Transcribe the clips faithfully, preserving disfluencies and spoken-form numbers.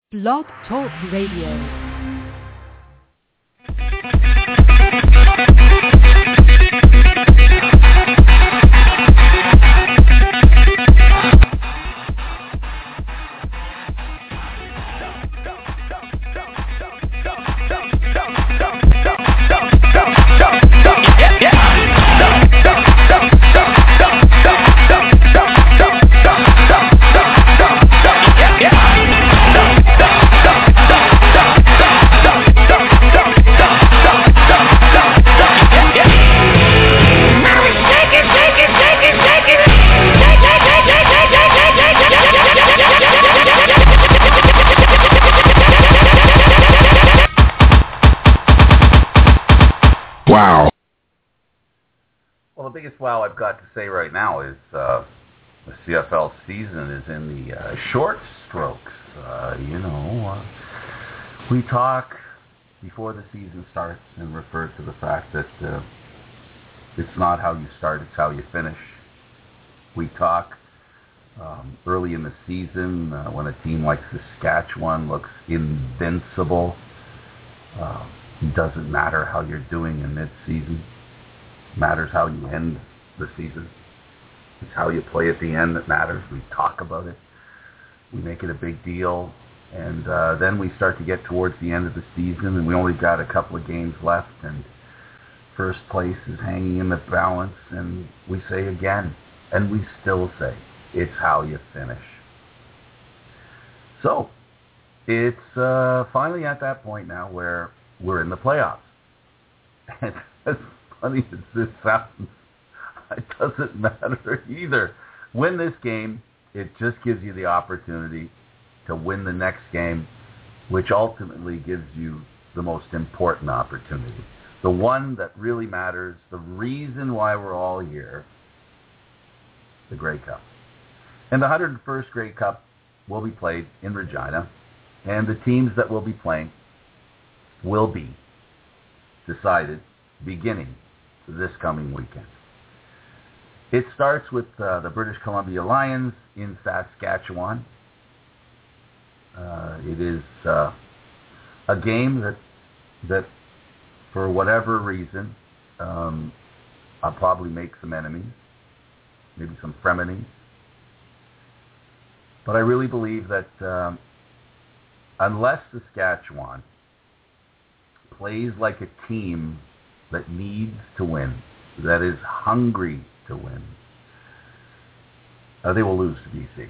Blog Talk Radio. The biggest wow I've got to say right now is uh, the C F L season is in the uh, short strokes. Uh, you know, uh, we talk before the season starts and refer to the fact that uh, it's not how you start, it's how you finish. We talk um, early in the season uh, when a team like Saskatchewan looks invincible. Uh, it doesn't matter how you're doing in mid-season. Matters how you end the season. It's how you play at the end that matters. We talk about it. We make it a big deal. And uh, then we start to get towards the end of the season, and we only got a couple of games left, and first place is hanging in the balance, and we say again, and we still say, it's how you finish. So, it's uh, finally at that point now where we're in the playoffs. And as funny as this sounds, it doesn't matter either. Win this game, it just gives you the opportunity to win the next game, which ultimately gives you the most important opportunity. The one that really matters, the reason why we're all here, the Grey Cup. And the one hundred first Grey Cup will be played in Regina, and the teams that will be playing will be decided beginning this coming weekend. It starts with uh, the British Columbia Lions in Saskatchewan. Uh, it is uh, a game that, that for whatever reason, um, I'll probably make some enemies, maybe some frenemies. But I really believe that um, unless Saskatchewan plays like a team that needs to win, that is hungry to win, uh, they will lose to B C.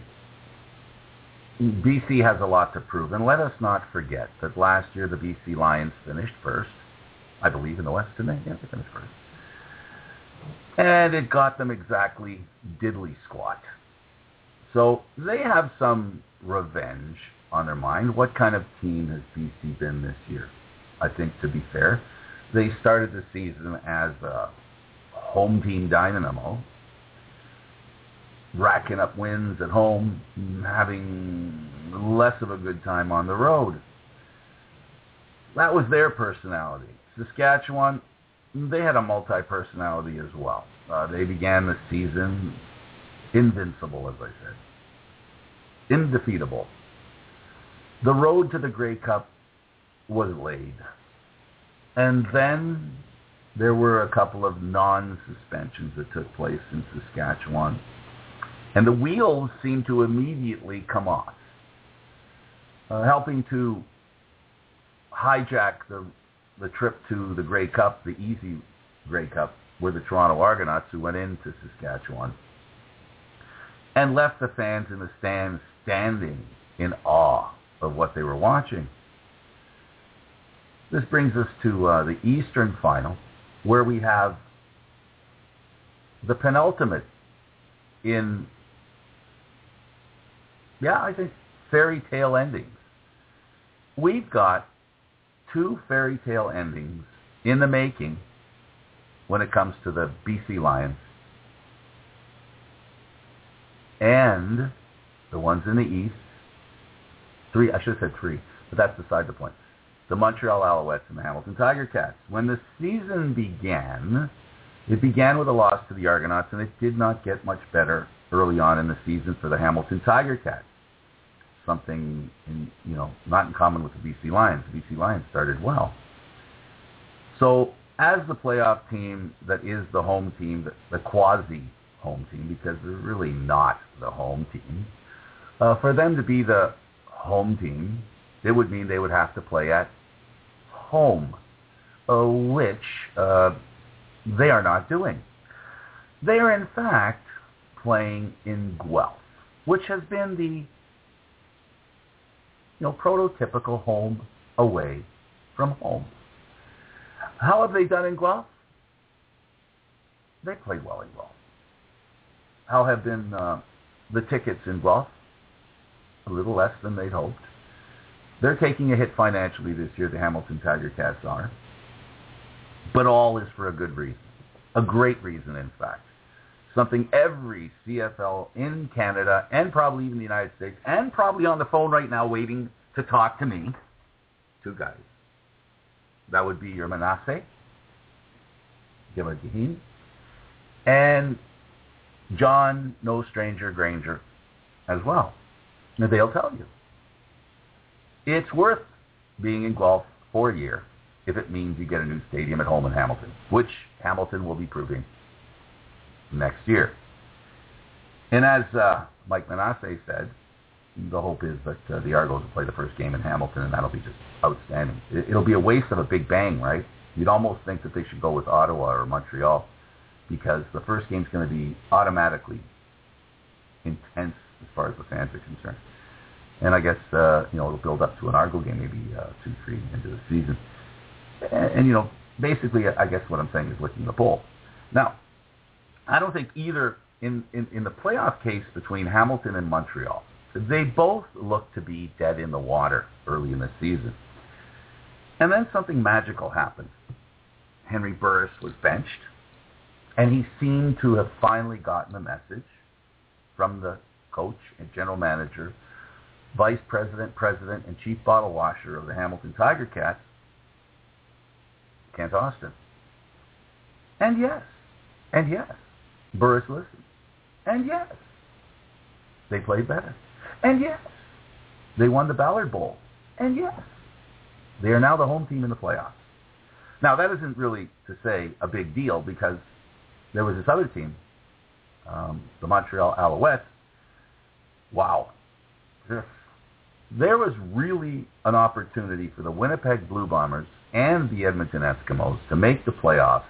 B C has a lot to prove, and let us not forget that last year the B C Lions finished first, I believe, in the West, didn't they? Yeah, they finished first. And it got them exactly diddly squat. So they have some revenge on their mind. What kind of team has B C been this year? I think, to be fair, they started the season as a home team dynamo, racking up wins at home, having less of a good time on the road. That was their personality. Saskatchewan, they had a multi-personality as well. Uh, they began the season invincible, as I said. Indefeatable. The road to the Grey Cup was laid. And then there were a couple of non-suspensions that took place in Saskatchewan. And the wheels seemed to immediately come off, uh, helping to hijack the, the trip to the Grey Cup, the easy Grey Cup, were the Toronto Argonauts, who went into Saskatchewan and left the fans in the stands standing in awe of what they were watching. This brings us to uh, the Eastern Final, where we have the penultimate in, yeah, I think, fairy tale endings. We've got two fairy tale endings in the making when it comes to the B C Lions and the ones in the East. Three, I should have said three, but that's beside the point. The Montreal Alouettes and the Hamilton Tiger Cats. When the season began, it began with a loss to the Argonauts, and it did not get much better early on in the season for the Hamilton Tiger Cats. something in, you know, not in common with the B C Lions. The B C Lions started well. So as the playoff team that is the home team, the, the quasi-home team, because they're really not the home team, uh, for them to be the home team, it would mean they would have to play at home, uh, which uh, they are not doing. They are, in fact, playing in Guelph, which has been the, you know, prototypical home away from home. How have they done in Guelph? They played well in Guelph. How have been uh, the tickets in Guelph? A little less than they'd hoped. They're taking a hit financially this year, the Hamilton Tiger Cats are. But all is for a good reason. A great reason, in fact. Something every C F L in Canada, and probably even the United States, and probably on the phone right now waiting to talk to me, two guys. That would be your Manasseh, Gilligan, and John, no stranger, Granger, as well. And they'll tell you. It's worth being in Guelph for a year if it means you get a new stadium at home in Hamilton, which Hamilton will be proving next year. And as uh, Mike Manasseh said, the hope is that uh, the Argos will play the first game in Hamilton, and that'll be just outstanding. It, it'll be a waste of a big bang, right? You'd almost think that they should go with Ottawa or Montreal, because the first game's going to be automatically intense as far as the fans are concerned. And I guess, uh, you know, it'll build up to an Argo game maybe uh, two, three into the season. And, and, you know, basically, I guess what I'm saying is licking the bowl. Now, I don't think either, in, in, in the playoff case between Hamilton and Montreal, they both look to be dead in the water early in the season. And then something magical happened. Henry Burris was benched, and he seemed to have finally gotten the message from the coach and general manager, vice president, president, and chief bottle washer of the Hamilton Tiger Cats, Kent Austin. And yes, and yes, Burris listened. And yes, they played better. And yes, they won the Ballard Bowl. And yes, they are now the home team in the playoffs. Now, that isn't really, to say, a big deal, because there was this other team, um, the Montreal Alouettes. Wow. There was really an opportunity for the Winnipeg Blue Bombers and the Edmonton Eskimos to make the playoffs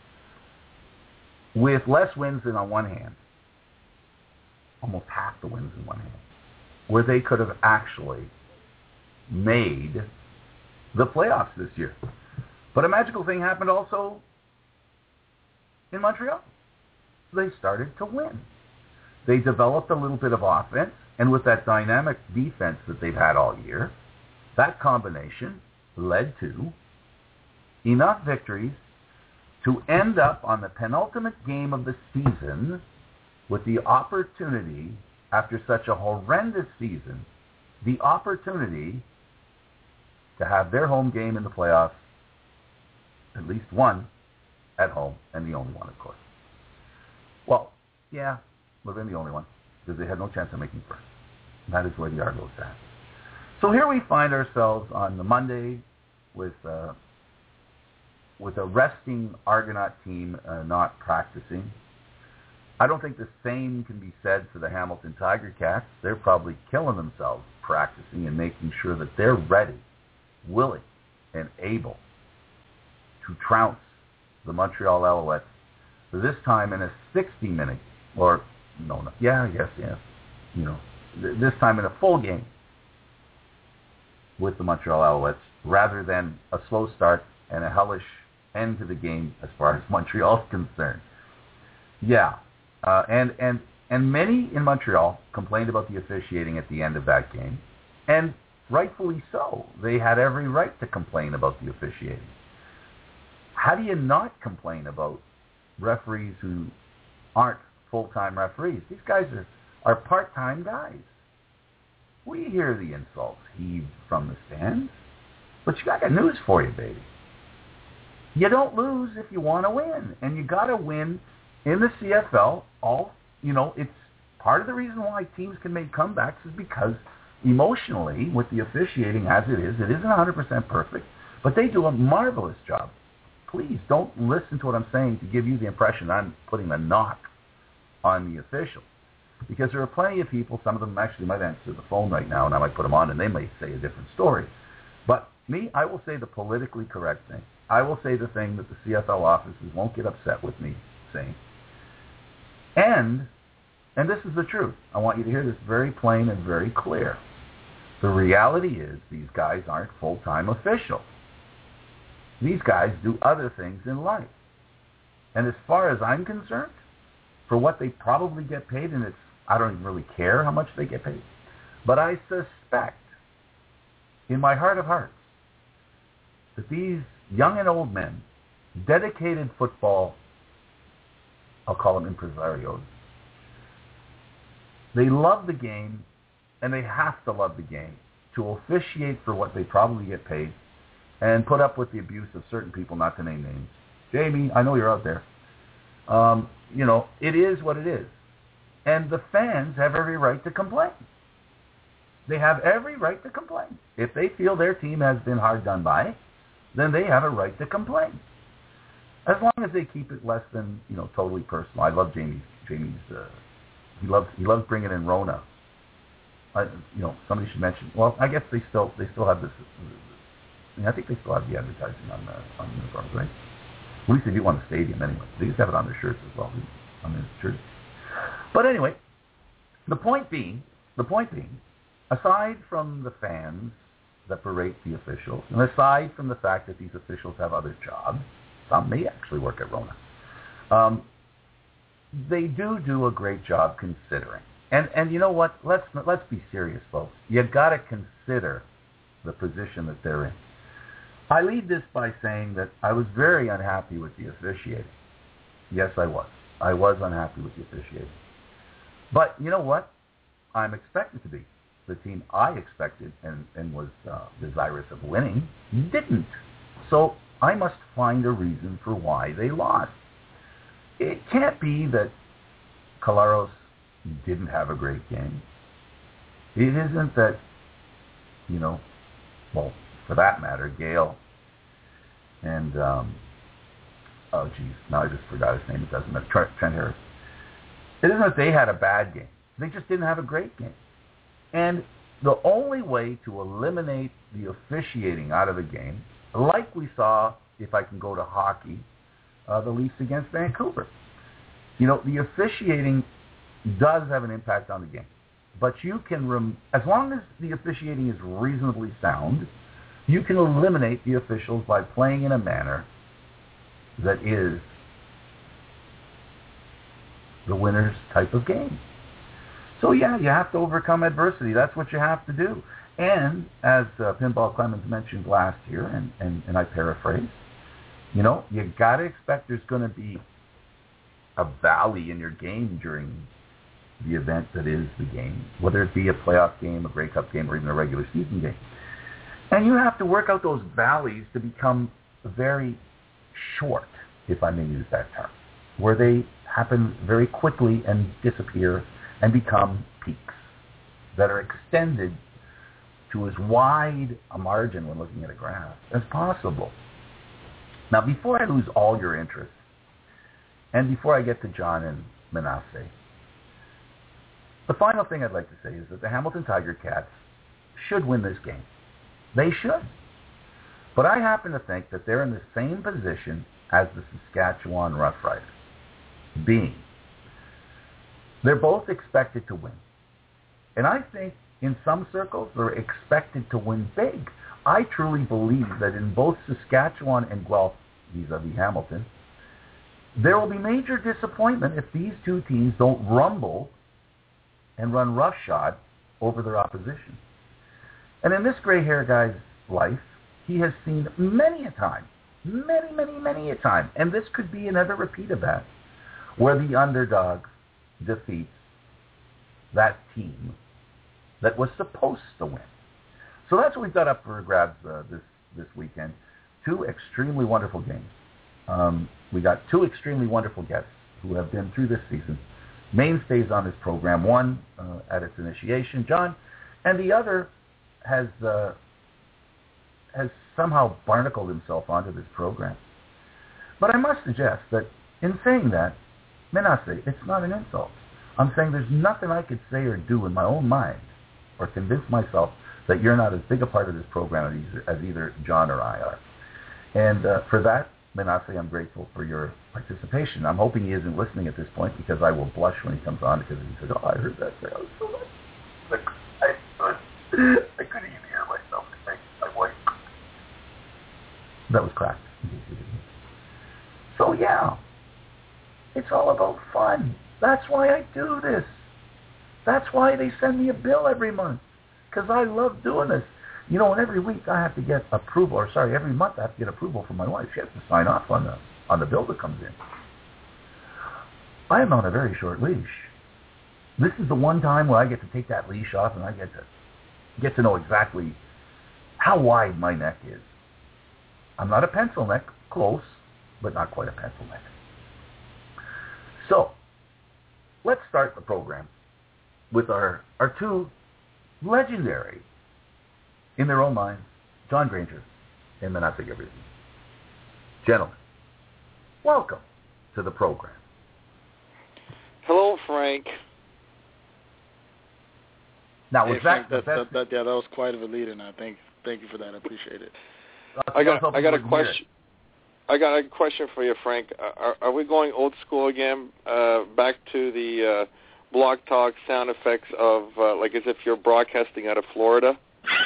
with less wins than on one hand, almost half the wins in one hand, where they could have actually made the playoffs this year. But a magical thing happened also in Montreal. They started to win. They developed a little bit of offense, and with that dynamic defense that they've had all year, that combination led to enough victories to end up on the penultimate game of the season with the opportunity, after such a horrendous season, the opportunity to have their home game in the playoffs, at least one at home, and the only one, of course. Well, yeah, well, then the only one, because they had no chance of making first. And that is where the Argos at. So here we find ourselves on the Monday with uh, with a resting Argonaut team uh, not practicing. I don't think the same can be said for the Hamilton Tiger Cats. They're probably killing themselves practicing and making sure that they're ready, willing, and able to trounce the Montreal Alouettes, for this time in a sixty-minute, or, no, no, yeah, I guess, yeah, you know, th- this time in a full game with the Montreal Alouettes, rather than a slow start and a hellish end to the game as far as Montreal is concerned. Yeah, uh, and, and, and many in Montreal complained about the officiating at the end of that game, and rightfully so. They had every right to complain about the officiating. How do you not complain about referees who aren't full-time referees? These guys are, are part-time guys. We hear the insults heaved from the stands, but you got news for you, baby. You don't lose if you want to win, and you got to win in the C F L. All you know, it's part of the reason why teams can make comebacks is because emotionally with the officiating as it is. It isn't one hundred percent perfect, but they do a marvelous job. Please don't listen to what I'm saying to give you the impression I'm putting a knock on the officials. Because there are plenty of people, some of them actually might answer the phone right now, and I might put them on, and they might say a different story. But me, I will say the politically correct thing. I will say the thing that the C F L offices won't get upset with me saying. And, and this is the truth. I want you to hear this very plain and very clear. The reality is these guys aren't full-time officials. These guys do other things in life. And as far as I'm concerned, for what they probably get paid, and it's, I don't even really care how much they get paid, but I suspect in my heart of hearts that these young and old men, dedicated football, I'll call them impresarios, they love the game, and they have to love the game to officiate for what they probably get paid and put up with the abuse of certain people, not to name names. Jamie, I know you're out there. Um, you know, it is what it is. And the fans have every right to complain. They have every right to complain. If they feel their team has been hard done by, then they have a right to complain. As long as they keep it less than, you know, totally personal. I love Jamie's, Jamie's, uh, he loves, he loves bringing in Rona. I, you know, somebody should mention, well, I guess they still, they still have this, I mean, I think they still have the advertising on the, on the uniforms, right? At least they do on the stadium anyway. They just have it on their shirts as well, on their shirts. But anyway, the point being, the point being, aside from the fans that berate the officials, and aside from the fact that these officials have other jobs, some may actually work at Rona, um, they do do a great job considering. And and you know what? Let's let's be serious, folks. You've got to consider the position that they're in. I lead this by saying that I was very unhappy with the officiating. Yes, I was. I was unhappy with the officiating. But you know what? I'm expected to be. The team I expected and, and was uh, desirous of winning didn't. So I must find a reason for why they lost. It can't be that Collaros didn't have a great game. It isn't that, you know, well, for that matter, Gale and, um, oh, geez, now I just forgot his name. It doesn't matter. Trent, Trent Harris. It isn't that they had a bad game. They just didn't have a great game. And the only way to eliminate the officiating out of a game, like we saw, if I can go to hockey, uh, the Leafs against Vancouver. You know, the officiating does have an impact on the game. But you can, rem- as long as the officiating is reasonably sound, you can eliminate the officials by playing in a manner that is the winner's type of game. So yeah, you have to overcome adversity. That's what you have to do. And as uh, Pinball Clemens mentioned last year, and, and, and I paraphrase, you know, you got to expect there's going to be a valley in your game during the event that is the game, whether it be a playoff game, a Grey Cup game, or even a regular season game. And you have to work out those valleys to become very short, if I may use that term, where they happen very quickly and disappear and become peaks that are extended to as wide a margin when looking at a graph as possible. Now, before I lose all your interest, and before I get to John and Manasseh, the final thing I'd like to say is that the Hamilton Tiger Cats should win this game. They should. But I happen to think that they're in the same position as the Saskatchewan Roughriders, being they're both expected to win. And I think in some circles they're expected to win big. I truly believe that in both Saskatchewan and Guelph, vis-a-vis Hamilton, there will be major disappointment if these two teams don't rumble and run roughshod over their opposition. And in this gray-haired guy's life, he has seen many a time, many, many, many a time, and this could be another repeat of that, where the underdog defeats that team that was supposed to win. So that's what we've got up for grabs uh, this, this weekend. Two extremely wonderful games. Um, we got two extremely wonderful guests who have been through this season, mainstays on this program. One, uh, at its initiation, John and the other has uh, has somehow barnacled himself onto this program. But I must suggest that in saying that, Menace, it's not an insult. I'm saying there's nothing I could say or do in my own mind or convince myself that you're not as big a part of this program as either, as either John or I are. And uh, for that, Menace, I'm grateful for your participation. I'm hoping he isn't listening at this point because I will blush when he comes on because he says, oh, I heard that. I was so much. I, I, I couldn't even hear myself. My wife. That was cracked. So, yeah, it's all about fun. That's why I do this. That's why they send me a bill every month, because I love doing this. You know, and every week I have to get approval, or sorry, every month I have to get approval from my wife. She has to sign off on the on the bill that comes in. I am on a very short leash. This is the one time where I get to take that leash off and I get to get to know exactly how wide my neck is. I'm not a pencil neck, close, but not quite a pencil neck. So, let's start the program with our, our two legendary, in their own minds, John Granger and Menace Gabriel. Gentlemen, welcome to the program. Hello, Frank. Now, was hey, that, Frank, that, that, that, that, yeah, that was quite of a lead, and I thank, thank you for that. I appreciate it. Uh, I got, I got a question. I got a question for you, Frank. Are, are we going old school again, uh, back to the uh, Blog Talk sound effects of, uh, like, as if you're broadcasting out of Florida?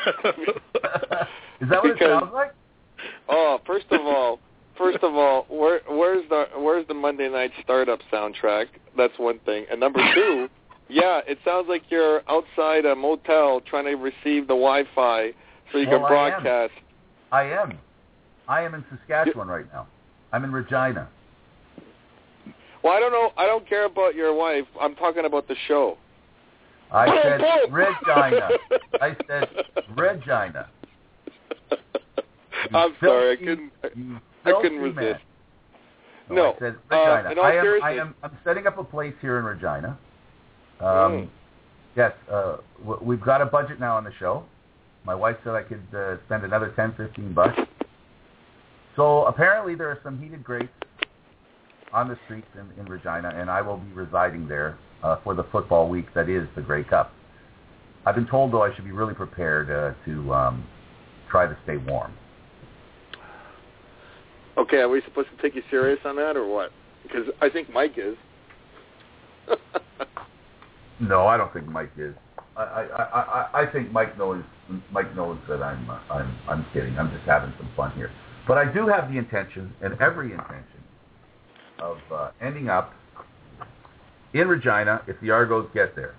Is that what because, it sounds like? Oh, first of all, first of all, where, where's the where's the Monday Night Startup soundtrack? That's one thing. And number two, yeah, it sounds like you're outside a motel trying to receive the Wi-Fi so you well, can broadcast. I am. I am. I am in Saskatchewan right now. I'm in Regina. Well, I don't know. I don't care about your wife. I'm talking about the show. I said Regina. I said Regina. You I'm filthy, sorry. I couldn't. I couldn't resist. Man. No, no. I said Regina. Uh, in all I am. seriousness, I am. I'm setting up a place here in Regina. Um, mm. Yes, uh, w- we've got a budget now on the show. My wife said I could uh, spend another ten, fifteen bucks. So apparently there are some heated grates on the streets in, in Regina, and I will be residing there uh, for the football week that is the Grey Cup. I've been told, though, I should be really prepared uh, to um, try to stay warm. Okay, are we supposed to take you serious on that or what? Because I think Mike is. No, I don't think Mike is. I, I, I, I think Mike knows. Mike knows that I'm uh, I'm I'm kidding. I'm just having some fun here. But I do have the intention, and every intention, of uh, ending up in Regina if the Argos get there.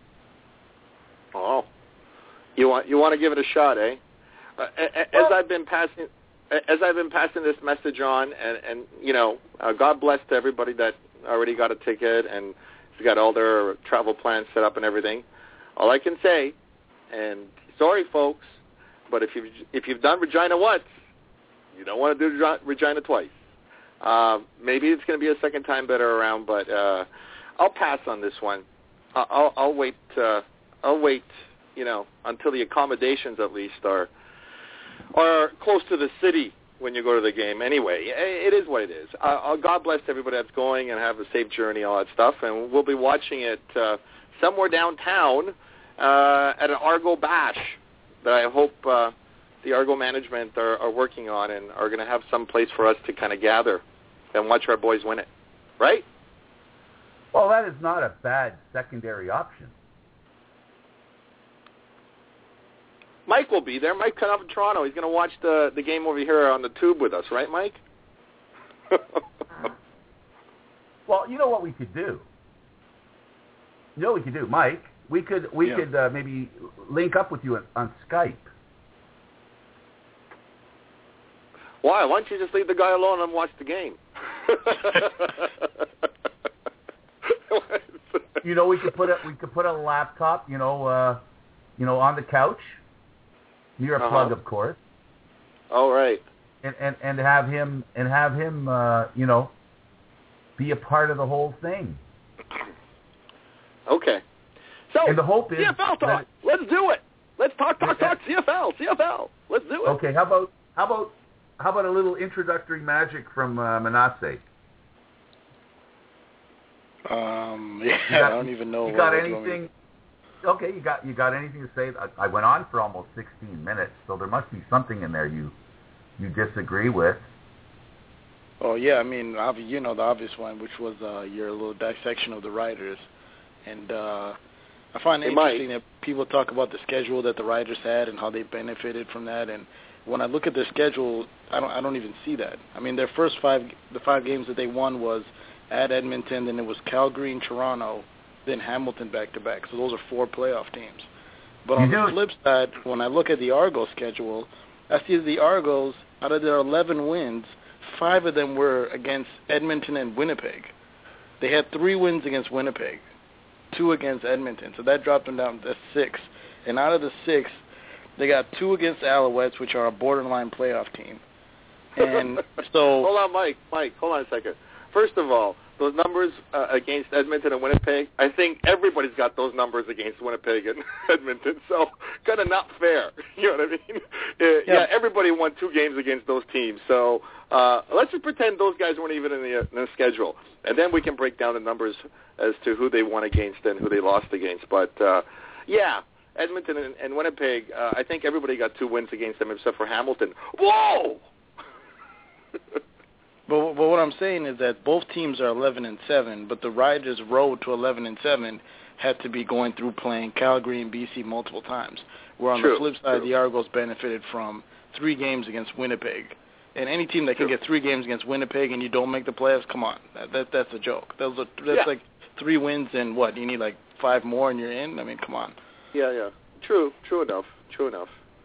Oh, you want you want to give it a shot, eh? Uh, as well, I've been passing, as I've been passing this message on, and and you know, uh, God bless to everybody that already got a ticket and has got all their travel plans set up and everything. All I can say, and sorry, folks, but if you if you've done Regina once, you don't want to do Regina twice. Uh, maybe it's going to be a second time better around, but uh, I'll pass on this one. I'll, I'll wait. Uh, I'll wait. You know, until the accommodations at least are are close to the city when you go to the game. Anyway, it is what it is. Uh, God bless everybody that's going and have a safe journey, all that stuff. And we'll be watching it uh, somewhere downtown uh, at an Argo Bash that I hope uh, the Argo management are, are working on and are going to have some place for us to kind of gather and watch our boys win it. Right? Well, that is not a bad secondary option. Mike will be there. Mike come up in Toronto. He's going to watch the, the game over here on the tube with us, right, Mike? Well, you know what we could do? You know what we could do, Mike? We could we yeah. could uh, maybe link up with you on, on Skype. Why? Why don't you just leave the guy alone and watch the game? You know, we could put a we could put a laptop, you know, uh, you know, on the couch near a uh-huh. plug, of course. All right. And and and have him and have him, uh, you know, be a part of the whole thing. Okay. So, and the hope is C F L talk. that, Let's do it. Let's talk, talk, talk. C F L, C F L. Let's do it. Okay, how about how about how about a little introductory magic from uh, Manasseh? Um, yeah, got, I don't even know. You got what anything? Okay, you got you got anything to say? I, I went on for almost sixteen minutes, so there must be something in there you you disagree with. Oh yeah, I mean, you know the obvious one, which was uh, your little dissection of the Riders, and uh, I find it they interesting might. that people talk about the schedule that the Riders had and how they benefited from that. And when I look at their schedule, I don't I don't even see that. I mean, their first five the five games that they won was at Edmonton, then it was Calgary and Toronto, then Hamilton back-to-back. So those are four playoff teams. But on the flip side, when I look at the Argos schedule, I see the Argos, out of their eleven wins, five of them were against Edmonton and Winnipeg. They had three wins against Winnipeg, two against Edmonton. So that dropped them down to six. And out of the six, they got two against Alouettes, which are a borderline playoff team. And so... Hold on, Mike. Mike, hold on a second. First of all, those numbers uh, against Edmonton and Winnipeg, I think everybody's got those numbers against Winnipeg and Edmonton, so kind of not fair. You know what I mean? Uh, yeah. yeah, everybody won two games against those teams, so uh, let's just pretend those guys weren't even in the, uh, in the schedule, and then we can break down the numbers as to who they won against and who they lost against. But, uh, yeah, Edmonton and, and Winnipeg, uh, I think everybody got two wins against them except for Hamilton. Whoa! But, but what I'm saying is that both teams are eleven and seven, but the Riders' road to eleven and seven had to be going through playing Calgary and B C multiple times. Where on true, the flip side, true. the Argos benefited from three games against Winnipeg. And any team that can true. get three games against Winnipeg and you don't make the playoffs, come on, that, that that's a joke. That's, a, that's yeah. like three wins and what? You need like five more and you're in. I mean, come on. Yeah, yeah. True, true enough. True enough.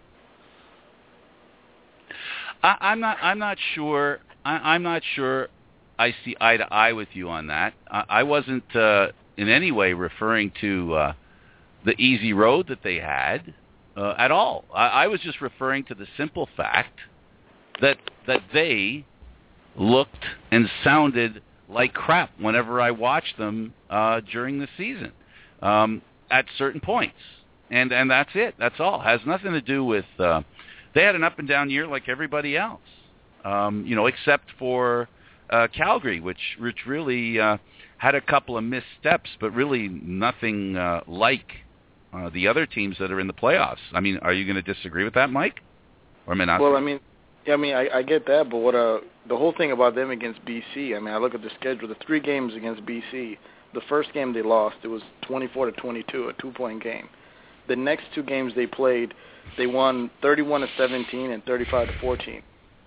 I, I'm not. I'm not sure. I, I'm not sure. I see eye to eye with you on that. I, I wasn't uh, in any way referring to uh, the easy road that they had uh, at all. I, I was just referring to the simple fact that that they looked and sounded like crap whenever I watched them uh, during the season um, at certain points, and and that's it. That's all. It has nothing to do with. Uh, they had an up and down year like everybody else, um, you know, except for. Uh, Calgary, which which really uh, had a couple of missteps, but really nothing uh, like uh, the other teams that are in the playoffs. I mean, are you going to disagree with that, Mike? Or Manasseh? Well, I mean, yeah, I mean, I, I get that, but what uh, the whole thing about them against B C, I mean, I look at the schedule, the three games against B C. The first game they lost, it was twenty-four to twenty-two, a two-point game. The next two games they played, they won thirty-one to seventeen and thirty-five to fourteen.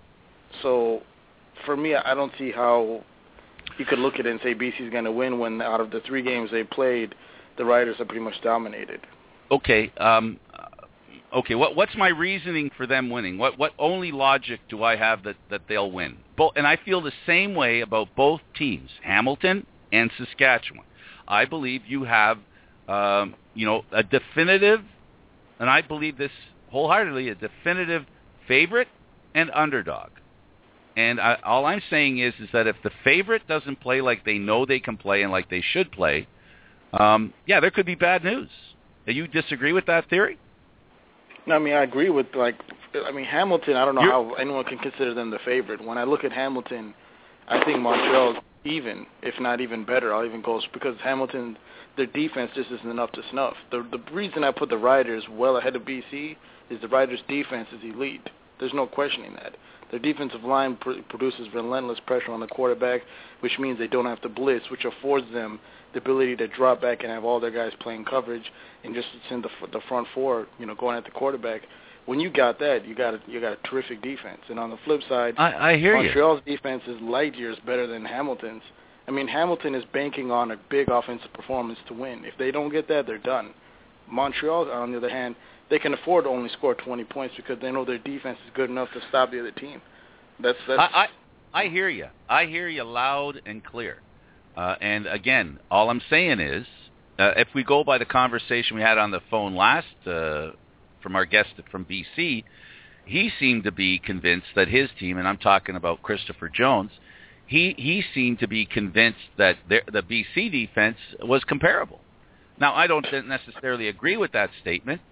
So. For me, I don't see how you could look at it and say B C is going to win when out of the three games they played, the Riders are pretty much dominated. Okay. Um, okay. What, what's my reasoning for them winning? What what only logic do I have that, that they'll win? Both, and I feel the same way about both teams, Hamilton and Saskatchewan. I believe you have, um, you know, a definitive, and I believe this wholeheartedly, a definitive favorite and underdog. And I, all I'm saying is, is that if the favorite doesn't play like they know they can play and like they should play, um, yeah, there could be bad news. Do you disagree with that theory? No, I mean, I agree with, like, I mean, Hamilton, I don't know You're, how anyone can consider them the favorite. When I look at Hamilton, I think Montreal's even, if not even better. I'll even go, because Hamilton, their defense just isn't enough to snuff. The, the reason I put the Riders well ahead of B C is the Riders' defense is elite. There's no questioning that. Their defensive line pr- produces relentless pressure on the quarterback, which means they don't have to blitz, which affords them the ability to drop back and have all their guys playing coverage and just send the, the front four, you know, going at the quarterback. When you got that, you got a, you got a terrific defense. And on the flip side, I, I hear Montreal's you. defense is light years better than Hamilton's. I mean, Hamilton is banking on a big offensive performance to win. If they don't get that, they're done. Montreal, on the other hand, they can afford to only score twenty points because they know their defense is good enough to stop the other team. That's that's. I I, I hear you. I hear you loud and clear. Uh, and again, all I'm saying is, uh, if we go by the conversation we had on the phone last uh, from our guest from B C, he seemed to be convinced that his team, and I'm talking about Christopher Jones, he he seemed to be convinced that their, the B C defense was comparable. Now, I don't necessarily agree with that statement.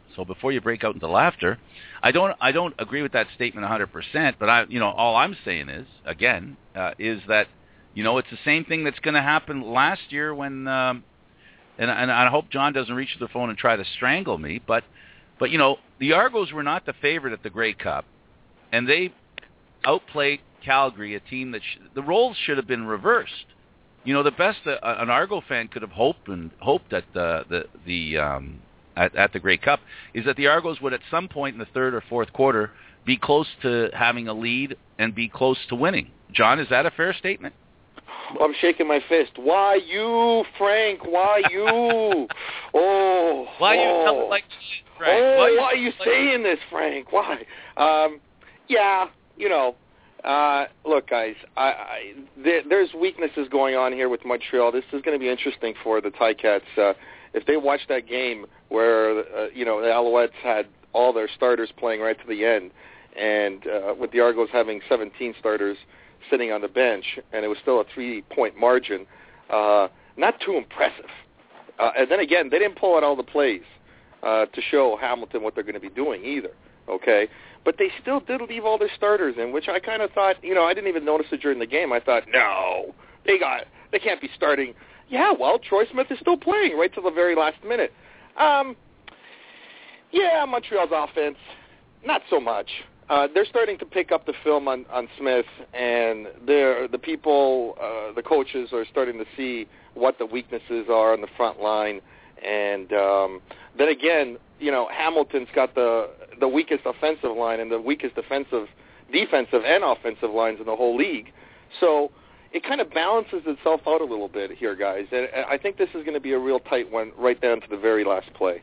So before you break out into laughter, I don't I don't agree with that statement one hundred percent. But I you know all I'm saying is again uh, is that you know it's the same thing that's going to happen last year when um, and and I hope John doesn't reach to the phone and try to strangle me. But but you know the Argos were not the favorite at the Grey Cup, and they outplayed Calgary, a team that sh- the roles should have been reversed. You know, the best uh, an Argo fan could have hoped and hoped at the the, the um, at, at the Grey Cup is that the Argos would at some point in the third or fourth quarter be close to having a lead and be close to winning. John, is that a fair statement? I'm shaking my fist. Why you, Frank? Why you? Oh, why oh. you tell it like this, Frank? Oh, why, why are you like saying this, Frank? Why? Um, yeah, you know. Uh, look, guys, I, I, there, there's weaknesses going on here with Montreal. This is going to be interesting for the Ticats. Uh, if they watch that game where, uh, you know, the Alouettes had all their starters playing right to the end, and uh, with the Argos having seventeen starters sitting on the bench, and it was still a three-point margin, uh, not too impressive. Uh, and then again, they didn't pull out all the plays uh, to show Hamilton what they're going to be doing either, okay? But they still did leave all their starters in, which I kind of thought, you know, I didn't even notice it during the game. I thought, no, they got, they can't be starting. Yeah, well, Troy Smith is still playing right till the very last minute. Um, yeah, Montreal's offense, not so much. Uh, they're starting to pick up the film on, on Smith, and they're, the people, uh, the coaches are starting to see what the weaknesses are on the front line. And um, then again, you know, Hamilton's got the the weakest offensive line and the weakest defensive, defensive and offensive lines in the whole league. So it kind of balances itself out a little bit here, guys. And I think this is going to be a real tight one right down to the very last play.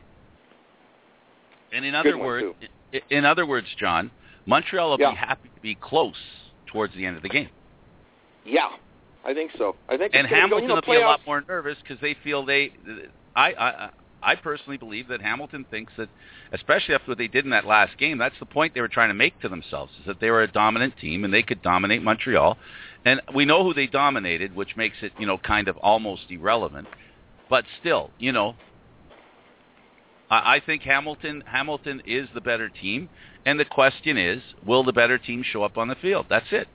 And in other words, in other words, John, Montreal will yeah. be happy to be close towards the end of the game. Yeah, I think so. I think and it's Hamilton go, you know, will playoffs. be a lot more nervous because they feel they. I, I I personally believe that Hamilton thinks that, especially after what they did in that last game, that's the point they were trying to make to themselves, is that they were a dominant team and they could dominate Montreal. And we know who they dominated, which makes it, you know, kind of almost irrelevant. But still, you know, I, I think Hamilton Hamilton is the better team. And the question is, will the better team show up on the field? That's it.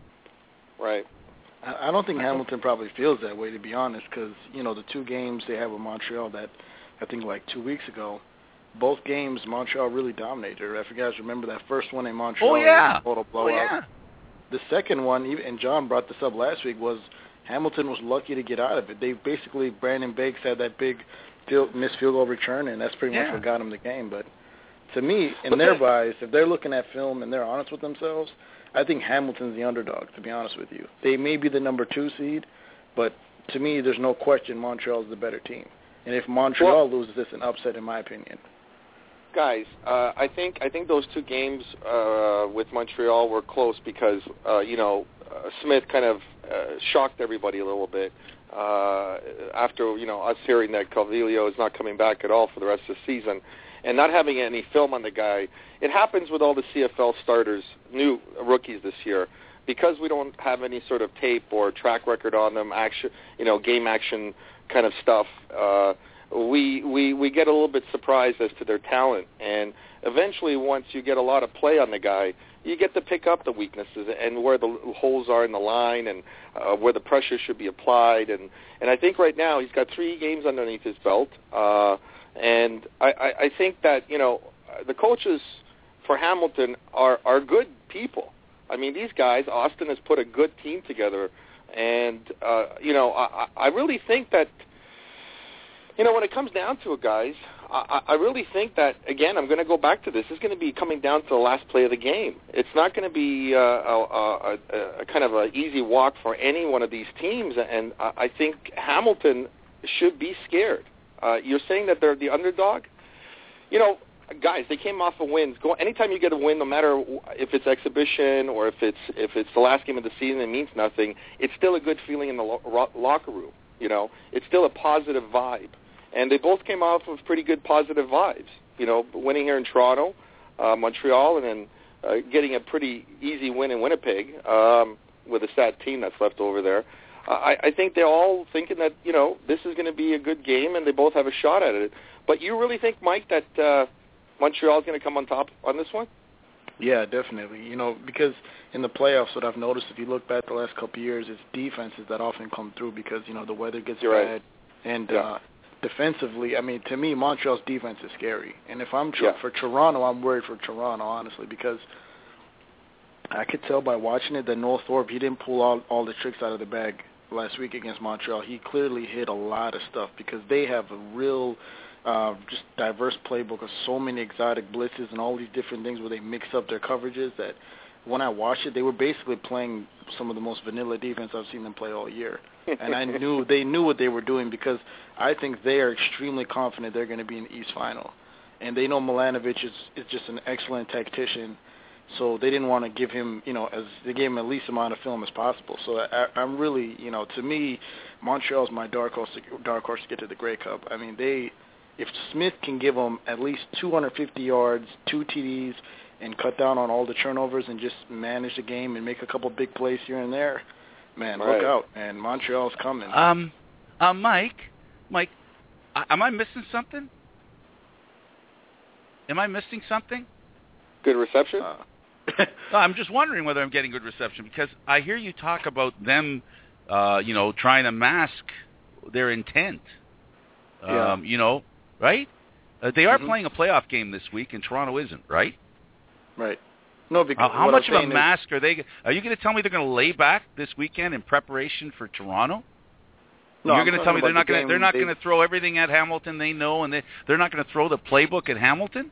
Right. I don't think Hamilton probably feels that way, to be honest, because, you know, the two games they had with Montreal that I think like two weeks ago, both games Montreal really dominated. If you guys remember that first one in Montreal, oh, yeah. total blowout. Oh, yeah. The second one, and John brought this up last week, was Hamilton was lucky to get out of it. They basically, Brandon Bakes had that big field, missed field goal return, and that's pretty yeah. much what got him the game. But to me, in their eyes, if they're looking at film and they're honest with themselves, I think Hamilton's the underdog, to be honest with you. They may be the number two seed, but to me, there's no question Montreal's the better team. And if Montreal well, loses, it's an upset, in my opinion. Guys, uh, I think I think those two games uh, with Montreal were close because, uh, you know, uh, Smith kind of uh, shocked everybody a little bit uh, after, you know, us hearing that Calvillo is not coming back at all for the rest of the season. And not having any film on the guy. It happens with all the C F L starters, new rookies this year, because we don't have any sort of tape or track record on them, action, you know, game action kind of stuff. Uh, we we we get a little bit surprised as to their talent, and eventually, once you get a lot of play on the guy, you get to pick up the weaknesses and where the holes are in the line and uh, where the pressure should be applied. And and I think right now he's got three games underneath his belt. Uh, And I, I, I think that, you know, the coaches for Hamilton are, are good people. I mean, these guys, Austin has put a good team together. And, uh, you know, I, I really think that, you know, when it comes down to it, guys, I, I really think that, again, I'm going to go back to this. It's going to be coming down to the last play of the game. It's not going to be uh, a, a, a, a kind of an easy walk for any one of these teams. And I think Hamilton should be scared. Uh, you're saying that they're the underdog? You know, guys, they came off of wins. Go, anytime you get a win, no matter if it's exhibition or if it's if it's the last game of the season, it means nothing. It's still a good feeling in the lo- ro- locker room. You know, it's still a positive vibe. And they both came off of pretty good positive vibes. You know, winning here in Toronto, uh, Montreal, and then uh, getting a pretty easy win in Winnipeg um, with a sad team that's left over there. I, I think they're all thinking that, you know, this is going to be a good game and they both have a shot at it. But you really think, Mike, that uh, Montreal's going to come on top on this one? Yeah, definitely. You know, because in the playoffs, what I've noticed, if you look back the last couple of years, it's defenses that often come through because, you know, the weather gets You're bad. Right. And yeah. uh, defensively, I mean, to me, Montreal's defense is scary. And if I'm tr- yeah. for Toronto, I'm worried for Toronto, honestly, because I could tell by watching it that Noel Thorpe, he didn't pull all, all the tricks out of the bag last week against Montreal. He clearly hit a lot of stuff because they have a real uh, just diverse playbook of so many exotic blitzes and all these different things where they mix up their coverages that when I watched it, they were basically playing some of the most vanilla defense I've seen them play all year. And I knew they knew what they were doing because I think they are extremely confident they're going to be in the East Final. And they know Milanovic is, is just an excellent tactician. So they didn't want to give him, you know, as they gave him the least amount of film as possible. So I, I'm really, you know, to me, Montreal's my dark horse, dark horse to get to the Grey Cup. I mean, they, if Smith can give them at least two hundred fifty yards, two T Ds, and cut down on all the turnovers and just manage the game and make a couple big plays here and there, man, right. look out, man. Montreal's coming. Um, uh, Mike, Mike, uh, am I missing something? Am I missing something? Good reception? Uh, No, I'm just wondering whether I'm getting good reception because I hear you talk about them, uh, you know, trying to mask their intent. Yeah. Um, you know, right? Uh, they are mm-hmm. playing a playoff game this week, and Toronto isn't, right? Right. No, because how, how what much I'm of a saying is, mask are they? Are you going to tell me they're going to lay back this weekend in preparation for Toronto? No, You're going to tell me they're not the going to they're not they, going to throw everything at Hamilton they know, and they they're not going to throw the playbook at Hamilton?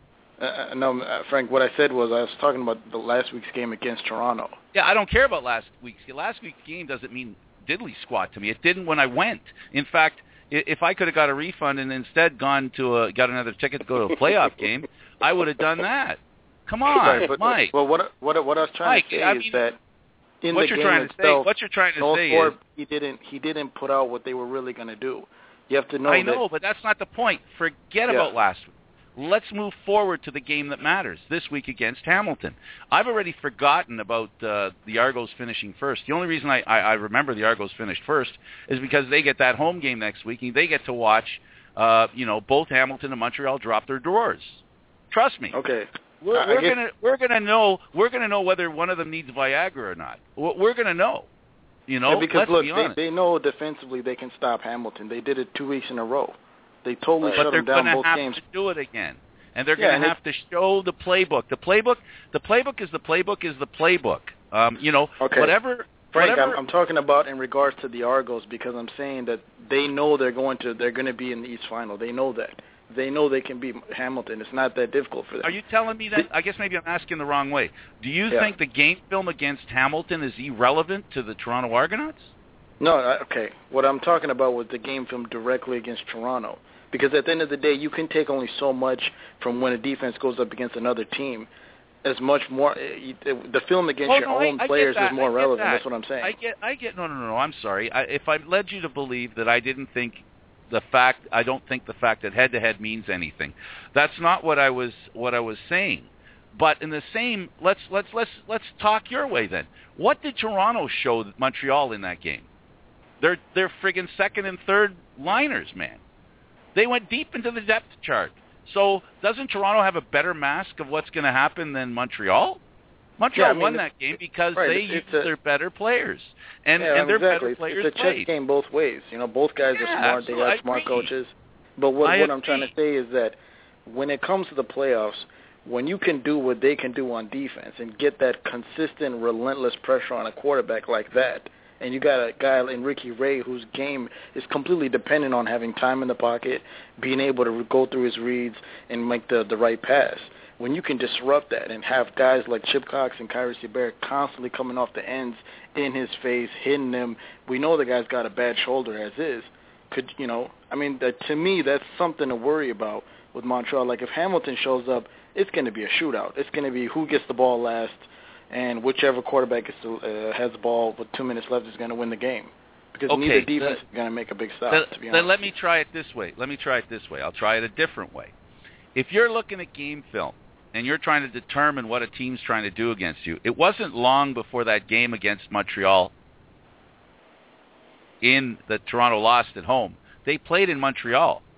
Uh, no, uh, Frank, what I said was I was talking about the last week's game against Toronto. Yeah, I don't care about last week's game. Last week's game doesn't mean diddly squat to me. It didn't when I went. In fact, if I could have got a refund and instead gone to a got another ticket to go to a playoff game, I would have done that. Come on, right, but, Mike. Well, what what what I was trying Mike, to say I is mean, that in what the you're game trying to itself, say, what you're trying to Noel say Thorpe, is he didn't he didn't put out what they were really going to do. You have to know. I know, that, but that's not the point. Forget yeah. about last week. Let's move forward to the game that matters this week against Hamilton. I've already forgotten about uh, the Argos finishing first. The only reason I, I, I remember the Argos finished first is because they get that home game next week, and they get to watch, uh, you know, both Hamilton and Montreal drop their drawers. Trust me. Okay. We're, I we're guess, gonna we're gonna know we're gonna know whether one of them needs Viagra or not. We're, we're gonna know. You know, yeah, because let's look, be they, honest. they know defensively they can stop Hamilton. They did it two weeks in a row. They totally Right. shut But they're them down going to both have games. to do it again, and they're Yeah, going and to have to show the playbook. The playbook, the playbook is the playbook is the playbook. Um, you know, Okay. whatever. Frank, whatever, I'm, I'm talking about in regards to the Argos because I'm saying that they know they're going to they're going to be in the East Final. They know that. They know they can beat Hamilton. It's not that difficult for them. Are you telling me that? I guess maybe I'm asking the wrong way. Do you Yeah. think the game film against Hamilton is irrelevant to the Toronto Argonauts? No, I- okay. What I'm talking about was the game film directly against Toronto. Because at the end of the day, you can take only so much from when a defense goes up against another team. As much more, the film against oh, your no, own I, I players get that. is more I get relevant. That. That's what I'm saying. I get, I get. No, no, no, no. I'm sorry. I, if I led you to believe that I didn't think the fact, I don't think the fact that head-to-head means anything. That's not what I was, what I was saying. But in the same, let's let's let's let's talk your way then. What did Toronto show Montreal in that game? They're they're friggin' second and third liners, man. They went deep into the depth chart. So doesn't Toronto have a better mask of what's going to happen than Montreal? Montreal Yeah, I mean, won it's, that game because right, they it's, used it's a, their better players, and yeah, and their exactly. better players It's a chess played. game both ways. You know, both guys Yeah, are smart. They absolutely. got smart I agree. coaches. But what I what I'm trying to agree. say is that when it comes to the playoffs, when you can do what they can do on defense and get that consistent, relentless pressure on a quarterback like that, and you got a guy in Ricky Ray whose game is completely dependent on having time in the pocket, being able to go through his reads and make the the right pass. When you can disrupt that and have guys like Chip Cox and Kyrie Seabair constantly coming off the ends in his face, hitting him, we know the guy's got a bad shoulder as is. Could you know? I mean, that, to me, that's something to worry about with Montreal. Like if Hamilton shows up, it's going to be a shootout. It's going to be who gets the ball last, and whichever quarterback gets to, uh, has the ball with two minutes left is going to win the game. Because Okay, neither defense the, is going to make a big stop. Then, to be then honest. let me try it this way. Let me try it this way. I'll try it a different way. If you're looking at game film and you're trying to determine what a team's trying to do against you, it wasn't long before that game against Montreal in the Toronto lost at home. They played in Montreal,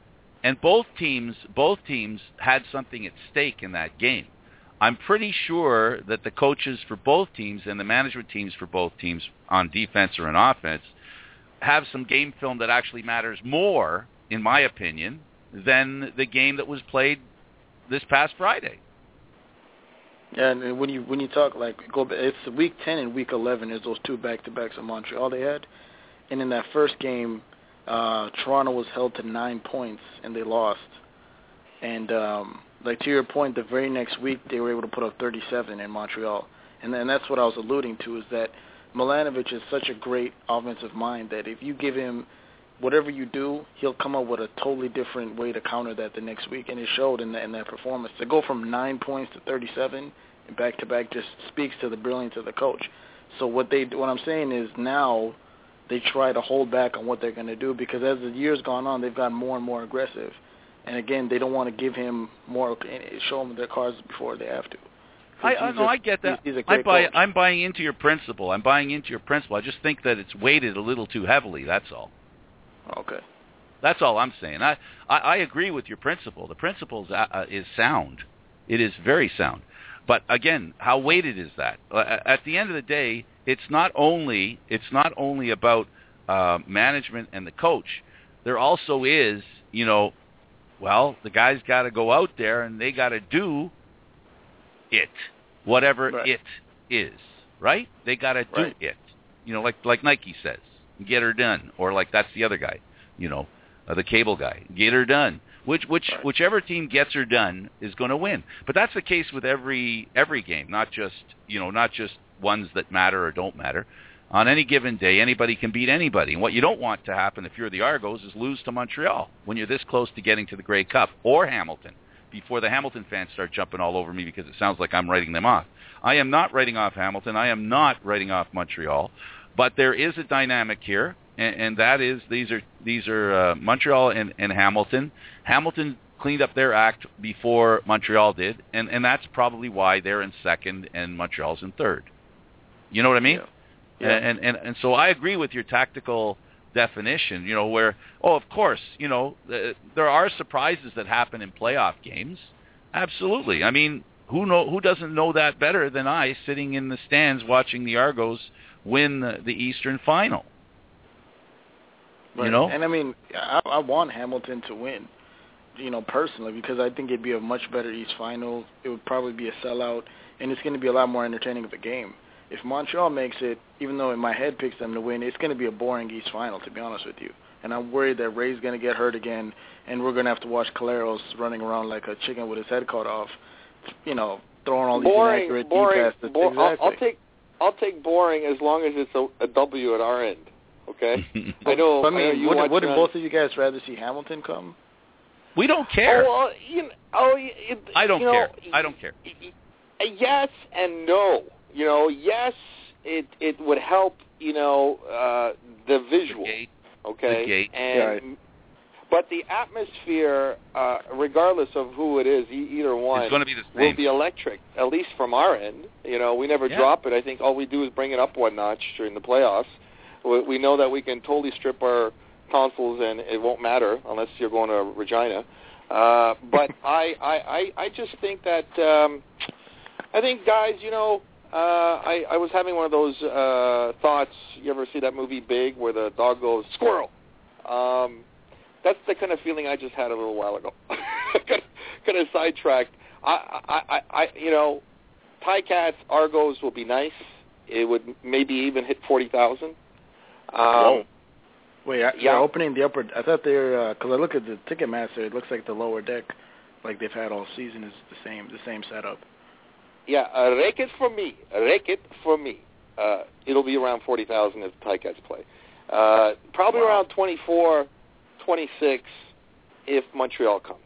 and both teams both teams had something at stake in that game. I'm pretty sure that the coaches for both teams and the management teams for both teams on defense or on offense have some game film that actually matters more, in my opinion, than the game that was played this past Friday. Yeah, and when you when you talk like go, it's week ten and week eleven. There's those two back to backs in Montreal they had, and in that first game, uh, Toronto was held to nine points and they lost. And um, like to your point, the very next week they were able to put up thirty-seven in Montreal, and then that's what I was alluding to, is that Milanovic is such a great offensive mind that if you give him whatever you do, he'll come up with a totally different way to counter that the next week, and it showed in, the, in that performance. To go from nine points to thirty-seven and back-to-back just speaks to the brilliance of the coach. So what they, what I'm saying is now they try to hold back on what they're going to do, because as the years gone on, they've gotten more and more aggressive. And again, they don't want to give him more, show them their cards before they have to. I, I no, I get that. He's, he's I buy, I'm buying into your principle. I'm buying into your principle. I just think that it's weighted a little too heavily. That's all. Okay. That's all I'm saying. I, I, I agree with your principle. The principle is, uh, is sound. It is very sound. But again, how weighted is that? Uh, at the end of the day, it's not only it's not only about uh, management and the coach. There also is, you know, well, the guys got to go out there and they got to do it, whatever right. it is, right? They got to do right. it. You know, like like Nike says, get her done, or like that's the other guy, you know, uh, the cable guy, get her done. Which which right. whichever team gets her done is going to win. But that's the case with every every game, not just you know not just ones that matter or don't matter. On any given day, anybody can beat anybody. And what you don't want to happen if you're the Argos is lose to Montreal when you're this close to getting to the Grey Cup, or Hamilton, before the Hamilton fans start jumping all over me because it sounds like I'm writing them off. I am not writing off Hamilton. I am not writing off Montreal. But there is a dynamic here, and, and that is these are these are uh, Montreal and, and Hamilton. Hamilton cleaned up their act before Montreal did, and, and that's probably why they're in second and Montreal's in third. You know what I mean? Yeah. Yeah. And, and and so I agree with your tactical definition, you know, where, oh, of course, you know, uh, there are surprises that happen in playoff games. Absolutely. I mean, who know who doesn't know that better than I, sitting in the stands watching the Argos win the, the Eastern Final? Right. You know? And I mean, I, I want Hamilton to win, you know, personally, because I think it'd be a much better East Final. It would probably be a sellout, and it's going to be a lot more entertaining of a game. If Montreal makes it, even though in my head picks them to win, it's going to be a boring East Final, to be honest with you. And I'm worried that Ray's going to get hurt again, and we're going to have to watch Caleros running around like a chicken with his head cut off, you know, throwing all these boring, inaccurate boring, passes. Bo- exactly. I'll, I'll take I'll take boring as long as it's a, a W at our end. Okay. I know. But, I mean, I know you wouldn't, wouldn't on... both of you guys rather see Hamilton come? We don't care. Oh, well, you know, oh it, I don't you know, care. I don't care. Yes and no. You know, yes, it it would help. You know, uh, the visual. The gate. Okay. The gate. And right. but the atmosphere, uh, regardless of who it is, e- either one, it's going to be the will same. be electric. At least from our end. You know, we never Yeah. drop it. I think all we do is bring it up one notch during the playoffs. We, we know that we can totally strip our tonsils and it won't matter unless you're going to Regina. Uh, but I, I, I, I just think that um, I think guys, you know, uh, I, I was having one of those uh, thoughts. You ever see that movie Big, where the dog goes squirrel? Um, that's the kind of feeling I just had a little while ago. kind of sidetracked. I, I, I, I, you know, Ticats, Argos will be nice. It would maybe even hit forty thousand. Um, Wait, I, yeah. they're opening the upper. I thought they're because I look at the Ticketmaster. It looks like the lower deck, like they've had all season, is the same, the same setup. Yeah, uh, rake it for me. Rake it for me. Uh, it'll be around forty thousand if the Ticats play. Uh, probably Wow. around twenty-four, twenty-six if Montreal comes.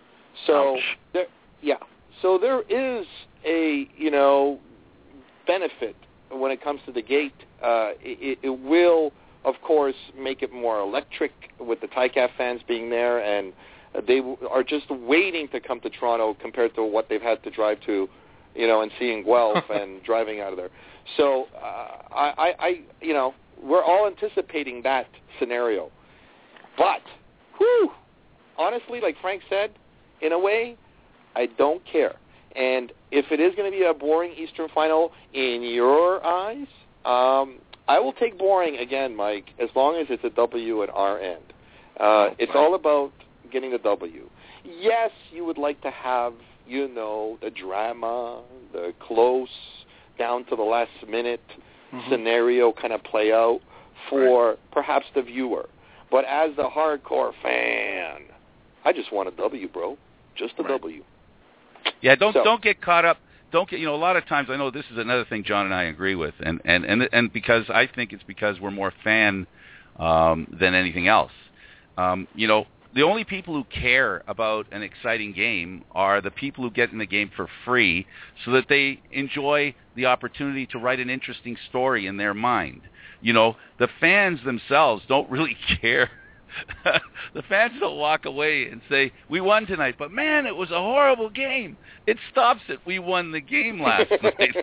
So Ouch. there, yeah. So there is a you know benefit when it comes to the gate. Uh, it, it will, of course, make it more electric with the Ticat fans being there, and they are just waiting to come to Toronto compared to what they've had to drive to, you know, and seeing Guelph and driving out of there. So uh, I, I, I, you know, we're all anticipating that scenario. But, whew, honestly, like Frank said, in a way, I don't care. And if it is going to be a boring Eastern Final in your eyes, um, I will take boring again, Mike, as long as it's a W at our end. Uh, oh, it's all about getting the W. Yes, you would like to have, you know, the drama, the close, down to the last minute mm-hmm. scenario kind of play out for right. perhaps the viewer. But as the hardcore fan, I just want a W, bro. Just a right. W. Yeah, don't so. don't get caught up. Don't get, you know, a lot of times, I know this is another thing John and I agree with, and and and, and because I think it's because we're more fan um, than anything else. Um, you know, the only people who care about an exciting game are the people who get in the game for free so that they enjoy the opportunity to write an interesting story in their mind. You know, the fans themselves don't really care. The fans don't walk away and say, we won tonight, but man, it was a horrible game. It stops at, we won the game last night.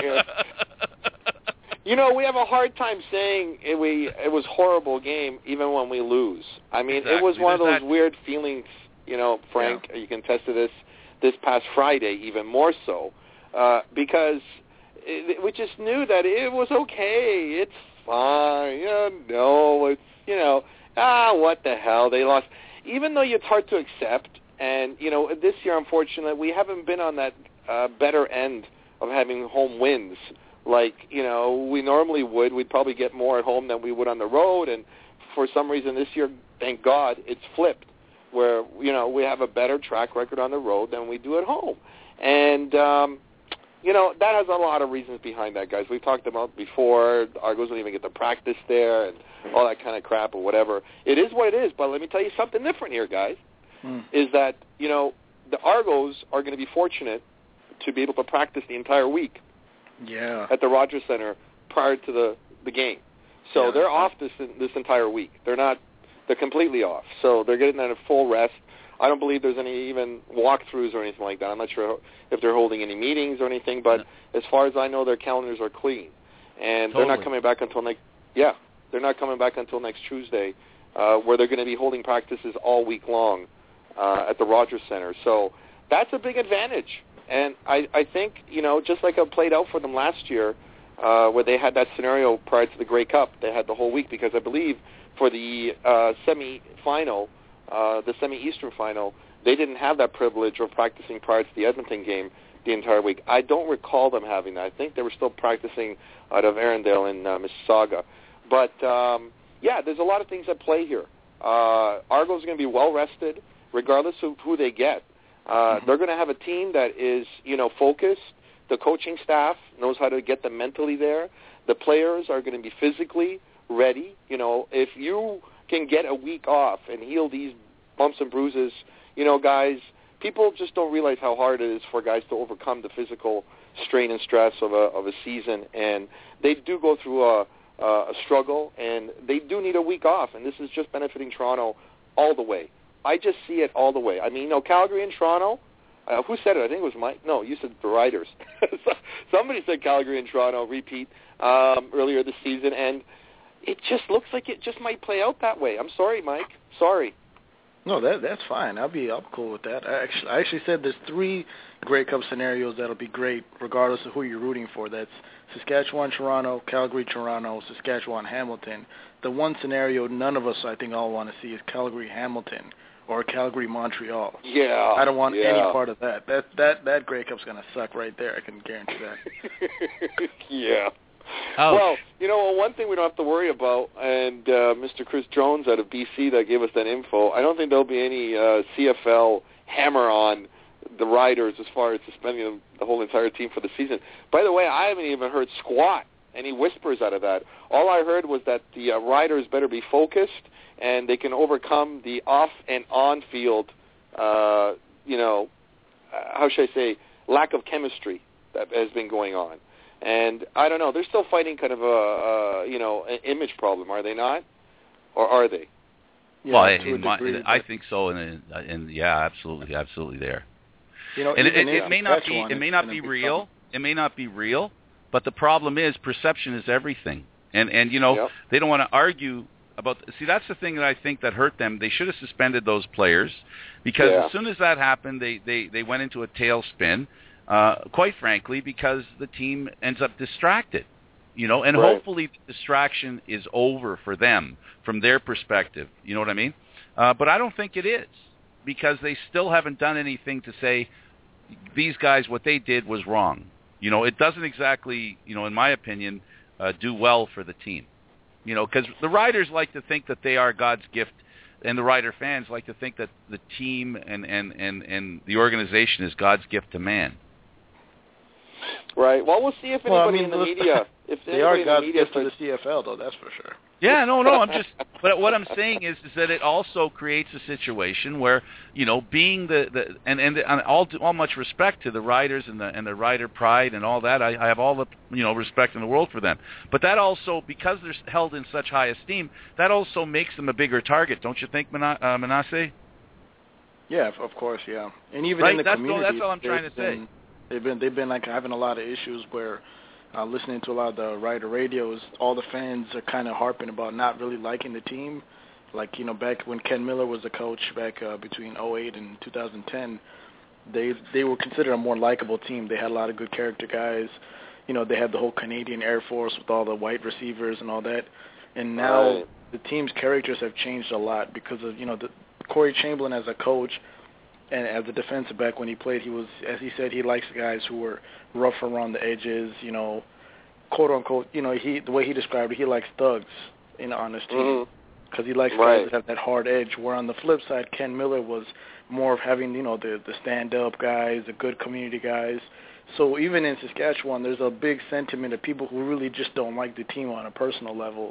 You know, we have a hard time saying it, we, it was a horrible game even when we lose. I mean, exactly. It was one There's of those that... weird feelings, you know, Frank, yeah. you can attest to this, this past Friday even more so, uh, because it, we just knew that it was okay. It's fine. Yeah, no, it's, you know, ah, what the hell, they lost. Even though it's hard to accept, and, you know, this year, unfortunately, we haven't been on that uh, better end of having home wins like, you know, we normally would. We'd probably get more at home than we would on the road, and for some reason this year, thank God, it's flipped, where, you know, we have a better track record on the road than we do at home. And, um, you know, that has a lot of reasons behind that, guys. We've talked about before. Argos don't even get to practice there and all that kind of crap or whatever. It is what it is, but let me tell you something different here, guys, hmm. is that, you know, the Argos are going to be fortunate to be able to practice the entire week yeah. at the Rogers Center prior to the, the game. So yeah, they're off this this entire week. They're not, they're completely off. So they're getting a full rest. I don't believe there's any even walkthroughs or anything like that. I'm not sure if they're holding any meetings or anything, but no. as far as I know, their calendars are clean. And totally. They're not coming back until next, yeah, they're not coming back until next Tuesday, uh, where they're going to be holding practices all week long uh, at the Rogers Center. So that's a big advantage. And I, I think, you know, just like it played out for them last year, uh, where they had that scenario prior to the Grey Cup, they had the whole week, because I believe for the uh, semi-final, uh, the semi-Eastern final, they didn't have that privilege of practicing prior to the Edmonton game the entire week. I don't recall them having that. I think they were still practicing out of Arendelle in uh, Mississauga. But, um, yeah, there's a lot of things at play here. Uh, Argos are going to be well-rested, regardless of who they get. Uh, mm-hmm. They're going to have a team that is, you know, focused. The coaching staff knows how to get them mentally there. The players are going to be physically ready. You know, if you can get a week off and heal these bumps and bruises, you know, guys, people just don't realize how hard it is for guys to overcome the physical strain and stress of a of a season. And they do go through a, a struggle, and they do need a week off. And this is just benefiting Toronto all the way. I just see it all the way. I mean, you know, Calgary and Toronto, uh, who said it? I think it was Mike. No, you said the Riders. Somebody said Calgary and Toronto repeat um, earlier this season, and it just looks like it just might play out that way. I'm sorry, Mike. Sorry. No, that that's fine. I'll be I'm cool with that. I actually, I actually said there's three Grey Cup scenarios that'll be great regardless of who you're rooting for. That's Saskatchewan, Toronto, Calgary, Toronto, Saskatchewan, Hamilton. The one scenario none of us, I think, all want to see is Calgary, Hamilton, or Calgary, Montreal. Yeah. I don't want yeah. any part of that. That that that Grey Cup's going to suck right there. I can guarantee that. yeah. Oh. Well, you know, one thing we don't have to worry about, and uh, Mister Chris Jones out of B C that gave us that info, I don't think there'll be any uh, C F L hammer on the Riders as far as suspending the whole entire team for the season. By the way, I haven't even heard squat, any whispers out of that. All I heard was that the uh, Riders better be focused and they can overcome the off and on field, uh, you know, uh, how should I say, lack of chemistry that has been going on. And I don't know, they're still fighting kind of a, a you know, an image problem, are they not? Or are they? Yeah, well, in my, degree, I think so, and and yeah, absolutely, absolutely there. You know, and it, it, it may not be, it may not be real, fun. it may not be real, but the problem is perception is everything, and and you know yep. they don't want to argue about. See, that's the thing that I think that hurt them. They should have suspended those players because Yeah. as soon as that happened, they they, they went into a tailspin. Uh, quite frankly, because the team ends up distracted, you know, and Right. hopefully the distraction is over for them from their perspective. You know what I mean? Uh, but I don't think it is, because they still haven't done anything to say these guys, what they did was wrong. You know, it doesn't exactly, you know, in my opinion, uh, do well for the team. You know, because the Riders like to think that they are God's gift, and the Rider fans like to think that the team and, and, and, and the organization is God's gift to man. Right. Well, we'll see if anybody Well, I mean, in the look, media, if They are anybody in the God's media gift to starts, the C F L, though, that's for sure. Yeah, no, no, I'm just, but what I'm saying is, is that it also creates a situation where, you know, being the, the and, and, and all, all much respect to the Riders and the, and the Rider pride and all that, I, I have all the, you know, respect in the world for them. But that also, because they're held in such high esteem, that also makes them a bigger target, don't you think, Mana- uh, Manasseh? Yeah, of course, yeah. And even Right, in the that's all- community, that's all I'm trying they've to say. been- They've been they've been like having a lot of issues where uh, listening to a lot of the Rider radios, all the fans are kind of harping about not really liking the team. Like, you know, back when Ken Miller was the coach back uh, between oh eight and two thousand ten, they they were considered a more likable team. They had a lot of good character guys. You know, they had the whole Canadian Air Force with all the white receivers and all that. And now Right. the team's characters have changed a lot because of, you know, the, Corey Chamberlain as a coach and as a defensive back when he played, he was, as he said, he likes guys who were rough around the edges, you know, quote unquote, you know, he the way he described it, he likes thugs, you know, on his team. Mhm. Because he likes Right. guys that have that hard edge. Where on the flip side, Ken Miller was more of having, you know, the the stand-up guys, the good community guys. So even in Saskatchewan, there's a big sentiment of people who really just don't like the team on a personal level,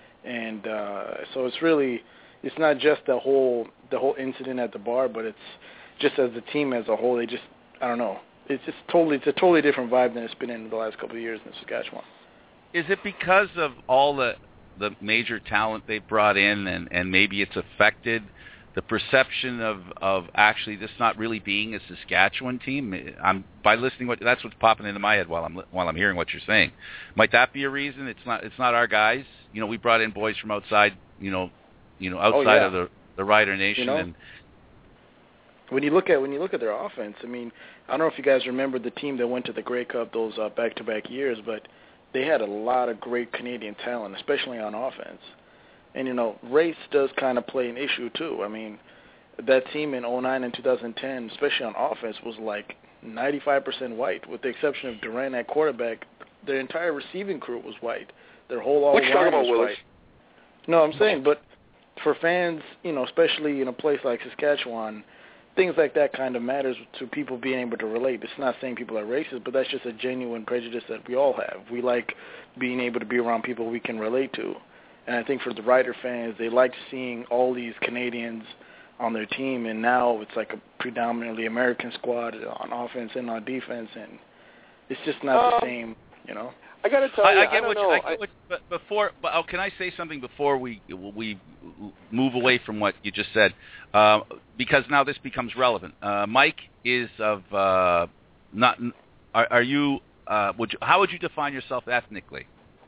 and uh, so it's really, it's not just the whole the whole incident at the bar, but it's just as the team as a whole. They just, I don't know, it's just totally it's a totally different vibe than it's been in the last couple of years in Saskatchewan. Is it because of all the the major talent they brought in, and, and maybe it's affected the perception of, of actually this not really being a Saskatchewan team? I'm by listening what that's what's popping into my head while I'm while I'm hearing what you're saying. Might that be a reason? It's not it's not our guys. You know, we brought in boys from outside. You know, you know outside oh, yeah. of the the Rider Nation. You know? And When you look at when you look at their offense, I mean, I don't know if you guys remember the team that went to the Grey Cup those uh, back-to-back years, but they had a lot of great Canadian talent, especially on offense. And, you know, race does kind of play an issue, too. I mean, that team in oh nine and two thousand ten, especially on offense, was like ninety-five percent white, with the exception of Durant at quarterback. Their entire receiving crew was white. Their whole What you talking all-line about, was Willis? white. No, I'm saying, but for fans, you know, especially in a place like Saskatchewan, things like that kind of matters to people being able to relate. It's not saying people are racist, but that's just a genuine prejudice that we all have. We like being able to be around people we can relate to. And I think for the Rider fans, they like seeing all these Canadians on their team, and now it's like a predominantly American squad on offense and on defense, and it's just not Um, the same, you know? I got to tell I, you, I get don't what know. you, I get what, but before, but oh, can I say something before we we move away from what you just said? Uh, because now this becomes relevant. Uh, Mike is of uh, not. Are, are you? Uh, would you? How would you define yourself ethnically?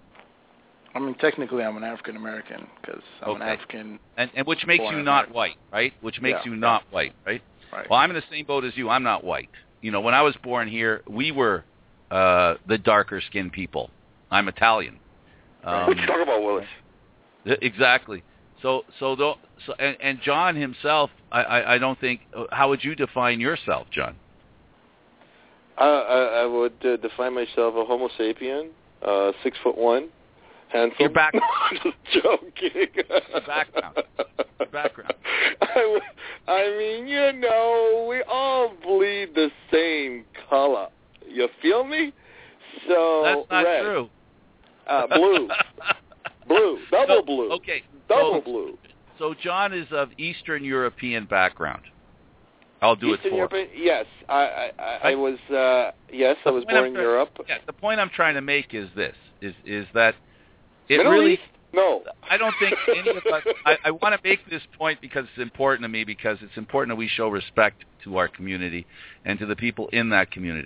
I mean, technically, I'm an African American because I'm Okay. an African. And, and which makes Born you in not America. white, right? Which makes Yeah. you not white, right? Right. Well, I'm in the same boat as you. I'm not white. You know, when I was born here, we were uh, the darker skinned people. I'm Italian. Um, What you talking about, Willis? Exactly. So, so, the, so, and, and John himself, I, I, I don't think. How would you define yourself, John? I, I, I would uh, define myself a Homo sapien, uh, six foot one, handsome. Your back- Just joking. Your background. Your background. I, w- I mean, you know, we all bleed the same color. You feel me? So That's not red, true. Uh, blue, blue, double So- blue, Okay. double so, blue. So John is of Eastern European background. I'll do Eastern it for him. European, yes, I, I, I, I Right. was, uh, yes, I The was point born I'm in trying- Europe. Yeah, the point I'm trying to make is this: is is that it Middle really. East? No. I don't think any of us. I, I want to make this point because it's important to me, because it's important that we show respect to our community and to the people in that community.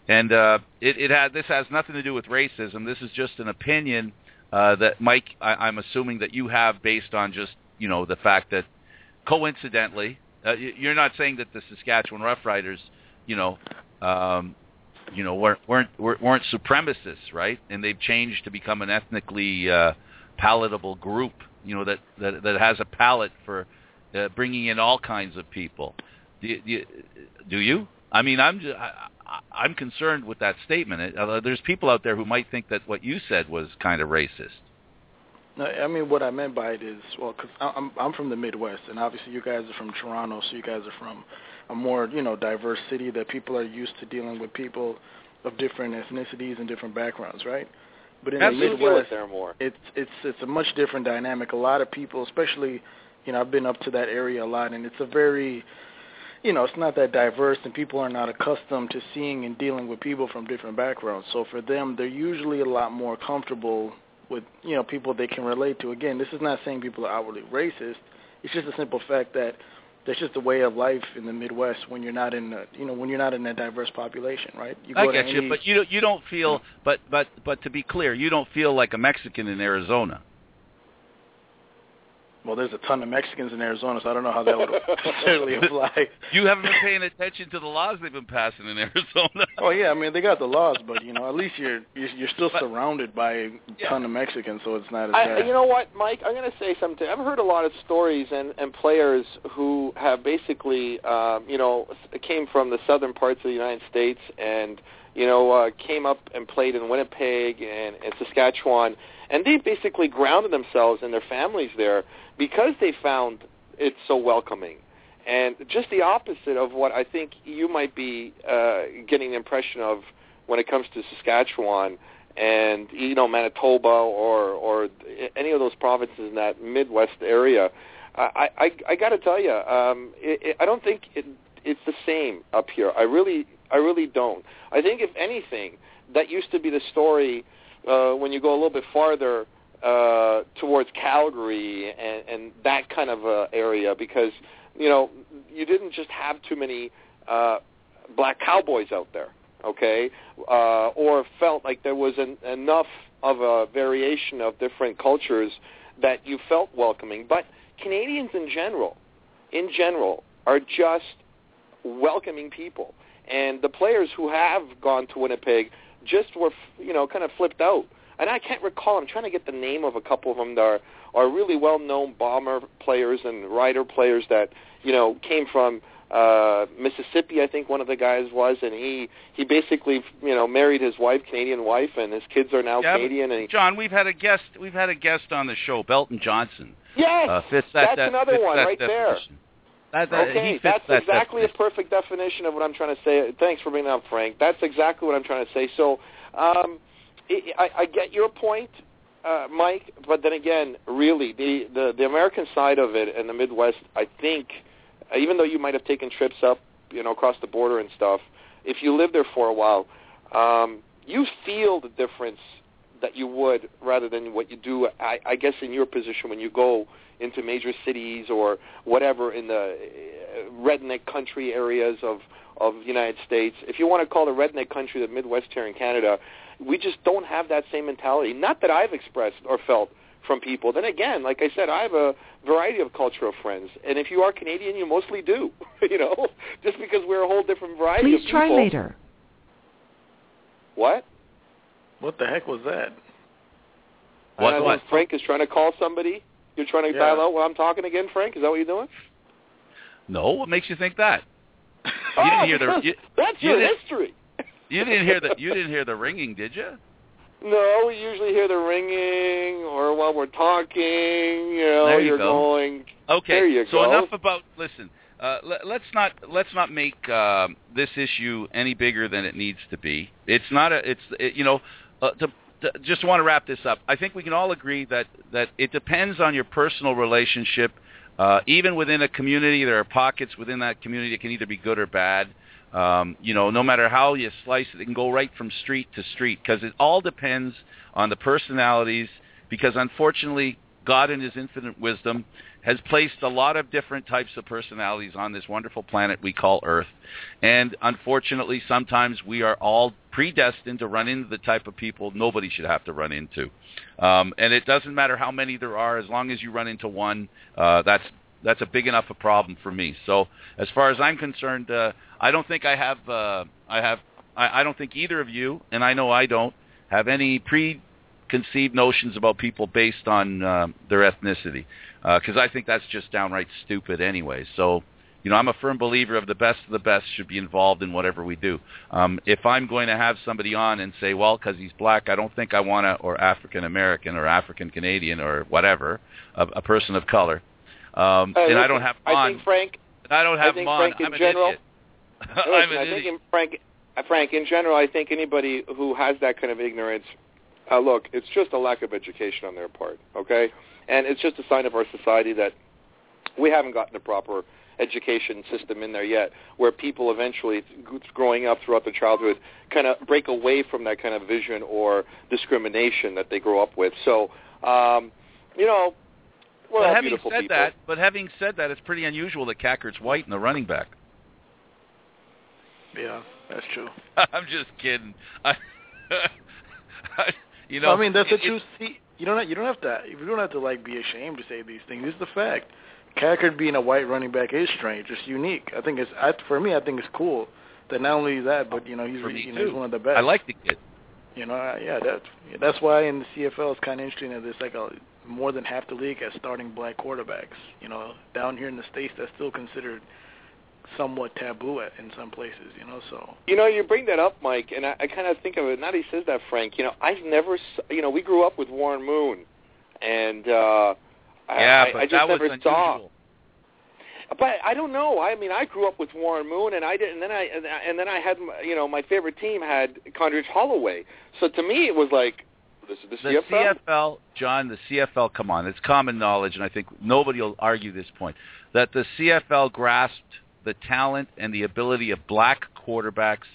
And uh, it, it had this has nothing to do with racism. This is just an opinion uh, that Mike, I, I'm assuming that you have based on just you know the fact that coincidentally, uh, you're not saying that the Saskatchewan Roughriders, you know, um, you know weren't weren't weren't supremacists, right? And they've changed to become an ethnically uh, palatable group, you know, that that, that has a palate for uh, bringing in all kinds of people. Do you, do you? Do you? I mean, I'm just, I, I'm concerned with that statement. Uh, there's people out there who might think that what you said was kind of racist. No, I mean, what I meant by it is, well, because I'm I'm from the Midwest, and obviously you guys are from Toronto, so you guys are from a more, you know, diverse city that people are used to dealing with people of different ethnicities and different backgrounds, right? But in Absolutely the Midwest, there more. it's it's it's a much different dynamic. A lot of people, especially, you know, I've been up to that area a lot, and it's a very, you know, it's not that diverse, and people are not accustomed to seeing and dealing with people from different backgrounds. So for them, they're usually a lot more comfortable with, you know, people they can relate to. Again, this is not saying people are outwardly racist. It's just a simple fact that there's just a way of life in the Midwest when you're not in, a, you know, when you're not in a diverse population, right? You go I to get any, you, but you you don't feel, but but but to be clear, you don't feel like a Mexican in Arizona. Well, there's a ton of Mexicans in Arizona, so I don't know how that would necessarily apply. You haven't been paying attention to the laws they've been passing in Arizona. Oh yeah, I mean they got the laws, but you know at least you're you're, you're still but, surrounded by a yeah. ton of Mexicans, so it's not as I, bad. you know what, Mike? I'm going to say something. I've heard a lot of stories and, and players who have basically, um, you know, came from the southern parts of the United States and, you know, uh, came up and played in Winnipeg and, and Saskatchewan, and they basically grounded themselves and their families there because they found it so welcoming. And just the opposite of what I think you might be uh, getting the impression of when it comes to Saskatchewan and, you know, Manitoba or or any of those provinces in that Midwest area. I I, I got to tell you, um, it, it, I don't think it, it's the same up here. I really I really don't. I think if anything, that used to be the story uh, when you go a little bit farther uh, towards Calgary and, and that kind of uh, area, because you know you didn't just have too many uh, black cowboys out there. Okay, uh, or felt like there was an, enough of a variation of different cultures that you felt welcoming. But Canadians in general, in general, are just welcoming people. And the players who have gone to Winnipeg just were, you know, kind of flipped out. And I can't recall. I'm trying to get the name of a couple of them that are, are really well-known bomber players and rider players that, you know, came from Uh, Mississippi, I think one of the guys was, and he he basically you know married his wife, Canadian wife, and his kids are now yeah, Canadian. And he, John, we've had a guest. We've had a guest on the show, Belton Johnson. Yes, uh, fits that, that's that, another fits one that right definition. there. That, that, okay, he fits that's that exactly definition. a perfect definition of what I'm trying to say. Thanks for bringing that up, Frank. That's exactly what I'm trying to say. So, um, I, I get your point, uh, Mike, but then again, really, the, the the American side of it in the Midwest, I think, even though you might have taken trips up, you know, across the border and stuff, if you live there for a while, um, you feel the difference that you would rather than what you do, I, I guess, in your position when you go into major cities or whatever in the redneck country areas of, of the United States. If you want to call the redneck country the Midwest here in Canada, we just don't have that same mentality. Not that I've expressed or felt from people. Then again, like I said, I have a variety of cultural friends, and if you are Canadian, you mostly do. You know, just because we're a whole different variety Please of people. try later. What? What the heck was that? What, I don't what? know, Frank is trying to call somebody. You're trying to Yeah. dial out while I'm talking again, Frank? Is that what you're doing? No, what makes you think that? You oh, didn't hear the. because You, that's you your didn't- history. you didn't hear the. You didn't hear the ringing, did you? No, we usually hear the ringing, or while we're talking, you know, There you you're go. going. Okay, There you so go. enough about. Listen, uh, let, let's not let's not make um, this issue any bigger than it needs to be. It's not a. It's it, you know. Uh, to, to, just want to wrap this up. I think we can all agree that that it depends on your personal relationship. Uh, even within a community, there are pockets within that community that can either be good or bad. Um, you know, no matter how you slice it, it can go right from street to street because it all depends on the personalities. Because unfortunately, God in his infinite wisdom has placed a lot of different types of personalities on this wonderful planet we call Earth. And unfortunately, sometimes we are all predestined to run into the type of people nobody should have to run into. Um, and it doesn't matter how many there are, as long as you run into one, uh, that's that's a big enough a problem for me. So as far as I'm concerned, uh, I don't think I have, uh, I have, I, I don't think either of you, and I know I don't, have any preconceived notions about people based on uh, their ethnicity, because uh, I think that's just downright stupid anyway. So, you know, I'm a firm believer of the best of the best should be involved in whatever we do. Um, if I'm going to have somebody on and say, well, because he's black, I don't think I want to, or African American or African Canadian or whatever, a, a person of color, um, uh, and listen, I don't have him I on. think Frank. I don't have I think him on. Frank in I'm an general, idiot. listen, I'm an I idiot. think in Frank, uh, Frank, in general, I think anybody who has that kind of ignorance, uh, look, it's just a lack of education on their part, okay? And it's just a sign of our society that we haven't gotten the proper education system in there yet, where people eventually, growing up throughout their childhood, kind of break away from that kind of vision or discrimination that they grow up with. So, um, you know, we're but all having beautiful said people. that, but having said that, it's pretty unusual that Cackert's white and the running back. Yeah, that's true. I'm just kidding. I, I, you know, I mean, that's it, a true. See, you don't. You don't have to. You don't have to like be ashamed to say these things. It's the fact. Cackert being a white running back is strange. It's unique. I think it's. I, for me, I think it's cool that not only that, but you know, he's For me you know, too. he's one of the best. I like the kid. You know, I, yeah, that's that's why in the C F L it's kind of interesting that there's like a more than half the league as starting black quarterbacks. You know, down here in the States, that's still considered somewhat taboo at, in some places. You know, so. You know, you bring that up, Mike, and I, I kind of think of it. Now that he says that, Frank, you know, I've never, you know, we grew up with Warren Moon, and uh, yeah, I, but I just that was never unusual. saw. But I don't know. I mean, I grew up with Warren Moon, and I did, and then I and then I had, you know, my favorite team had Condredge Holloway. So to me, it was like, this is the, The C F L. C F L, John, the C F L, come on, it's common knowledge, and I think nobody will argue this point, that the C F L grasped the talent and the ability of black quarterbacks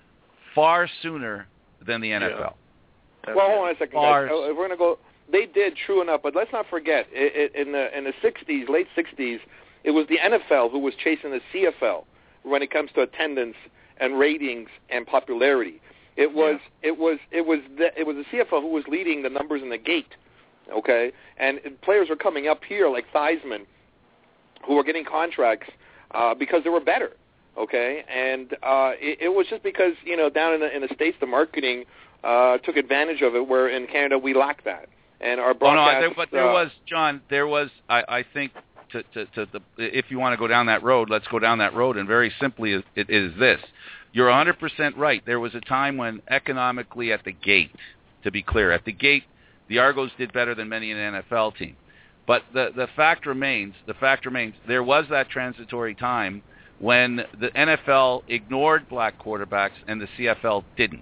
far sooner than the N F L. Yeah. Well, hold on a second, Far guys. Oh, if we're gonna go, they did, true enough, but let's not forget, it, it, in the in the sixties, late sixties, it was the N F L who was chasing the C F L when it comes to attendance and ratings and popularity. It was yeah. it was it was the, it was the C F L who was leading the numbers in the gate, okay? And players were coming up here like Theismann, who were getting contracts uh, because they were better, okay? And uh, it, it was just because, you know, down in the in the States, the marketing uh, took advantage of it, where in Canada we lack that. And our broadcast. Oh, no, there, but there uh, was, John. There was, I, I think. To, to, to the, if you want to go down that road, let's go down that road. And very simply, it, it is this. You're one hundred percent right. There was a time when economically at the gate, to be clear, at the gate, the Argos did better than many an N F L team. But the, the fact remains, the fact remains, there was that transitory time when the N F L ignored black quarterbacks and the C F L didn't.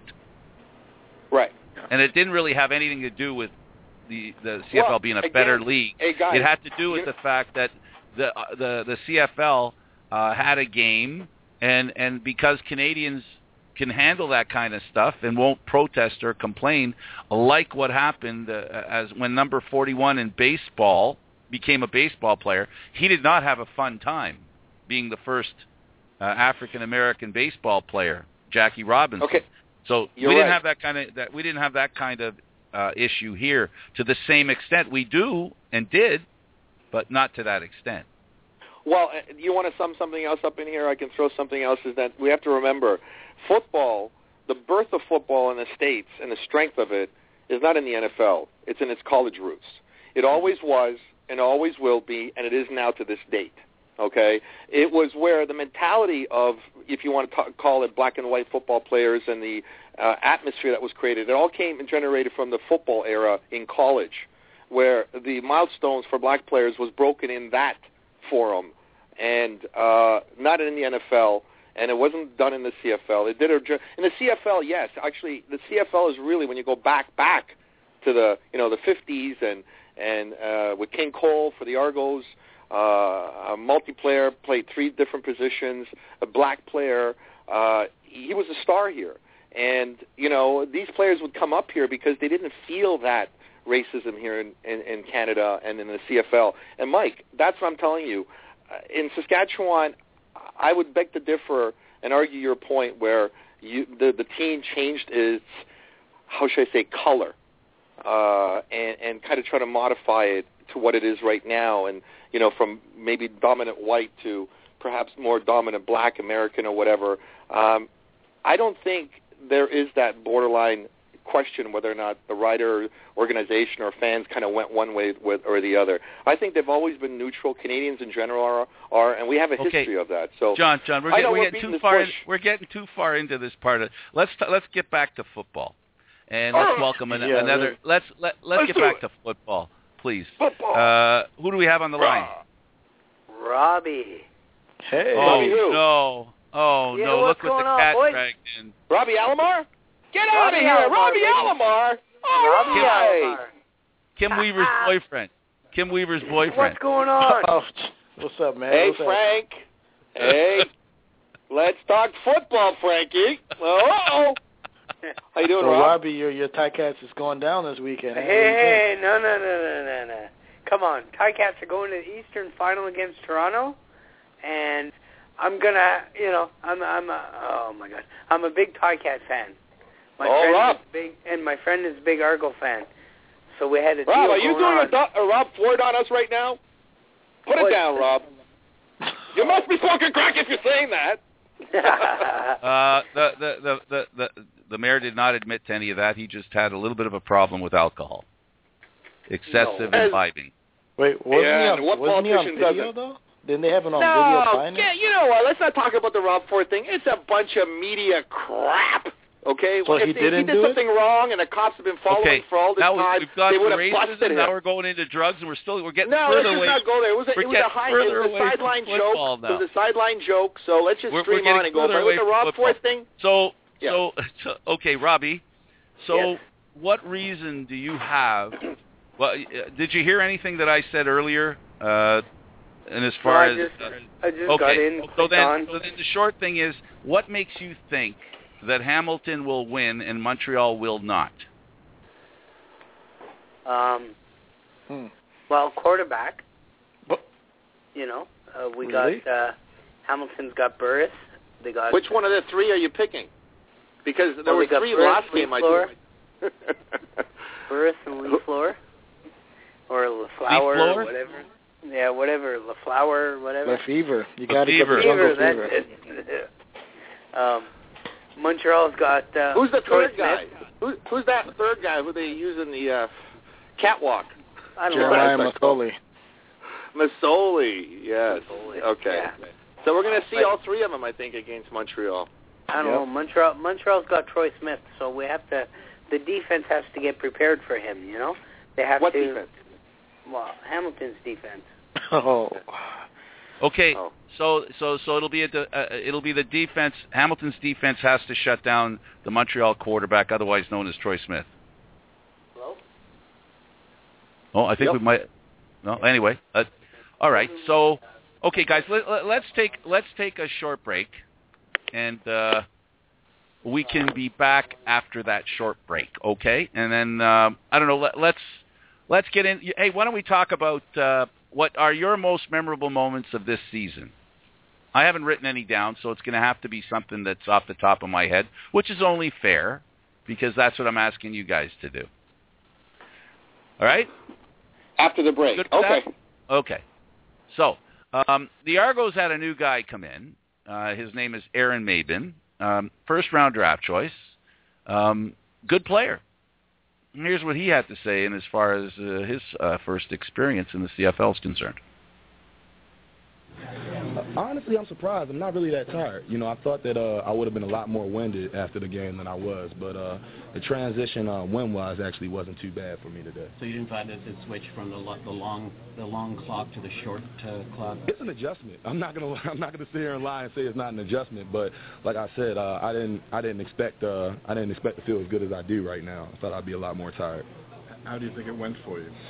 Right. And it didn't really have anything to do with the the C F L well, being a again, better league. Hey guys, it had to do with the fact that the uh, the the C F L uh, had a game, and and because Canadians can handle that kind of stuff and won't protest or complain, like what happened uh, as when number forty-one in baseball became a baseball player. He did not have a fun time being the first uh, African American baseball player, Jackie Robinson. Okay. So You're we didn't right. have that kind of that we didn't have that kind of Uh, issue here to the same extent. We do and did, but not to that extent. Well, uh, you want to sum something else up in here? I can throw something else. Is that we have to remember, football, the birth of football in the States and the strength of it is not in the N F L. It's in its college roots. It always was and always will be, and it is now to this date. Okay? It was where the mentality of, if you want to talk, call it black and white football players and the uh, atmosphere that was created, it all came and generated from the football era in college, where the milestones for black players was broken in that forum and uh, not in the N F L, and it wasn't done in the C F L. It did a, in the C F L, yes. Actually, the C F L is really, when you go back, back to the, you know, the fifties and, and uh, with King Cole for the Argos, Uh, a multiplayer, played three different positions, a black player. Uh, he was a star here. And, you know, these players would come up here because they didn't feel that racism here in, in, in Canada and in the C F L. And, Mike, that's what I'm telling you. Uh, in Saskatchewan, I would beg to differ and argue your point where you, the, the team changed its, how should I say, color, uh, and, and kind of try to modify it to what it is right now, and, you know, from maybe dominant white to perhaps more dominant black American or whatever. Um, I don't think there is that borderline question whether or not the rider organization or fans kind of went one way with or the other. I think they've always been neutral. Canadians in general are, are and we have a okay. history of that. So, John, John, we're, get, we're, we're getting too far. In, we're getting too far into this part of. Let's t- let's get back to football, and let's oh, welcome an, yeah, another. yeah. Let's let let's, let's get back it. to football, please. Football. Uh, who do we have on the line? Robbie. Hey. Oh Robbie who? no! Oh yeah, no! what's Look what going the on, cat boys? dragged in. Robbie Alomar? Get out Robbie of here, Alomar, Robbie baby. Alomar! All Robbie right. Alomar. Kim Weaver's boyfriend. Kim Weaver's boyfriend. What's going on? Oh, what's up, man? Hey, what's Frank. Hey. Let's talk football, Frankie. Oh. How you doing, So, Rob? Robbie, your your Ticats is going down this weekend. Hey, What do you hey, no, no, no, no, no, no. Come on. Ticats are going to the Eastern Final against Toronto, and I'm gonna, you know, I'm, I'm, a, oh my God, I'm a big Ticat fan. My Oh, friend Rob. is big, and my friend is a big Argo fan. So we had a deal Rob, are you going doing on. a, do- a Rob Ford on us right now? Put What? it down, Rob. You must be smoking crack if you're saying that. Uh, the, the, the, the, the, the mayor did not admit to any of that. He just had a little bit of a problem with alcohol. Excessive No. imbibing. Wait, wasn't Yeah, he and on, what wasn't he on politician video, doesn't? though? Didn't they have it on No, video buying yeah, it? you know what? Let's not talk about the Rob Ford thing. It's a bunch of media crap. Okay, So if, he if didn't he did do it? something wrong and the cops have been following Okay, for all this now time, we've got they would have racism. busted him. Now we're going into drugs, and we're still we're getting No, further let's just away. not go there. It was a, we're it was a, getting high, further it was a away from sideline football joke. now. It was a sideline joke. So let's just We're, stream we're on getting and go. further But away with the from Rob football. Ford thing, So, Yeah. so, so, okay, Robbie. So, Yes. what reason do you have? Well, uh, did you hear anything that I said earlier? Uh, and as far I as just, uh, I just okay, got in, so then, on. so then the short thing is, what makes you think that Hamilton will win and Montreal will not? Um, Hmm. well, quarterback. But- You know, uh, we Really? got uh, Hamilton's got Burris. They got which one of the three are you picking? Because there Well, were they got three Burris, last game. I Lafleur. think. Burris and Lafleur, or LaFlower, Lafleur? or whatever. Yeah, whatever, LaFlower, whatever. Lefevre. You got to get Lefevre. the jungle Fever, fever. that's it. um, Montreal's got uh, Who's the Troy third guy? Smith. Who, who's that third guy who they use in the uh, catwalk? I don't Jeremiah know. Masoli. Masoli, yes. Masoli, Okay. yeah. So we're going to see But- all three of them, I think, against Montreal. I don't Yep. know. Montreal, Montreal's got Troy Smith, so we have to. The defense has to get prepared for him. You know, they have What to. defense? Well, Hamilton's defense. Oh. Okay, Oh. so so so it'll be a de- uh, it'll be the defense. Hamilton's defense has to shut down the Montreal quarterback, otherwise known as Troy Smith. Hello? Oh, I think Yep. we might. No, anyway. Uh, all right. So, okay, guys, let, let, let's take let's take a short break, and uh, we can be back after that short break. Okay, and then um, I don't know. Let, let's let's get in. Hey, why don't we talk about uh, what are your most memorable moments of this season? I haven't written any down, so it's going to have to be something that's off the top of my head, which is only fair because that's what I'm asking you guys to do. All right? After the break. Good for Okay. that? Okay. So, um, the Argos had a new guy come in. Uh, his name is Aaron Mabin. Um, first-round draft choice. Um, good player. And here's what he had to say in as far as uh, his uh, first experience in the C F L is concerned. Honestly, I'm surprised. I'm not really that tired. You know, I thought that uh, I would have been a lot more winded after the game than I was, but uh, the transition uh, wind-wise actually wasn't too bad for me today. So you didn't find it to switch from the, lo- the long the long clock to the short uh, clock? It's an adjustment. I'm not gonna I'm not gonna sit here and lie and say it's not an adjustment, but like I said, uh, I didn't I didn't expect uh, I didn't expect to feel as good as I do right now. I thought I'd be a lot more tired. How do you think it went for you?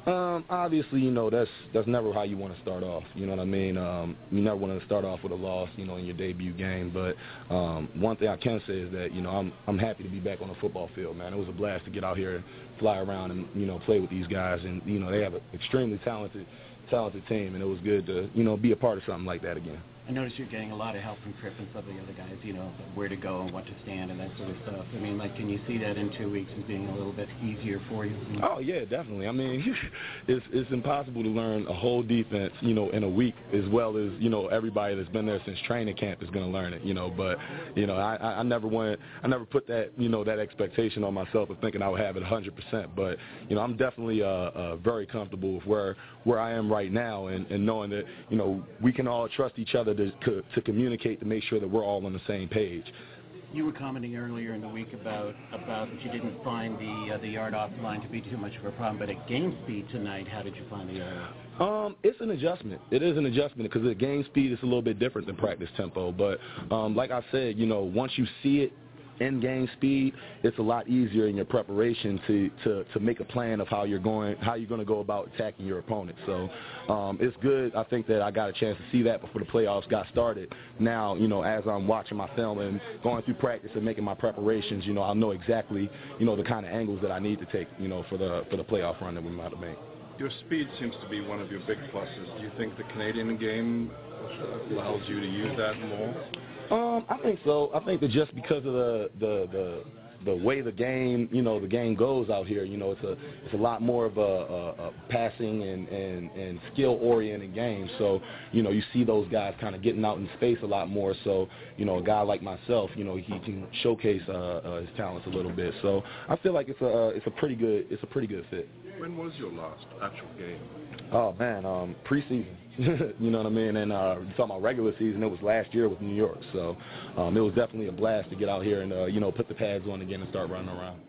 Um, obviously, you know, that's that's never how you want to start off. You know what I mean? Um, you never want to start off with a loss, you know, in your debut game. But um, one thing I can say is that, you know, I'm I'm happy to be back on the football field, man. It was a blast to get out here and fly around and, you know, play with these guys. And, you know, they have an extremely talented, talented team, and it was good to, you know, be a part of something like that again. I noticed you're getting a lot of help from Tripp and some of the other guys, you know, where to go and what to stand and that sort of stuff. I mean, like, can you see that in two weeks as being a little bit easier for you? Oh, yeah, definitely. I mean, it's it's impossible to learn a whole defense, you know, in a week as well as, you know, everybody that's been there since training camp is going to learn it, you know. But, you know, I, I never wanted, I never put that, you know, that expectation on myself of thinking I would have it one hundred percent. But, you know, I'm definitely uh, uh, very comfortable with where, where I am right now and, and knowing that, you know, we can all trust each other to, to, to communicate to make sure that we're all on the same page. You were commenting earlier in the week about about that you didn't find the uh, the yard off the line to be too much of a problem, but at game speed tonight, how did you find the yard off? Um, it's an adjustment. It is an adjustment because at game speed it's a little bit different than practice tempo. But um, like I said, you know, once you see it in game speed, it's a lot easier in your preparation to, to, to make a plan of how you're going how you're going to go about attacking your opponent. So um, it's good. I think that I got a chance to see that before the playoffs got started. Now, you know, as I'm watching my film and going through practice and making my preparations, you know, I'll know exactly, you know, the kind of angles that I need to take, you know, for the for the playoff run that we might have made. Your speed seems to be one of your big pluses. Do you think the Canadian game allows you to use that more? Um, I think so. I think that just because of the the the the way the game, you know, the game goes out here, you know, it's a it's a lot more of a, a, a passing and, and, and skill-oriented game. So, you know, you see those guys kind of getting out in space a lot more. So, you know, a guy like myself, you know, he can showcase uh, uh, his talents a little bit. So, I feel like it's a uh, it's a pretty good it's a pretty good fit. When was your last actual game? Oh man, um, preseason. You know what I mean? And uh, talking about regular season, it was last year with New York. So um, it was definitely a blast to get out here and, uh, you know, put the pads on again and start running around.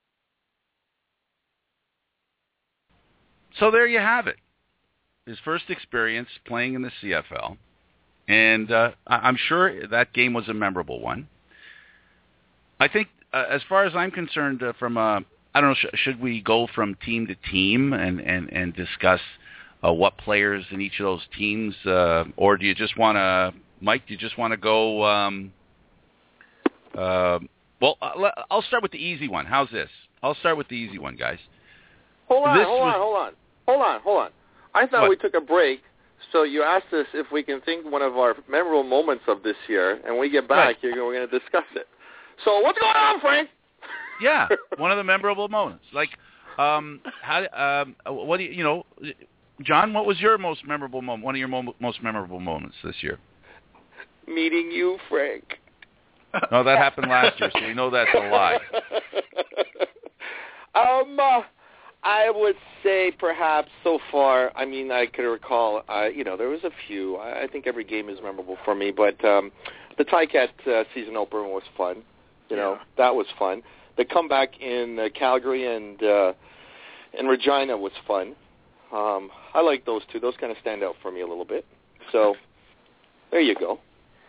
So there you have it. His first experience playing in the C F L. And uh, I'm sure that game was a memorable one. I think, uh, as far as I'm concerned, uh, from a, I don't know, sh- should we go from team to team and, and, and discuss Uh, what players in each of those teams, uh, or do you just want to, Mike, do you just want to go, um, uh, well, I'll start with the easy one. How's this? I'll start with the easy one, guys. Hold on, this hold was, on, hold on. Hold on, hold on. I thought what? we took a break, so you asked us if we can think one of our memorable moments of this year, and when we get back, right. you're, we're going to discuss it. So what's going on, Frank? Yeah, one of the memorable moments. Like, um, how, um, what do you, you know, John, what was your most memorable moment, one of your mo- most memorable moments this year? Meeting you, Frank. No, that happened last year, so we know that's a lie. um, uh, I would say perhaps so far, I mean, I could recall, uh, you know, there was a few. I, I think every game is memorable for me, but um, the Ticat uh, season opener was fun. You know, yeah. That was fun. The comeback in uh, Calgary and uh, in Regina was fun. Um, I like those two. Those kind of stand out for me a little bit. So, there you go.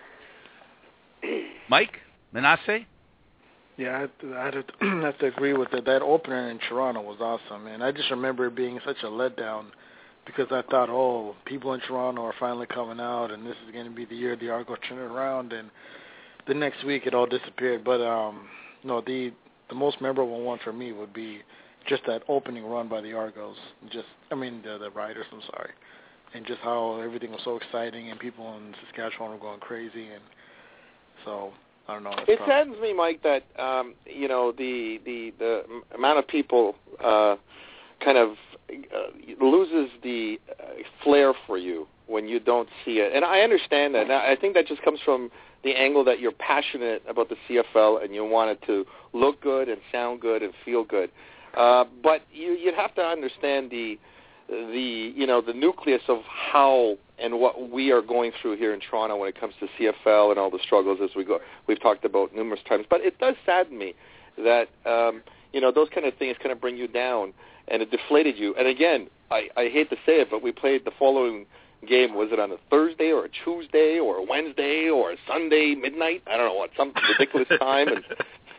Mike, Manasseh? Yeah, I have to, I have to, I have to agree with that. That opener in Toronto was awesome, and I just remember it being such a letdown because I thought, oh, people in Toronto are finally coming out, and this is going to be the year the Argos turn it around, and the next week it all disappeared. But, um, no, the the most memorable one for me would be just that opening run by the Argos, just, I mean, the, the Riders, I'm sorry, and just how everything was so exciting and people in Saskatchewan were going crazy, and so, I don't know. It saddens me, Mike, that, um, you know, the, the, the amount of people uh, kind of uh, loses the uh, flair for you when you don't see it, and I understand that. And I think that just comes from the angle that you're passionate about the C F L and you want it to look good and sound good and feel good. Uh, but you, you'd have to understand the, the you know, the nucleus of how and what we are going through here in Toronto when it comes to C F L and all the struggles as we go. We've talked about numerous times. But it does sadden me that, um, you know, those kind of things kind of bring you down, and it deflated you. And again, I, I hate to say it, but we played the following game. Was it on a Thursday or a Tuesday or a Wednesday or a Sunday midnight? I don't know what, some ridiculous time. And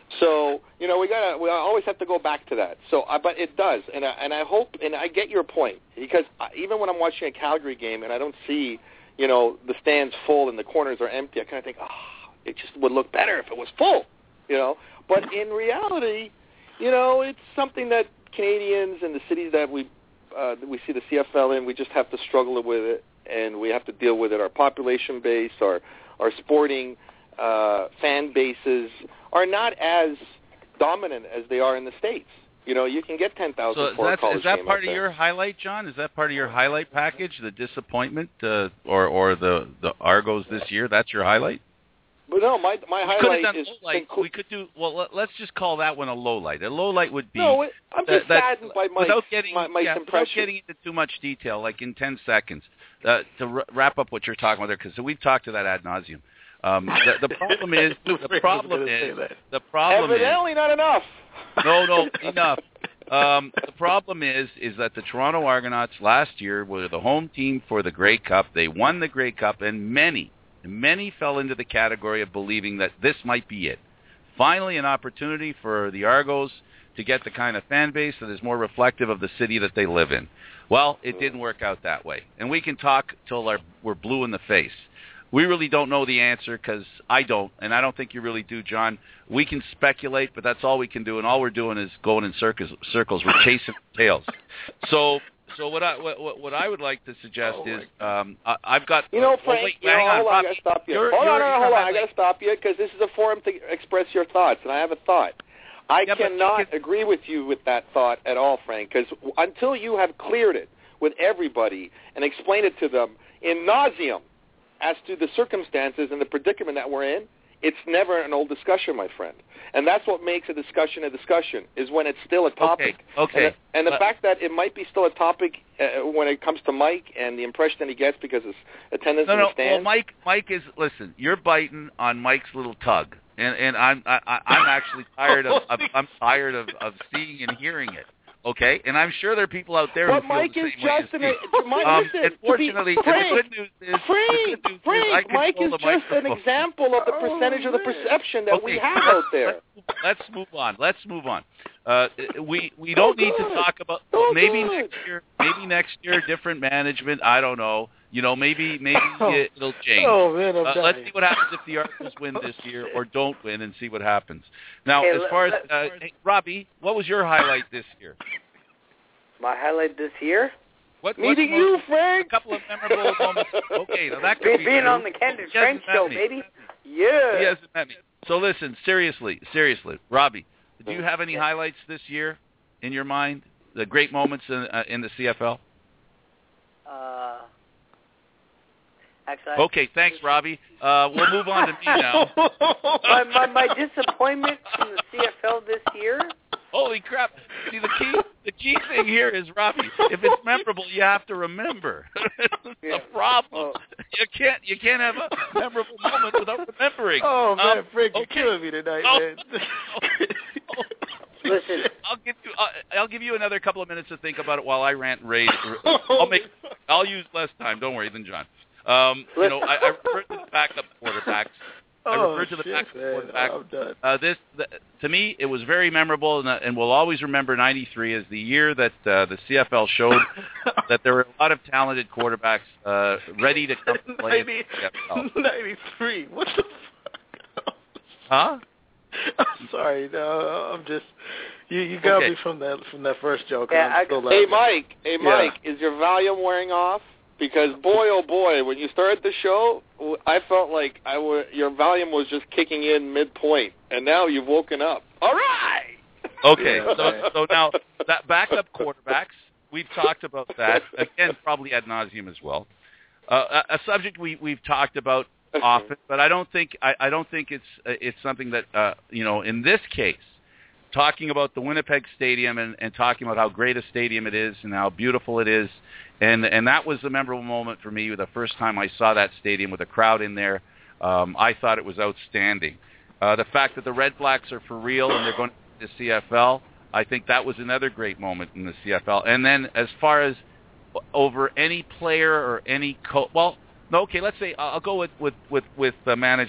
So, you know, we gotta we always have to go back to that. So, uh, but it does, and I, and I hope, and I get your point, because I, even when I'm watching a Calgary game and I don't see, you know, the stands full and the corners are empty, I kind of think, oh, it just would look better if it was full, you know. But in reality, you know, it's something that Canadians and the cities that we uh, we see the C F L in, we just have to struggle with it, and we have to deal with it. Our population base, our our sporting uh, fan bases are not as dominant as they are in the States. You know, you can get ten thousand so for a college is that game part of there. your highlight, John? Is that part of your highlight package, the disappointment uh, or or the, the Argos this year? That's your highlight? But no, my my we could have highlight done is... low light. We could do... Well, let, let's just call that one a low light. A low light would be... No, it, I'm just that, saddened by Mike's, without getting, my, Mike's yeah, impression. Without getting into too much detail, like in ten seconds, uh, to r- wrap up what you're talking about there, because we've talked to that ad nauseum. Um, the, the problem is... the problem is... The problem Evidently is, not enough. No, no, enough. Um, the problem is, is that the Toronto Argonauts last year were the home team for the Grey Cup. They won the Grey Cup, and many, many fell into the category of believing that this might be it. Finally, an opportunity for the Argos to get the kind of fan base that is more reflective of the city that they live in. Well, it didn't work out that way, and we can talk till our, we're blue in the face. We really don't know the answer, because I don't, and I don't think you really do, John. We can speculate, but that's all we can do, and all we're doing is going in circles. circles. We're chasing tails. So, so what I what, what I would like to suggest oh is, um, I, I've got. You know, oh, Frank. wait, you know, hang on, hold on, Rob, I gotta stop you. You're, hold you're, on, no, hold on, I like, gotta stop you because this is a forum to express your thoughts, and I have a thought. I yeah, cannot can, agree with you with that thought at all, Frank, because until you have cleared it with everybody and explained it to them in nauseum as to the circumstances and the predicament that we're in, it's never an old discussion, my friend. And that's what makes a discussion a discussion, is when it's still a topic. Okay, okay. And the, and the uh, fact that it might be still a topic uh, when it comes to Mike and the impression that he gets because of attendance no, in no, the stands. well, Mike, Mike is, listen, you're biting on Mike's little tug. And and I'm I, I'm actually tired of I'm, I'm tired of, of seeing and hearing it. Okay, and I'm sure there are people out there but who Mike feel the is same way just as an, me. Mike, Um, listen, unfortunately, to be, Frank, the good news is Frank, the good news Frank, is I Mike control is the just an microphone. example of the percentage of the perception that okay, we have out there. Let's, let's move on. Let's move on. Uh, we we don't oh, need good. to talk about oh, maybe good. next year. Maybe next year, different management. I don't know. You know, maybe maybe it, it'll change. Oh man, I'm uh, dying. let's see what happens if the Argos win this year or don't win, and see what happens. Now, Hey, as let- far as let- uh, hey, Robbie, what was your highlight this year? My highlight this year? What, Meeting what's you, more, Frank. A couple of memorable moments. Okay, now that could Be, be being true. on the Kendrick He hasn't French met show, me. baby. He Yeah. hasn't met me. So listen, seriously, seriously, Robbie, do you have any Yeah. highlights this year in your mind? The great moments in, uh, in the C F L? Uh, actually, I- Okay, thanks, Robbie. Uh, we'll move on to me now. my, my my disappointment from the C F L this year. Holy crap! See, the key the key thing here is, Robbie, if it's memorable, you have to remember. Yeah. The problem. Oh. You can't you can't have a memorable moment without remembering. Oh man, Um, Frank, you're okay. killing me tonight, Oh. man. Listen. I'll give you uh, I'll give you another couple of minutes to think about it while I rant and rave. I'll make I'll use less time. Don't worry, than John. Um, you know, I, I refer to the backup quarterbacks. I Oh, refer to the shit, backup man. quarterbacks. I'm done. Uh, this, the, to me, it was very memorable, and, uh, and we'll always remember ninety-three as the year that uh, the C F L showed that there were a lot of talented quarterbacks uh, ready to come to play in the C F L. ninety-three. What the fuck? Huh? I'm sorry. No, I'm just. You you got Okay. me from that from that first joke. Yeah, I'm I- still Hey, laughing. Mike. Hey, Yeah. Mike. Is your volume wearing off? Because boy, oh boy, when you started the show, I felt like I w- your volume was just kicking in midpoint, and now you've woken up. All right. Okay, Yeah, so okay. so now that backup quarterbacks, we've talked about that again, probably ad nauseum as well. Uh, a, a subject we we've talked about often, but I don't think I, I don't think it's uh, it's something that uh, you know in this case, talking about the Winnipeg Stadium and, and talking about how great a stadium it is and how beautiful it is, and and that was a memorable moment for me. The first time I saw that stadium with a crowd in there, um, I thought it was outstanding. Uh, the fact that the Red Blacks are for real and they're going to the C F L, I think that was another great moment in the C F L. And then as far as over any player or any coach, well, no, okay, let's say I'll go with with with, with uh, management.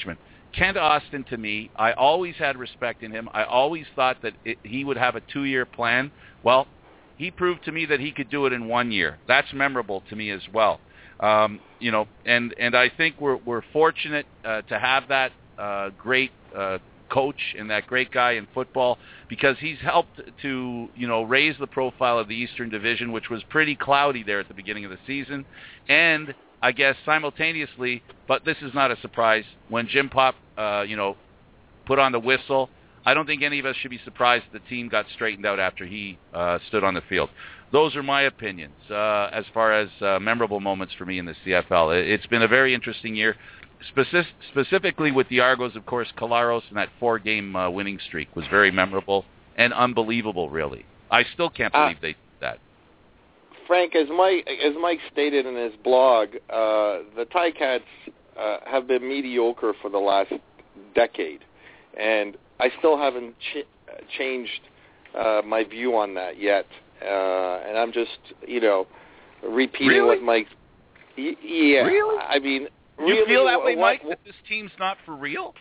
Kent Austin, to me, I always had respect in him. I always thought that it, he would have a two-year plan. Well, he proved to me that he could do it in one year. That's memorable to me as well. Um, you know, and, and I think we're we're fortunate uh, to have that uh, great uh, coach and that great guy in football, because he's helped to, you know, raise the profile of the Eastern Division, which was pretty cloudy there at the beginning of the season. And I guess simultaneously, but this is not a surprise, when Jim Popp, uh, you know, put on the whistle, I don't think any of us should be surprised the team got straightened out after he uh, stood on the field. Those are my opinions uh, as far as uh, memorable moments for me in the C F L. It's been a very interesting year, Speci- specifically with the Argos. Of course, Collaros and that four-game uh, winning streak was very memorable and unbelievable, really. I still can't believe uh, they did that. Frank, as Mike, as Mike stated in his blog, uh, the Ticats uh, have been mediocre for the last decade, and I still haven't ch- changed uh, my view on that yet. Uh, and I'm just, you know, repeating really? what Mike. Y- yeah, really? I mean, you really, feel that way, what, Mike? That this team's not for real?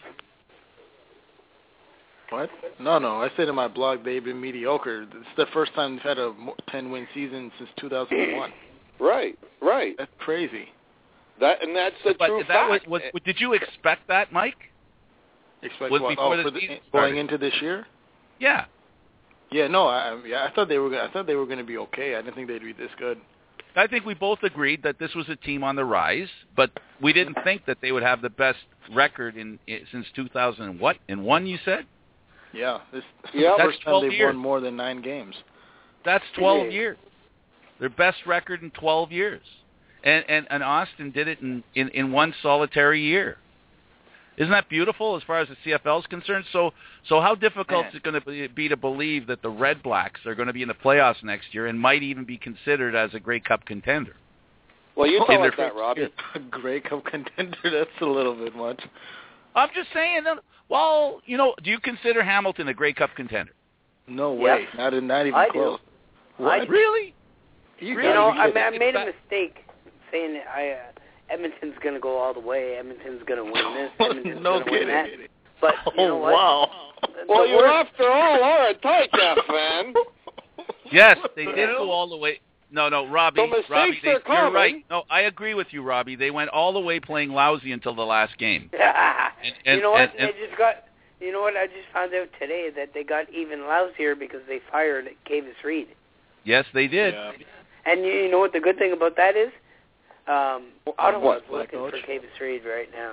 What? No, no. I said in my blog they've been mediocre. It's the first time they've had a ten-win season since two thousand one. Right, right. That's crazy. That and that's the but true that fact. Was, was, did you expect that, Mike? Expect was what? Before Oh, the for the, season going started. into this year? Yeah. Yeah, no, I, yeah, I thought they were. I thought they were going to be okay. I didn't think they'd be this good. I think we both agreed that this was a team on the rise, but we didn't think that they would have the best record in, in since two thousand. What in one? You said? Yeah, this yep. the first time they've years. won more than nine games. That's twelve years. Their best record in twelve years, and and, and Austin did it in, in, in one solitary year. Isn't that beautiful as far as the C F L is concerned? So, so how difficult Man. is it going to be, be to believe that the Red Blacks are going to be in the playoffs next year and might even be considered as a Grey Cup contender? Well, you In tell their us that, first Robbie. year. A Grey Cup contender, that's a little bit much. I'm just saying. that- Well, you know, do you consider Hamilton a Grey Cup contender? No way. Yes. Not, not even I close. do. What? I do. Really? You, You know, I, gotta I be made a It's mistake saying that I, uh, Edmonton's going to go all the way. Edmonton's going to win this. Edmonton's no going to win that. kidding. But you know Oh, what? wow. The Well, you worst- after all are a Ticat fan. Yes, they did Yeah. go all the way. No, no, Robbie, So mistakes Robbie, they, are you're common. right. No, I agree with you, Robbie. They went all the way playing lousy until the last game. And, and, you know what? and- and- they just got. You know what? I just found out today that they got even lousier because they fired Kavis Reed. yes, they did. Yeah. And you, you know what the good thing about that is? Um, Ottawa's What, looking coach? for Kavis Reed right now.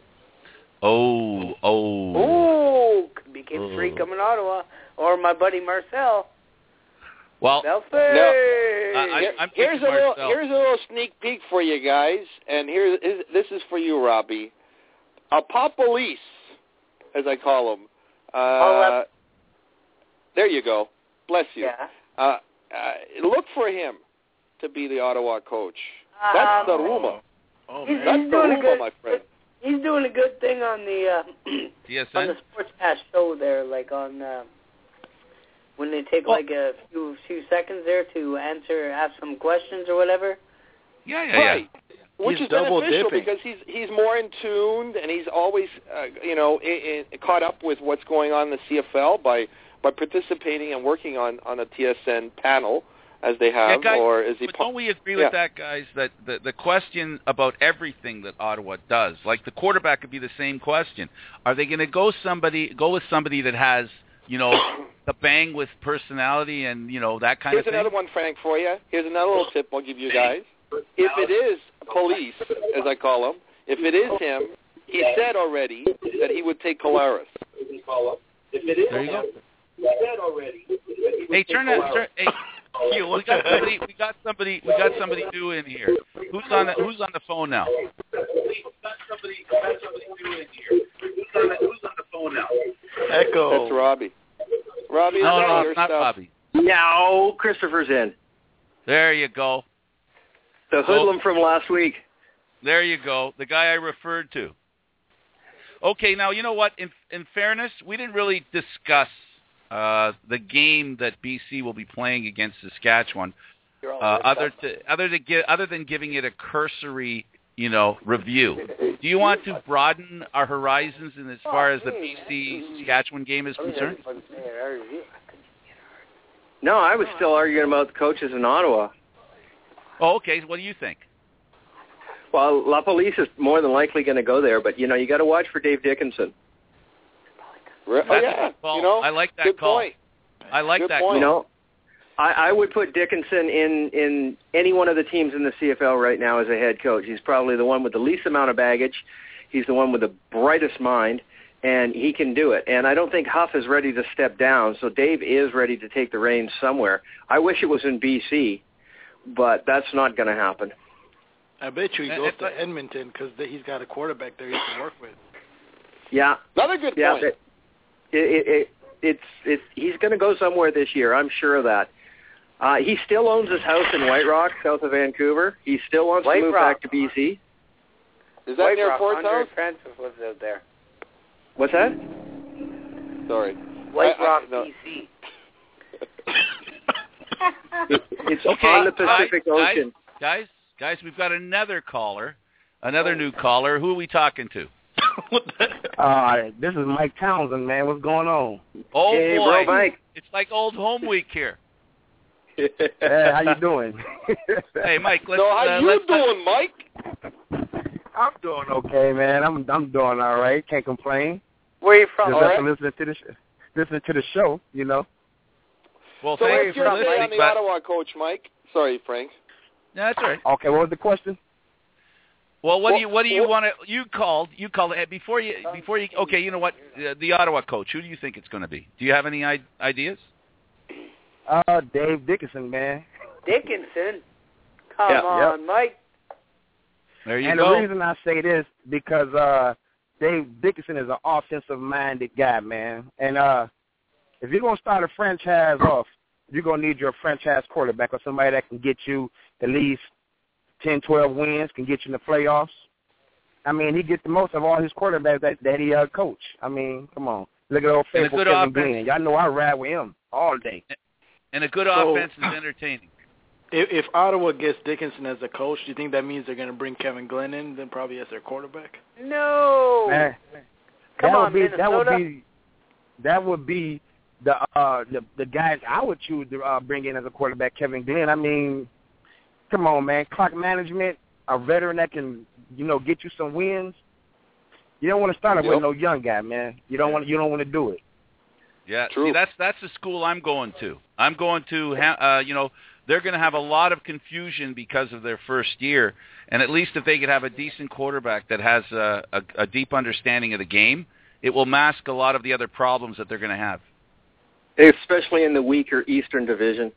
Oh, oh. Ooh, could be Kavis Oh. Reed coming to Ottawa, or my buddy Marcel. Well, Belfast. I- Here- I'm here's a thinking little Marcel. here's a little sneak peek for you guys, and here is this is for you, Robbie. A Papolice, as I call him. Uh, Oh, there you go. Bless you. yeah. Uh, uh, look for him to be the Ottawa coach. That's the Um, rumor. Oh, He's- man. That's he's the doing a rumor, good- my friend. He's doing a good thing on the uh, T S on the N? Sportscast show there, like on uh, when they take Well- like a few few seconds there to answer, ask some questions or whatever. Yeah, yeah, yeah. Right. Which He's is double beneficial dipping. because he's he's more in tuned and he's always uh, you know I- I caught up with what's going on in the C F L by by participating and working on on a T S N panel as they have, Yeah, guys, or is he? but don't we agree Yeah. with that, guys, that the, the question about everything that Ottawa does, like the quarterback could be the same question. Are they going to go somebody go with somebody that has, you know, the bang with personality and, you know, that kind Here's of thing? another one, Frank, for you. Here's another little tip I'll give you guys. If it is police, as I call him, if it is him, he said already that he would take Collaros. There you go. Hey, turn that. Turn, hey, Q, we got somebody. We got somebody. We got somebody new in here. Who's on the Who's on the phone now? Echo. That's Robbie. Robbie, is No, that no, your it's not stuff? Bobby. No, Christopher's in. There you go. The hoodlum from last week. There you go. The guy I referred to. Okay, now you know what? In in fairness, we didn't really discuss uh, the game that B C will be playing against Saskatchewan. You're all Uh, right, other Beth. to other to gi- other than giving it a cursory you know, review. Do you want to broaden our horizons in as far as the B C Saskatchewan game is concerned? No, I was still arguing about the coaches in Ottawa. Oh, okay. What do you think? Well, La Police is more than likely going to go there, but, you know, you got to watch for Dave Dickinson. Oh, yeah. You know, I like that good call. Point. I like good that point. call. You know, I, I would put Dickinson in, in any one of the teams in the C F L right now as a head coach. He's probably the one with the least amount of baggage. He's the one with the brightest mind, and he can do it. And I don't think Huff is ready to step down, so Dave is ready to take the reins somewhere. I wish it was in B C, but that's not going to happen. I bet you he goes to Edmonton because he's got a quarterback there he can work with. Yeah. Another good yeah, point. It, it, it, it's, it's, he's going to go somewhere this year. I'm sure of that. Uh, he still owns his house in White Rock, south of Vancouver. He still wants White to move Rock. back to B C. Is that White near Rock, Ford's Andre house? Francis lives out there. What's that? Sorry. White I, Rock, I, no. B C. It, it's Okay, on the Pacific guys, Ocean. Guys, guys, we've got another caller, another new caller. Who are we talking to? Uh, this is Mike Townsend, man. What's going on? Oh, Hey, boy. bro, Mike. It's like old home week here. Hey, how you doing? Hey, Mike, let's... So how uh, you let's, doing, Mike? I'm doing okay, man. I'm I'm doing all right. Can't complain. Where are you from? Just All right. listening to the sh- listening to the show, you know. Well, So thank what's you your for say on listening. the But, Ottawa coach, Mike? Sorry, Frank. no, that's all right. Okay, what was the question? Well, what Well, do you what do you well- want to? You called. You called uh, before you before you. Okay, you know what? Uh, the Ottawa coach. Who do you think it's going to be? Do you have any I- ideas? Uh, Dave Dickinson, man. Dickinson. Come Yeah, on, Mike. There you and go. the reason I say this because uh, Dave Dickinson is an offensive-minded guy, man. And uh, if you're gonna start a franchise off, you're gonna need your franchise quarterback or somebody that can get you at least ten, twelve wins, can get you in the playoffs. I mean, he gets the most of all his quarterbacks that, that he uh, coach. I mean, come on. Look at old And a faithful good Kevin offense. Glenn. Y'all know I ride with him all day. And a good So- offense is entertaining. If, if Ottawa gets Dickinson as a coach, do you think that means they're going to bring Kevin Glenn in, then probably as their quarterback? No. Man, Come that on, would be Minnesota. that would be that would be the uh the the guys I would choose to uh, bring in as a quarterback, Kevin Glenn. I mean, come on, man, clock management, a veteran that can you know get you some wins. You don't want to start it Yep. with no young guy, man. You don't want you don't want to do it. Yeah, True. see, that's that's the school I'm going to. I'm going to, ha- uh, you know, they're going to have a lot of confusion because of their first year, and at least if they could have a decent quarterback that has a, a, a deep understanding of the game, it will mask a lot of the other problems that they're going to have. Especially in the weaker Eastern Division.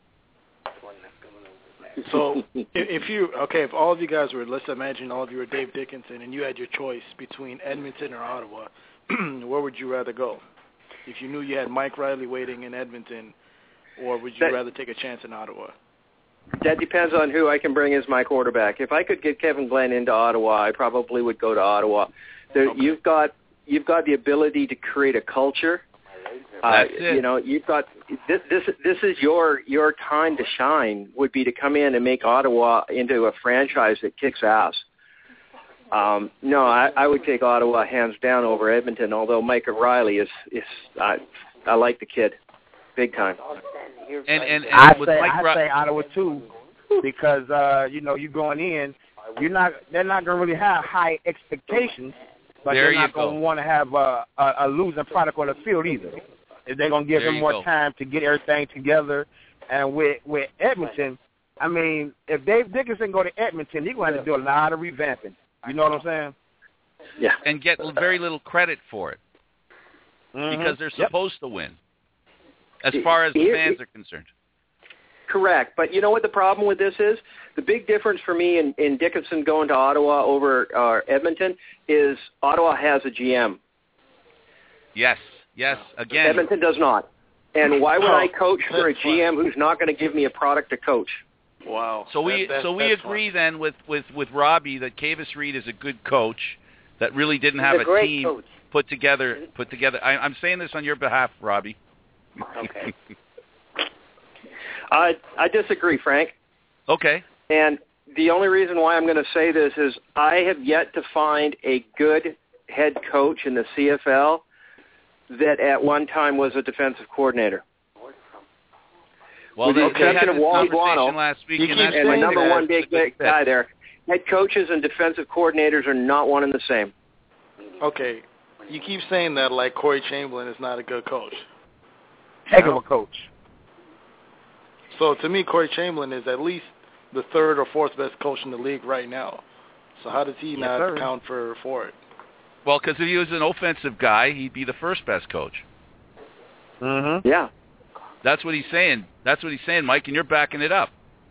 So if, if you, okay, if all of you guys were, let's imagine all of you were Dave Dickinson and you had your choice between Edmonton or Ottawa, where would you rather go? If you knew you had Mike Riley waiting in Edmonton, or would you That- rather take a chance in Ottawa? That depends on who I can bring as my quarterback. If I could get Kevin Glenn into Ottawa, I probably would go to Ottawa. There, Okay. You've got you've got the ability to create a culture. That's uh, it. You know, you've got this. This this is your your time to shine. Would be to come in and make Ottawa into a franchise that kicks ass. Um, no, I, I would take Ottawa hands down over Edmonton. Although Mike Riley is is I I like the kid, big time. And and, and I with say Mike I Ri- say Ottawa too, because uh, you know you going in, you're not they're not gonna really have high expectations, but There they're you not go. gonna want to have a, a, a losing product on the field either. If they're gonna give There him you more go. time to get everything together, and with with Edmonton, I mean, if Dave Dickinson go to Edmonton, he's going to have to do a lot of revamping. You know what I'm saying? Yeah. and get very little credit for it because they're Yep. supposed to win, as far as the Here- fans are concerned. Correct. But you know what the problem with this is? The big difference for me in, in Dickinson going to Ottawa over uh, Edmonton is Ottawa has a G M. Yes, yes. Again, Edmonton does not. And why would Oh, I coach for a that's G M who's not going to give me a product to coach? Wow. so we That- that- so we that's agree then with, with, with Robbie that Kavis Reed is a good coach that really didn't He's have a a great team coach. put together. Put together. I, I'm saying this on your behalf, Robbie. Okay. I I disagree, Frank. Okay. And the only reason why I'm going to say this is I have yet to find a good head coach in the C F L that at one time was a defensive coordinator. Well, with the they, exception they of Wally Guano, last week, and, and, and the number one big fit. guy there, head coaches and defensive coordinators are not one and the same. Okay, you keep saying that like Corey Chamberlain is not a good coach. Heck of a coach. So to me, Corey Chamberlain is at least the third or fourth best coach in the league right now. So how does he yes, not sir. account for, for it? Well, because if he was an offensive guy, he'd be the first best coach. Mm-hmm. Yeah. That's what he's saying. That's what he's saying, Mike, and you're backing it up.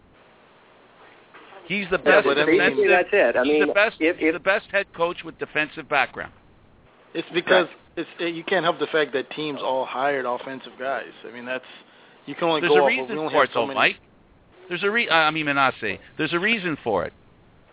He's the Yeah, best but defensive. basically that's it. I he's mean, the best. if, he's if, the best head coach with defensive background. It's because it's you can't help the fact that teams all hired offensive guys. I mean, that's you can only There's go a off reason of, we only for have it, so though, many. Mike. There's a re. I mean, Manasseh. There's a reason for it.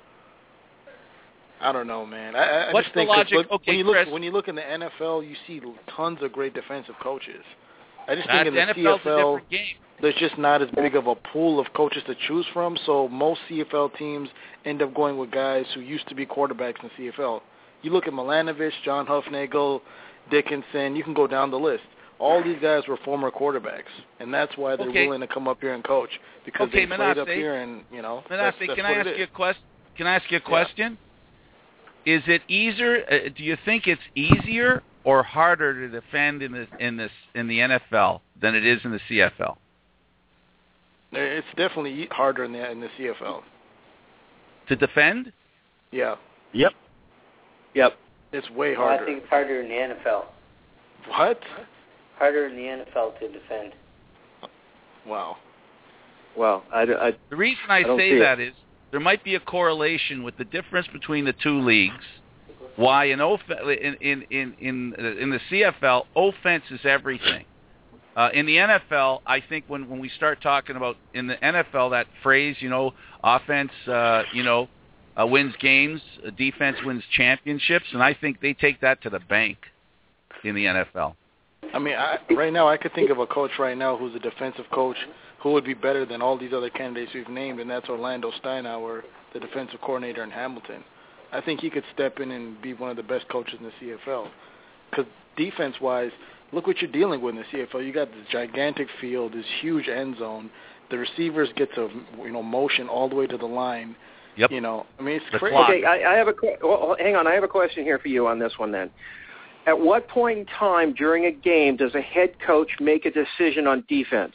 I don't know, man. I, I What's just the think 'cause logic? Look, Okay, when you look Chris. when you look in the N F L, you see tons of great defensive coaches. I just That, think in the N F C L's F a L, different game. there's just not as big of a pool of coaches to choose from. So most C F L teams end up going with guys who used to be quarterbacks in C F L. You look at Milanovich, John Huffnagel, Dickinson. You can go down the list. All these guys were former quarterbacks, and that's why they're Okay. willing to come up here and coach because Okay, they played up Manasseh. here, and you know. Manasseh, that's, that's can what I ask it you a is. question? Can I ask you a question? Is it easier? Uh, do you think it's easier or harder to defend in the in this in the N F L than it is in the C F L? It's definitely harder in the in the C F L. To defend? Yeah. Yep. Yep. It's way Well, harder. I think it's harder in the N F L. What? Harder in the N F L to defend. Wow. Well, I, I, The reason I, I don't say see that is there might be a correlation with the difference between the two leagues. Why in off- in in in in, in the C F L, offense is everything. Uh, in the N F L, I think when, when we start talking about in the N F L that phrase, you know, offense, uh, you know, uh, wins games, uh, defense wins championships, and I think they take that to the bank in the N F L. I mean, I, right now I could think of a coach right now who's a defensive coach who would be better than all these other candidates we've named, and that's Orlando Steinauer, the defensive coordinator in Hamilton. I think he could step in and be one of the best coaches in the C F L. Because defense-wise, look what you're dealing with in the C F L. You got this gigantic field, this huge end zone. The receivers get to, you know, motion all the way to the line. Yep. You know, I mean, it's The crazy. clock. okay, I, I have a que- well, hang on. I have a question here for you on this one then. At what point in time during a game does a head coach make a decision on defense?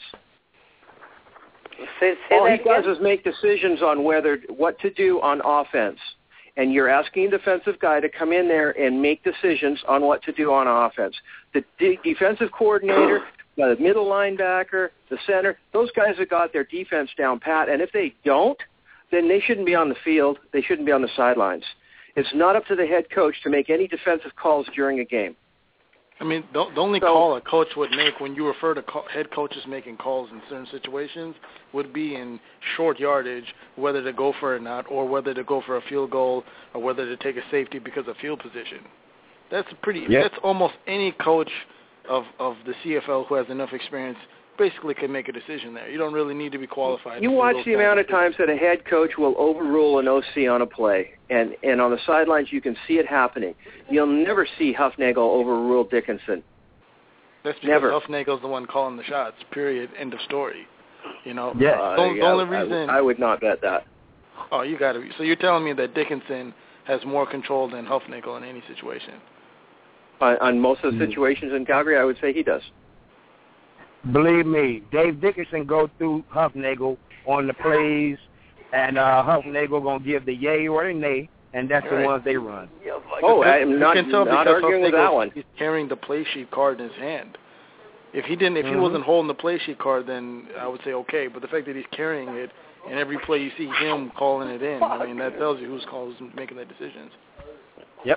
Say, say All that he does again? is make decisions on whether what to do on offense. And you're asking a defensive guy to come in there and make decisions on what to do on offense. The de- defensive coordinator, the middle linebacker, the center, those guys have got their defense down pat. And if they don't, then they shouldn't be on the field. They shouldn't be on the sidelines. It's not up to the head coach to make any defensive calls during a game. I mean, the, the only So- call a coach would make when you refer to co- head coaches making calls in certain situations would be in short yardage, whether to go for it or not, or whether to go for a field goal, or whether to take a safety because of field position. That's pretty. Yep. That's almost any coach of of the C F L who has enough experience basically can make a decision there. You don't really need to be qualified. You to do watch those the kinds amount of of times that a head coach will overrule an O C on a play, and, and on the sidelines you can see it happening. You'll never see Huffnagel overrule Dickinson. That's because Never. Huffnagel's the one calling the shots. Period. End of story. You know. Yeah. Uh, The, the yeah, only I- reason. I, would not bet that. Oh, you got to. So you're telling me that Dickinson has more control than Huffnagel in any situation? On, on most Mm. of the situations in Calgary, I would say he does. Believe me, Dave Dickinson go through Huffnagel on the plays, and uh, Huffnagel gonna give the yay or the nay, and that's Right. the ones they run. Oh, I'm not, you can tell not because arguing with Huffnagel that one. is carrying the play sheet card in his hand. If he didn't, if Mhm. he wasn't holding the play sheet card, then I would say okay. But the fact that he's carrying it, and every play you see him calling it in, I mean that tells you who's calls making the decisions. Yep.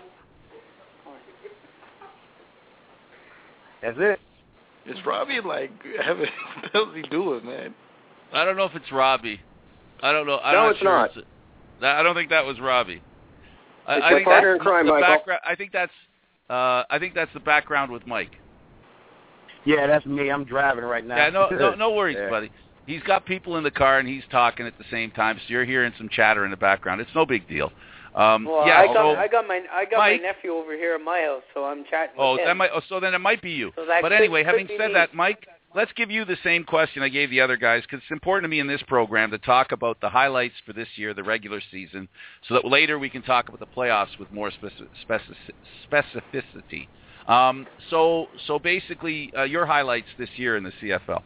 That's it. Is Robbie like having? What the hell is he doing, man? I don't know if it's Robbie. I don't know. I'm No, not it's sure not. It's, that, I don't think that was Robbie. I, It's I your think partner that's in crime, the Michael. background. I think that's. Uh, I think that's the background with Mike. Yeah, that's me. I'm driving right now. Yeah, no, no, no worries, Yeah. buddy. He's got people in the car and he's talking at the same time, so you're hearing some chatter in the background. It's no big deal. Um, well, yeah, I got so, I got my I got Mike, my nephew over here at my house, so I'm chatting oh, with him. that might, oh, so then it might be you. So that but could, anyway, could having be said me. that, Mike, let's give you the same question I gave the other guys, because it's important to me in this program to talk about the highlights for this year, the regular season, so that later we can talk about the playoffs with more speci- speci- specificity. Um, so, so basically, uh, your highlights this year in the C F L.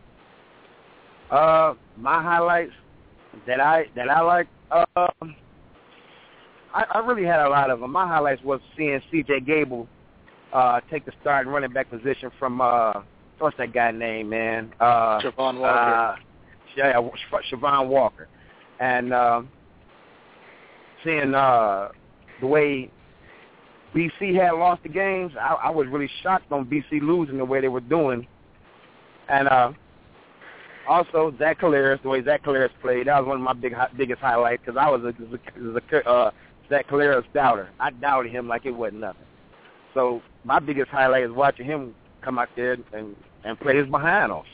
Uh, my highlights that I that I like. Um, I, I really had a lot of them. My highlights was seeing C J Gable uh, take the starting running back position from uh, what's that guy name, man? Uh, Javon Walker. Uh, yeah, Javon Walker, and uh, seeing uh, the way B C had lost the games, I, I was really shocked on B C losing the way they were doing, and. Uh, Also, Zach Collaros, the way Zach Collaros played, that was one of my big, biggest highlights because I was a, a, a Zach Collaros doubter. I doubted him like it wasn't nothing. So my biggest highlight is watching him come out there and, and play his behind off.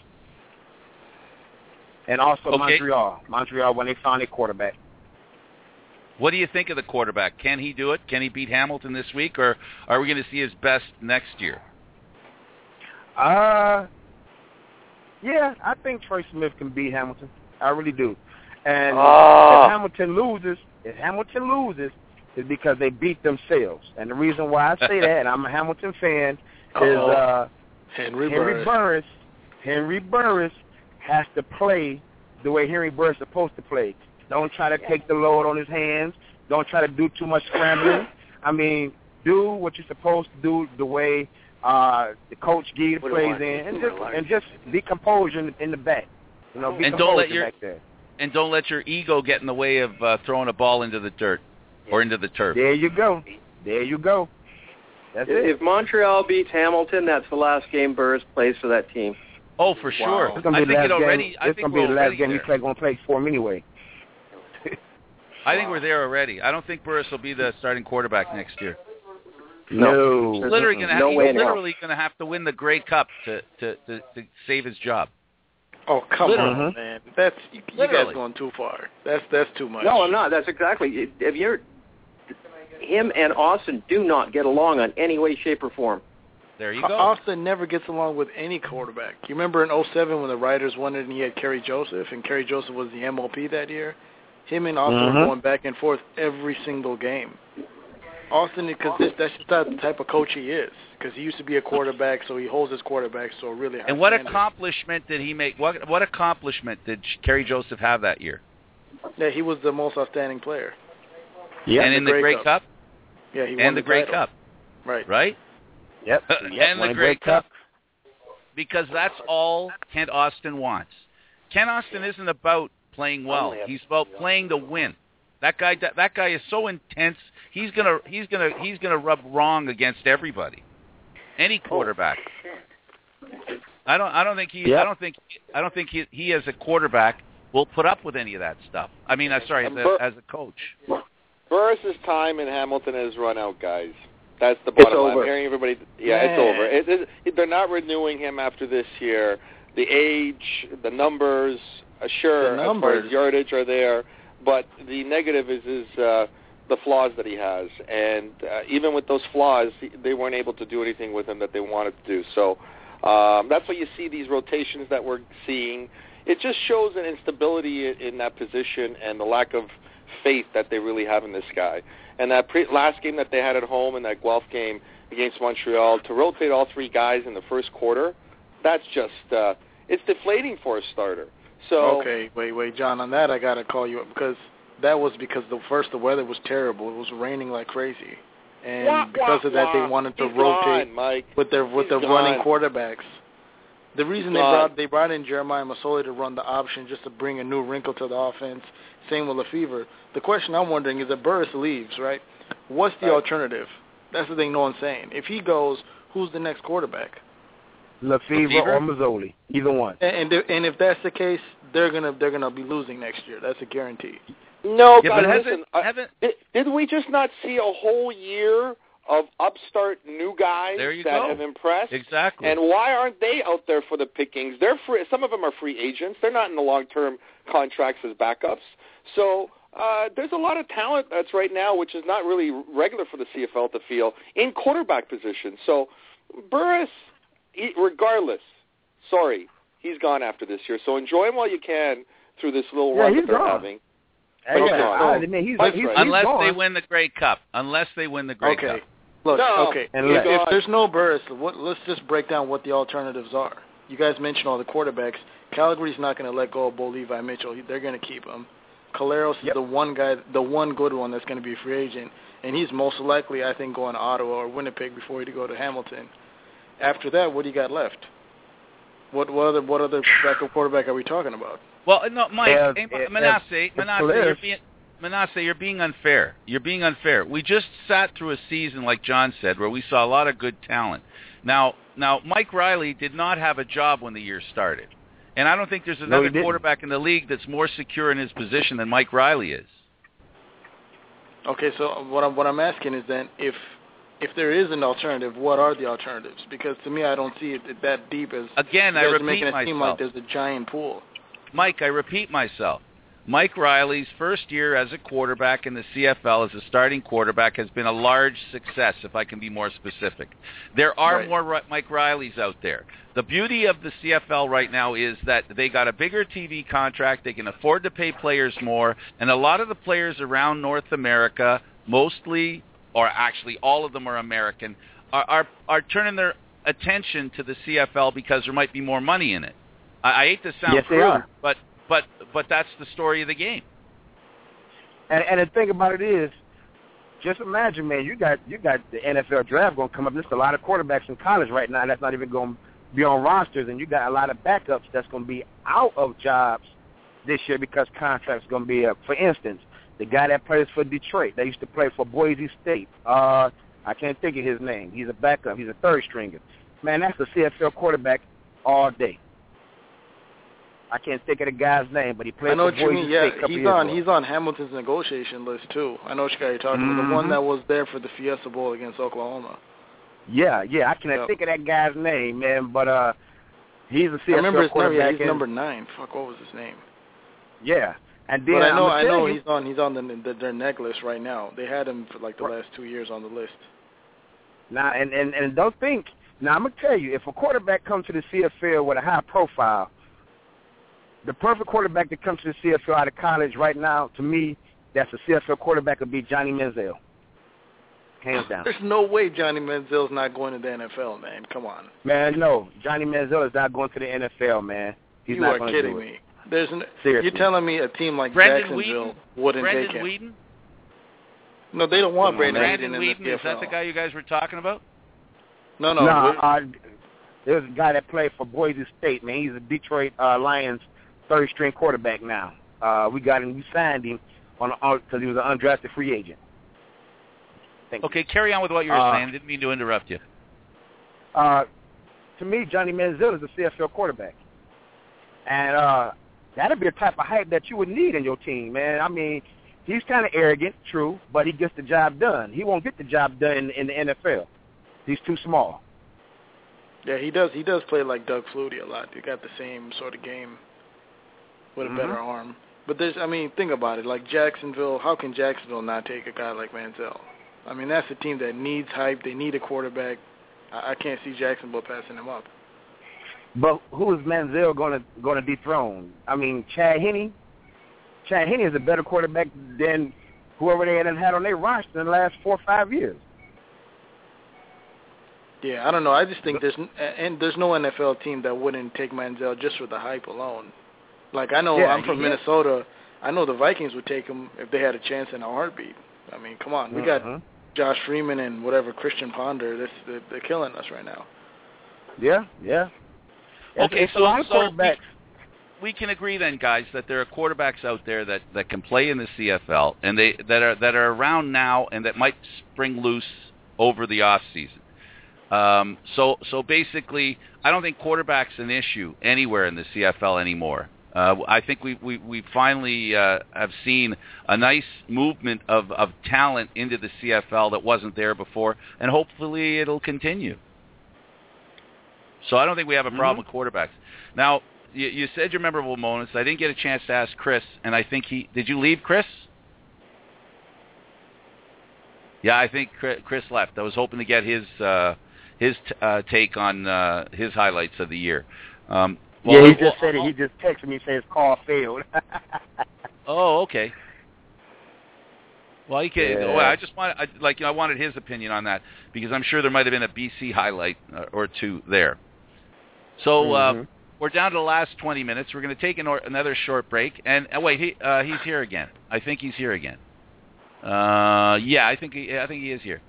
And also okay. Montreal. Montreal, when they found their quarterback. What do you think of the quarterback? Can he do it? Can he beat Hamilton this week, or are we going to see his best next year? Uh... Yeah, I think Trey Smith can beat Hamilton. I really do. And oh. if Hamilton loses, if Hamilton loses, it's because they beat themselves. And the reason why I say that, and I'm a Hamilton fan, is uh, Henry, Henry Burris. Burris. Henry Burris has to play the way Henry Burris is supposed to play. Don't try to take the load on his hands. Don't try to do too much scrambling. I mean, do what you're supposed to do the way Uh, the coach Gee plays in, and just and just be composed in, in the back. You know, be and don't let your back there. and don't let your ego get in the way of uh, throwing a ball into the dirt or into the turf. There you go. There you go. That's if, it. If Montreal beats Hamilton, that's the last game Burris plays for that team. Oh, for sure. Wow. It's gonna be I the think last it already. game. I It's think gonna be we're the last already game there. he's play, gonna play for him anyway. I think we're there already. I don't think Burris will be the starting quarterback next year. No, He's literally going to have, no way he's literally going to have to win the Grey Cup to, to, to, to save his job. Oh, come literally. on, man. That's you, you guys going too far. That's that's too much. No, I'm not. That's exactly. If you're him and Austin do not get along on any way, shape, or form. There you go. Austin never gets along with any quarterback. You remember in oh seven when the Riders won it and he had Kerry Joseph, and Kerry Joseph was the M O P that year? Him and Austin mm-hmm. were going back and forth every single game. Austin, because that's just not the type of coach he is. Because he used to be a quarterback, so he holds his quarterback so really high. And what standard. accomplishment did he make? What what accomplishment did Kerry Joseph have that year? Yeah, he was the most outstanding player. Yeah, and in the Grey Cup. Cup. Yeah, he won and the, the Grey title. Cup. Right. Right. Yep. and yep. the Grey Cup. Cup. Because that's all Kent Austin wants. Kent Austin isn't about playing well. He's about playing to win. That guy, that, that guy is so intense. He's gonna, he's gonna, he's gonna rub wrong against everybody, any quarterback. I don't, I don't think he, yep. I don't think, I don't think he, he as a quarterback will put up with any of that stuff. I mean, I'm sorry, as a, as a coach. Burris's time in Hamilton has run out, guys. That's the bottom line. I'm hearing everybody. Yeah, yeah. it's over. It, it, they're not renewing him after this year. The age, the numbers, uh, sure, the as far numbers. as yardage are there. But the negative is is uh, the flaws that he has, and uh, even with those flaws, they weren't able to do anything with him that they wanted to do. So um, that's why you see these rotations that we're seeing. It just shows an instability in, in that position and the lack of faith that they really have in this guy. And that pre- last game that they had at home in that Guelph game against Montreal, to rotate all three guys in the first quarter, that's just uh, it's deflating for a starter. So okay, wait, wait, John. On that, I gotta call you up because that was because the first the weather was terrible. It was raining like crazy, and wah, because wah, of that, wah. they wanted to He's rotate gone, Mike. with their with He's their running gone. quarterbacks. The reason He's they gone. brought they brought in Jeremiah Masoli to run the option just to bring a new wrinkle to the offense. Same with Lefevre. The question I'm wondering is if Burris leaves, right? What's the right. alternative? That's the thing no one's saying. If he goes, who's the next quarterback? Lefevre, Lefevre or Mazzoli, either one. And and, and if that's the case, they're gonna they're gonna be losing next year. That's a guarantee. No, yeah, guys, but listen. haven't, I, haven't, did, did we just not see a whole year of upstart new guys there you that go. have impressed. Exactly. And why aren't they out there for the pickings? They're free. Some of them are free agents. They're not in the long-term contracts as backups. So uh, there's a lot of talent that's right now, which is not really regular for the C F L to feel, in quarterback position. So Burris, he, regardless, sorry, he's gone after this year. So enjoy him while you can through this little Yeah, run he's that they're gone. having. Hey, But yeah, he's I gone. admit, he's, That's he's, right. he's Unless gone. they win the Grey Cup. Unless they win the Grey Okay. Cup. Look, No, okay. and If, let- if there's no Burris, what, let's just break down what the alternatives are. You guys mentioned all the quarterbacks. Calgary's not going to let go of Bo Levi Mitchell. He- They're going to keep him. Caleros Yep. is the one guy, the one good one that's going to be a free agent, and he's most likely, I think, going to Ottawa or Winnipeg before he go to Hamilton. After that, what do you got left? What what other what other backup quarterback are we talking about? Well, no, Mike, Yeah, hey, yeah, Manasseh, yeah. Manasseh, It's you're being, Manasseh, you're being unfair. You're being unfair. We just sat through a season, like John said, where we saw a lot of good talent. Now, now, Mike Riley did not have a job when the year started, and I don't think there's No, another he didn't. quarterback in the league that's more secure in his position than Mike Riley is. Okay, so what I'm what I'm asking is then if if there is an alternative, what are the alternatives? Because to me, I don't see it that deep as Again, you I guys are repeat making it myself. seem like there's a giant pool. Mike, I repeat myself. Mike Riley's first year as a quarterback in the C F L as a starting quarterback has been a large success, if I can be more specific. There are Right. more Ri- Mike Rileys out there. The beauty of the C F L right now is that they got a bigger T V contract, they can afford to pay players more, and a lot of the players around North America, mostly, or actually all of them are American, are, are, are turning their attention to the C F L because there might be more money in it. I, I hate to sound Yes, they crude, are. but but but that's the story of the game. And, and the thing about it is, just imagine, man, you got you got the N F L draft going to come up. There's a lot of quarterbacks in college right now that's not even going to be on rosters, and you got a lot of backups that's going to be out of jobs this year because contracts going to be up. For instance, the guy that plays for Detroit, that used to play for Boise State. Uh, I can't think of his name. He's a backup. He's a third stringer. Man, that's a C F L quarterback all day. I can't think of the guy's name, but he played I know for what you Boise mean. State Yeah, a couple he's years on ago. he's on Hamilton's negotiation list too. I know which guy you're talking about. The one Mhm. that was there for the Fiesta Bowl against Oklahoma. Yeah, yeah, I can't Yep. think of that guy's name, man, but uh, he's a C F L I remember his number. quarterback. Yeah, he's and- number nine. Fuck, what was his name? Yeah, and then But I know I'ma I tell know you, he's on he's on the, the their neck list right now. They had him for like the last two years on the list. now, and, and and don't think. Now I'm gonna tell you, if a quarterback comes to the C F L with a high profile, the perfect quarterback that comes to the C F L out of college right now, to me, that's a C F L quarterback would be Johnny Manziel, hands down. There's no way Johnny Manziel's not going to the N F L, man. Come on. Man, no, Johnny Manziel is not going to the N F L, man. He's you not are gonna kidding do it. me. There's an, Seriously. you're telling me a team like Brendan Jacksonville Whedon? wouldn't Brendan take him? Whedon? No, they don't want Come on, Brandon man. Whedon Brandon in Whedon, the is C F L. that the guy you guys were talking about? No, no. No, we're- uh, there's a guy that played for Boise State, man. He's a Detroit uh, Lions third-string quarterback now. Uh, we got him. We signed him on because he was an undrafted free agent. Thank you. Okay, carry on with what you were Uh, saying. I didn't mean to interrupt you. Uh, to me, Johnny Manziel is a C F L quarterback, and uh, that'd be a type of hype that you would need in your team, man. I mean, he's kind of arrogant, true, but he gets the job done. He won't get the job done in, in the N F L. He's too small. Yeah, he does. He does play like Doug Flutie a lot. He got the same sort of game with a Mhm. better arm. But there's, I mean, think about it. Like Jacksonville, how can Jacksonville not take a guy like Manziel? I mean, that's a team that needs hype. They need a quarterback. I, I can't see Jacksonville passing him up. But who is Manziel going to going to dethrone? I mean, Chad Henne. Chad Henne is a better quarterback than whoever they had had on their roster in the last four or five years. Yeah, I don't know. I just think there's and there's no N F L team that wouldn't take Manziel just for the hype alone. Like I know Yeah, I'm from yeah. Minnesota. I know the Vikings would take him if they had a chance in a heartbeat. I mean, come on, we got Mhm. Josh Freeman and whatever Christian Ponder. This they're, they're killing us right now. Yeah, yeah. It's- Okay, it's so, a lot of so quarterbacks. we, we can agree then, guys, that there are quarterbacks out there that, that can play in the C F L and they that are that are around now and that might spring loose over the off season. Um, so so basically, I don't think quarterback's an issue anywhere in the C F L anymore. Uh, I think we we, we finally uh, have seen a nice movement of, of talent into the C F L that wasn't there before, and hopefully it'll continue. So I don't think we have a problem mm-hmm. with quarterbacks. Now, you, you said your memorable moments. I didn't get a chance to ask Chris, and I think he... Did you leave, Chris? Yeah, I think Chris left. I was hoping to get his uh, his t- uh, take on uh, his highlights of the year. Um, well, yeah, he well, just said it. He just texted me and said his call failed. Oh, okay. Well, he can, yeah. well, I just want, I, like, you know, I wanted his opinion on that because I'm sure there might have been a B C highlight uh, or two there. So mm-hmm. uh, we're down to the last twenty minutes. We're going to take an or, another short break. And uh, wait, he, uh, he's here again. I think he's here again. Uh, yeah, I think he, I think he is here.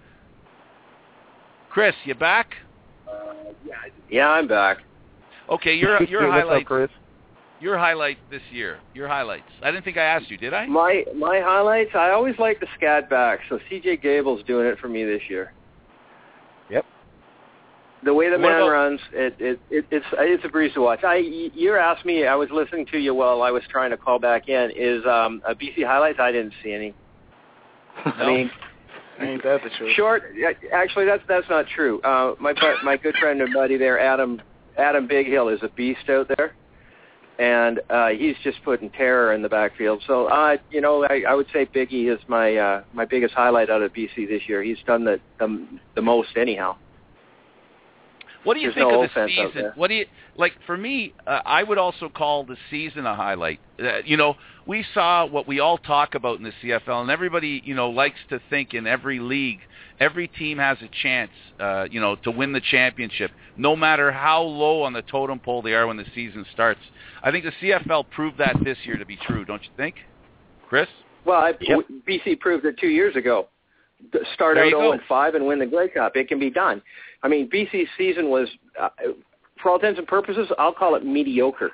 Chris, you back? Uh, yeah, yeah, I'm back. Okay, your your What's highlights. up, Chris? Your highlight this year. Your highlights. I didn't think I asked you, did I? My my highlights. I always like the scat back. So C J Gable's doing it for me this year. Yep. The way the what man about, runs, it, it it it's it's a breeze to watch. I you asked me. I was listening to you while I was trying to call back in. Is um, a B C highlights? I didn't see any. No. I mean, ain't that the truth? Short. Actually, that's that's not true. Uh, my my good friend and buddy there, Adam Adam Big Hill, is a beast out there. And uh, he's just putting terror in the backfield. So, uh, you know, I, I would say Biggie is my uh, my biggest highlight out of B C this year. He's done the the, the most anyhow. What do you There's think no of the offense season? What do you like? For me, uh, I would also call the season a highlight. Uh, you know, we saw what we all talk about in the C F L, and everybody, you know, likes to think in every league, every team has a chance, uh, you know, to win the championship, no matter how low on the totem pole they are when the season starts. I think the C F L proved that this year to be true, don't you think, Chris? Well, I, yep. B C proved it two years ago. Start there out oh and five and win the Grey Cup. It can be done. I mean, B C's season was, uh, for all intents and purposes, I'll call it mediocre.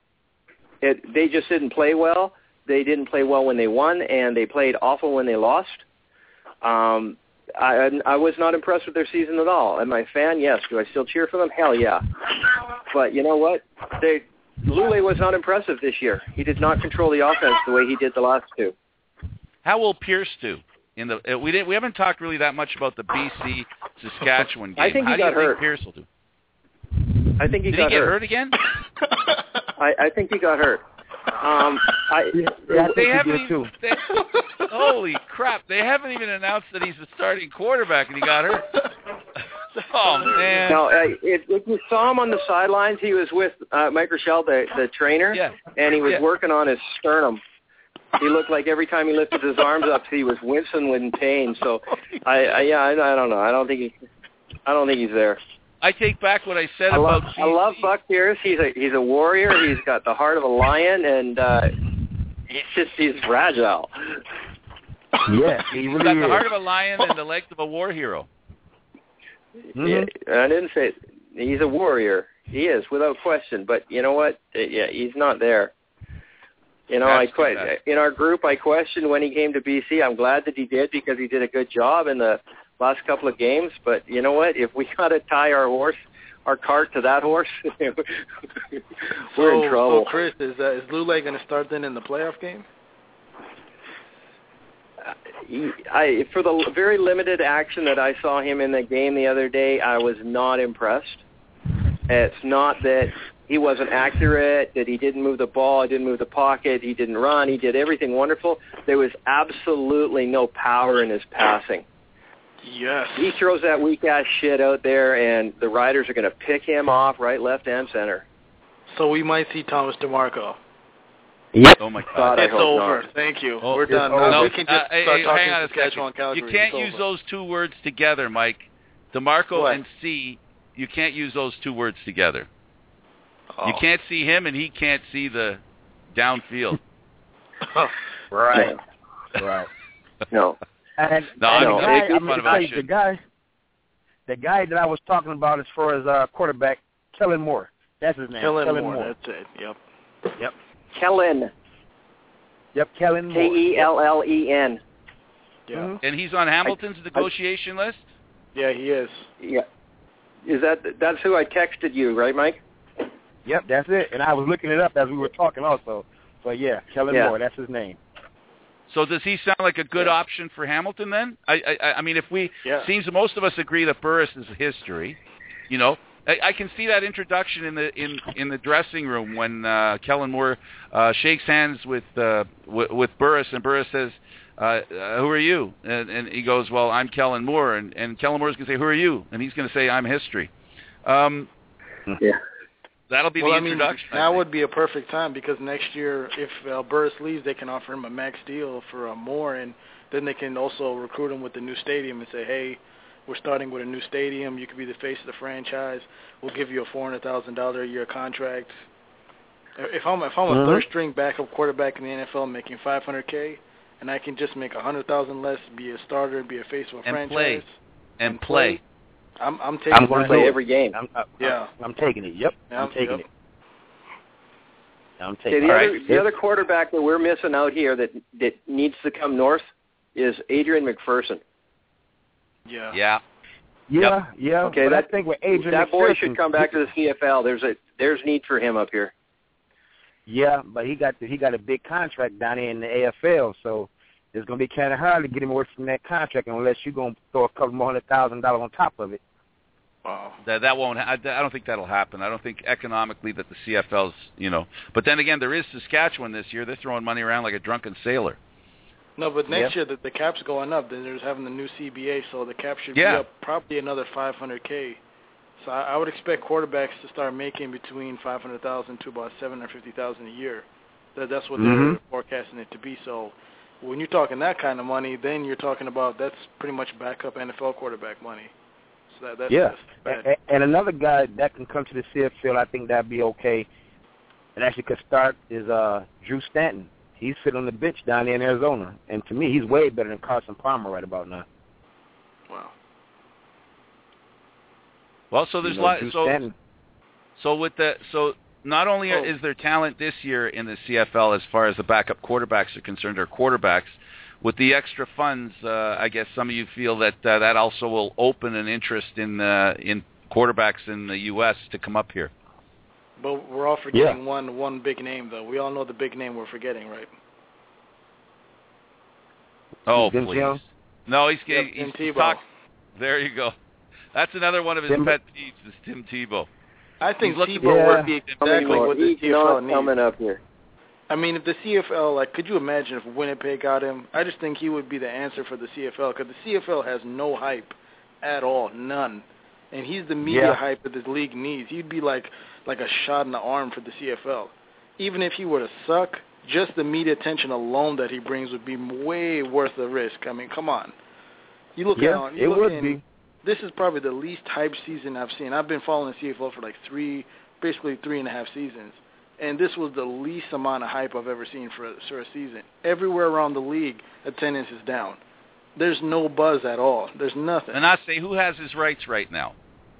It, they just didn't play well. They didn't play well when they won, and they played awful when they lost. Um, I, I was not impressed with their season at all. Am I a fan? Yes. Do I still cheer for them? Hell yeah. But you know what? They, Lule was not impressive this year. He did not control the offense the way he did the last two. How will Pierce do? In the uh, we didn't we haven't talked really that much about the B C Saskatchewan game. I think he How got do you hurt. think Pierce will do? I think he Did got he get hurt. hurt again? I, I think he got hurt. Um, I, Yeah, I think they he haven't did even, too. they, holy crap! They haven't even announced that he's the starting quarterback, and he got hurt. Oh man! No, uh, if, if you saw him on the sidelines, he was with uh, Mike Rochelle, the the trainer, Yeah. and he was Yeah. working on his sternum. He looked like every time he lifted his arms up, he was wincing in pain. So, I, I yeah, I, I don't know. I don't think he, I don't think he's there. I take back what I said I love, about. I love Buck Pierce. He's a he's a warrior. He's got the heart of a lion, and uh, he's just he's fragile. Yeah, he He's really got is. the heart of a lion and the legs of a war hero. Mm-hmm. Yeah, I didn't say it. He's a warrior. He is, without question. But you know what? Yeah, he's not there. You know, That's I quite bad. in our group. I questioned when he came to B C. I'm glad that he did because he did a good job in the last couple of games. But you know what? If we got to tie our horse, our cart to that horse, we're so, in trouble. So, Chris, is uh, is Lule going to start then in the playoff game? I, for the very limited action that I saw him in the game the other day, I was not impressed. It's not that he wasn't accurate, that he didn't move the ball, he didn't move the pocket, he didn't run, he did everything wonderful. There was absolutely no power in his passing. Yes. He throws that weak-ass shit out there, and the Riders are going to pick him off right, left, and center. So we might see Thomas DeMarco. Yep. Oh my God! God, I It's hope over. not. Thank you. Oh, We're it's done. over. Now No, we can just uh, start hey, talking hang on a Saskatchewan, second. Calgary. You can't It's use over. those two words together, Mike. DeMarco What? and C. You can't use those two words together. Oh. You can't see him, and he can't see the downfield. Right. Right. No. And, No, and I'm the just guy, making I'm fun gonna of our tell you, shit. the guy, the guy that I was talking about as far as uh, quarterback, Kellen Moore. That's his name. Kellen, Kellen Moore. Moore. That's it. Yep. Yep. Kellen, Yep. Kellen K Moore. E L L E N. Yeah. Mhm. And he's on Hamilton's negotiation list? Yeah, he is. Yeah. Is that that's who I texted you, right, Mike? Yep, that's it. And I was looking it up as we were talking also. So, yeah, Kellen yeah. Moore, that's his name. So does he sound like a good yeah. option for Hamilton then? I, I, I mean, if we yeah. seems most of us agree that Burris is history, you know, I, I can see that introduction in the in, in the dressing room when uh, Kellen Moore uh, shakes hands with uh, w- with Burris, and Burris says, uh, uh, "Who are you?" And, and he goes, "Well, I'm Kellen Moore," and, and Kellen Moore's going to say, "Who are you?" And he's going to say, "I'm history." Um, yeah. That'll be well, the I mean, introduction. now would be a perfect time because next year, if uh, Burris leaves, they can offer him a max deal for uh, more, and then they can also recruit him with the new stadium and say, hey, we're starting with a new stadium. You could be the face of the franchise. We'll give you a four hundred thousand dollars a year contract. If I'm if I'm a mm-hmm. third string backup quarterback in the N F L making five hundred K, and I can just make a hundred thousand less, be a starter, be a face of a and franchise, play. and, and play. play. I'm I'm taking. I'm going to play every game. I'm, I'm, yeah, I'm taking it. Yep, yeah, I'm taking yep. it. I'm taking Okay, the it. other Right. the other quarterback that we're missing out here that that needs to come north is Adrian McPherson. Yeah. Yeah. Yeah, Yep. yeah. Okay, but that I think with Adrian that boy McPherson, should come back to the C F L. There's a there's need for him up here. Yeah, but he got the, he got a big contract down there in the A F L, so it's going to be kind of hard to get him away from that contract unless you're going to throw a couple more hundred thousand dollars on top of it. Wow. That that won't. I, I don't think that'll happen. I don't think economically that the C F L's, you know. But then again, there is Saskatchewan this year. They're throwing money around like a drunken sailor. No, but next Yeah. year the, the cap's going up. Then there's having the new C B A, so the cap should Yeah. be up probably another five hundred K. So I, I would expect quarterbacks to start making between five hundred thousand to about seven hundred fifty thousand a year. That, that's what Mhm. they're forecasting it to be. So when you're talking that kind of money, then you're talking about that's pretty much backup N F L quarterback money. So that, that's, Yeah, that's bad. and, and another guy that can come to the C F L, I think that'd be okay, and actually could start is uh, Drew Stanton. He's sitting on the bench down there in Arizona, and to me, he's way better than Carson Palmer right about now. Wow. Well, so there's You know, lot. Drew So Stanton. so with the so not only Oh. is there talent this year in the C F L as far as the backup quarterbacks are concerned, or quarterbacks, with the extra funds, uh, I guess some of you feel that uh, that also will open an interest in uh, in quarterbacks in the U S to come up here. But we're all forgetting Yeah. one one big name, though. We all know the big name we're forgetting, right? Oh, Vince please. Young? No, he's, Yep, he's, Tim he's Tebow. talk. There you go. That's another one of his Tim- pet peeves is Tim Tebow. I think He's looking- Tebow Yeah. would be exactly Coming what the He's C F L not needs. coming up here. I mean, if the C F L, like, could you imagine if Winnipeg got him? I just think he would be the answer for the C F L because the C F L has no hype at all, none. And he's the media Yeah. hype that the league needs. He'd be like like a shot in the arm for the C F L. Even if he were to suck, just the media attention alone that he brings would be way worth the risk. I mean, come on. You look Yeah, at you it look would in, be. This is probably the least hyped season I've seen. I've been following the C F L for like three, basically three and a half seasons. And this was the least amount of hype I've ever seen for a, for a season. Everywhere around the league, attendance is down. There's no buzz at all. There's nothing. And I say, who has his rights right now?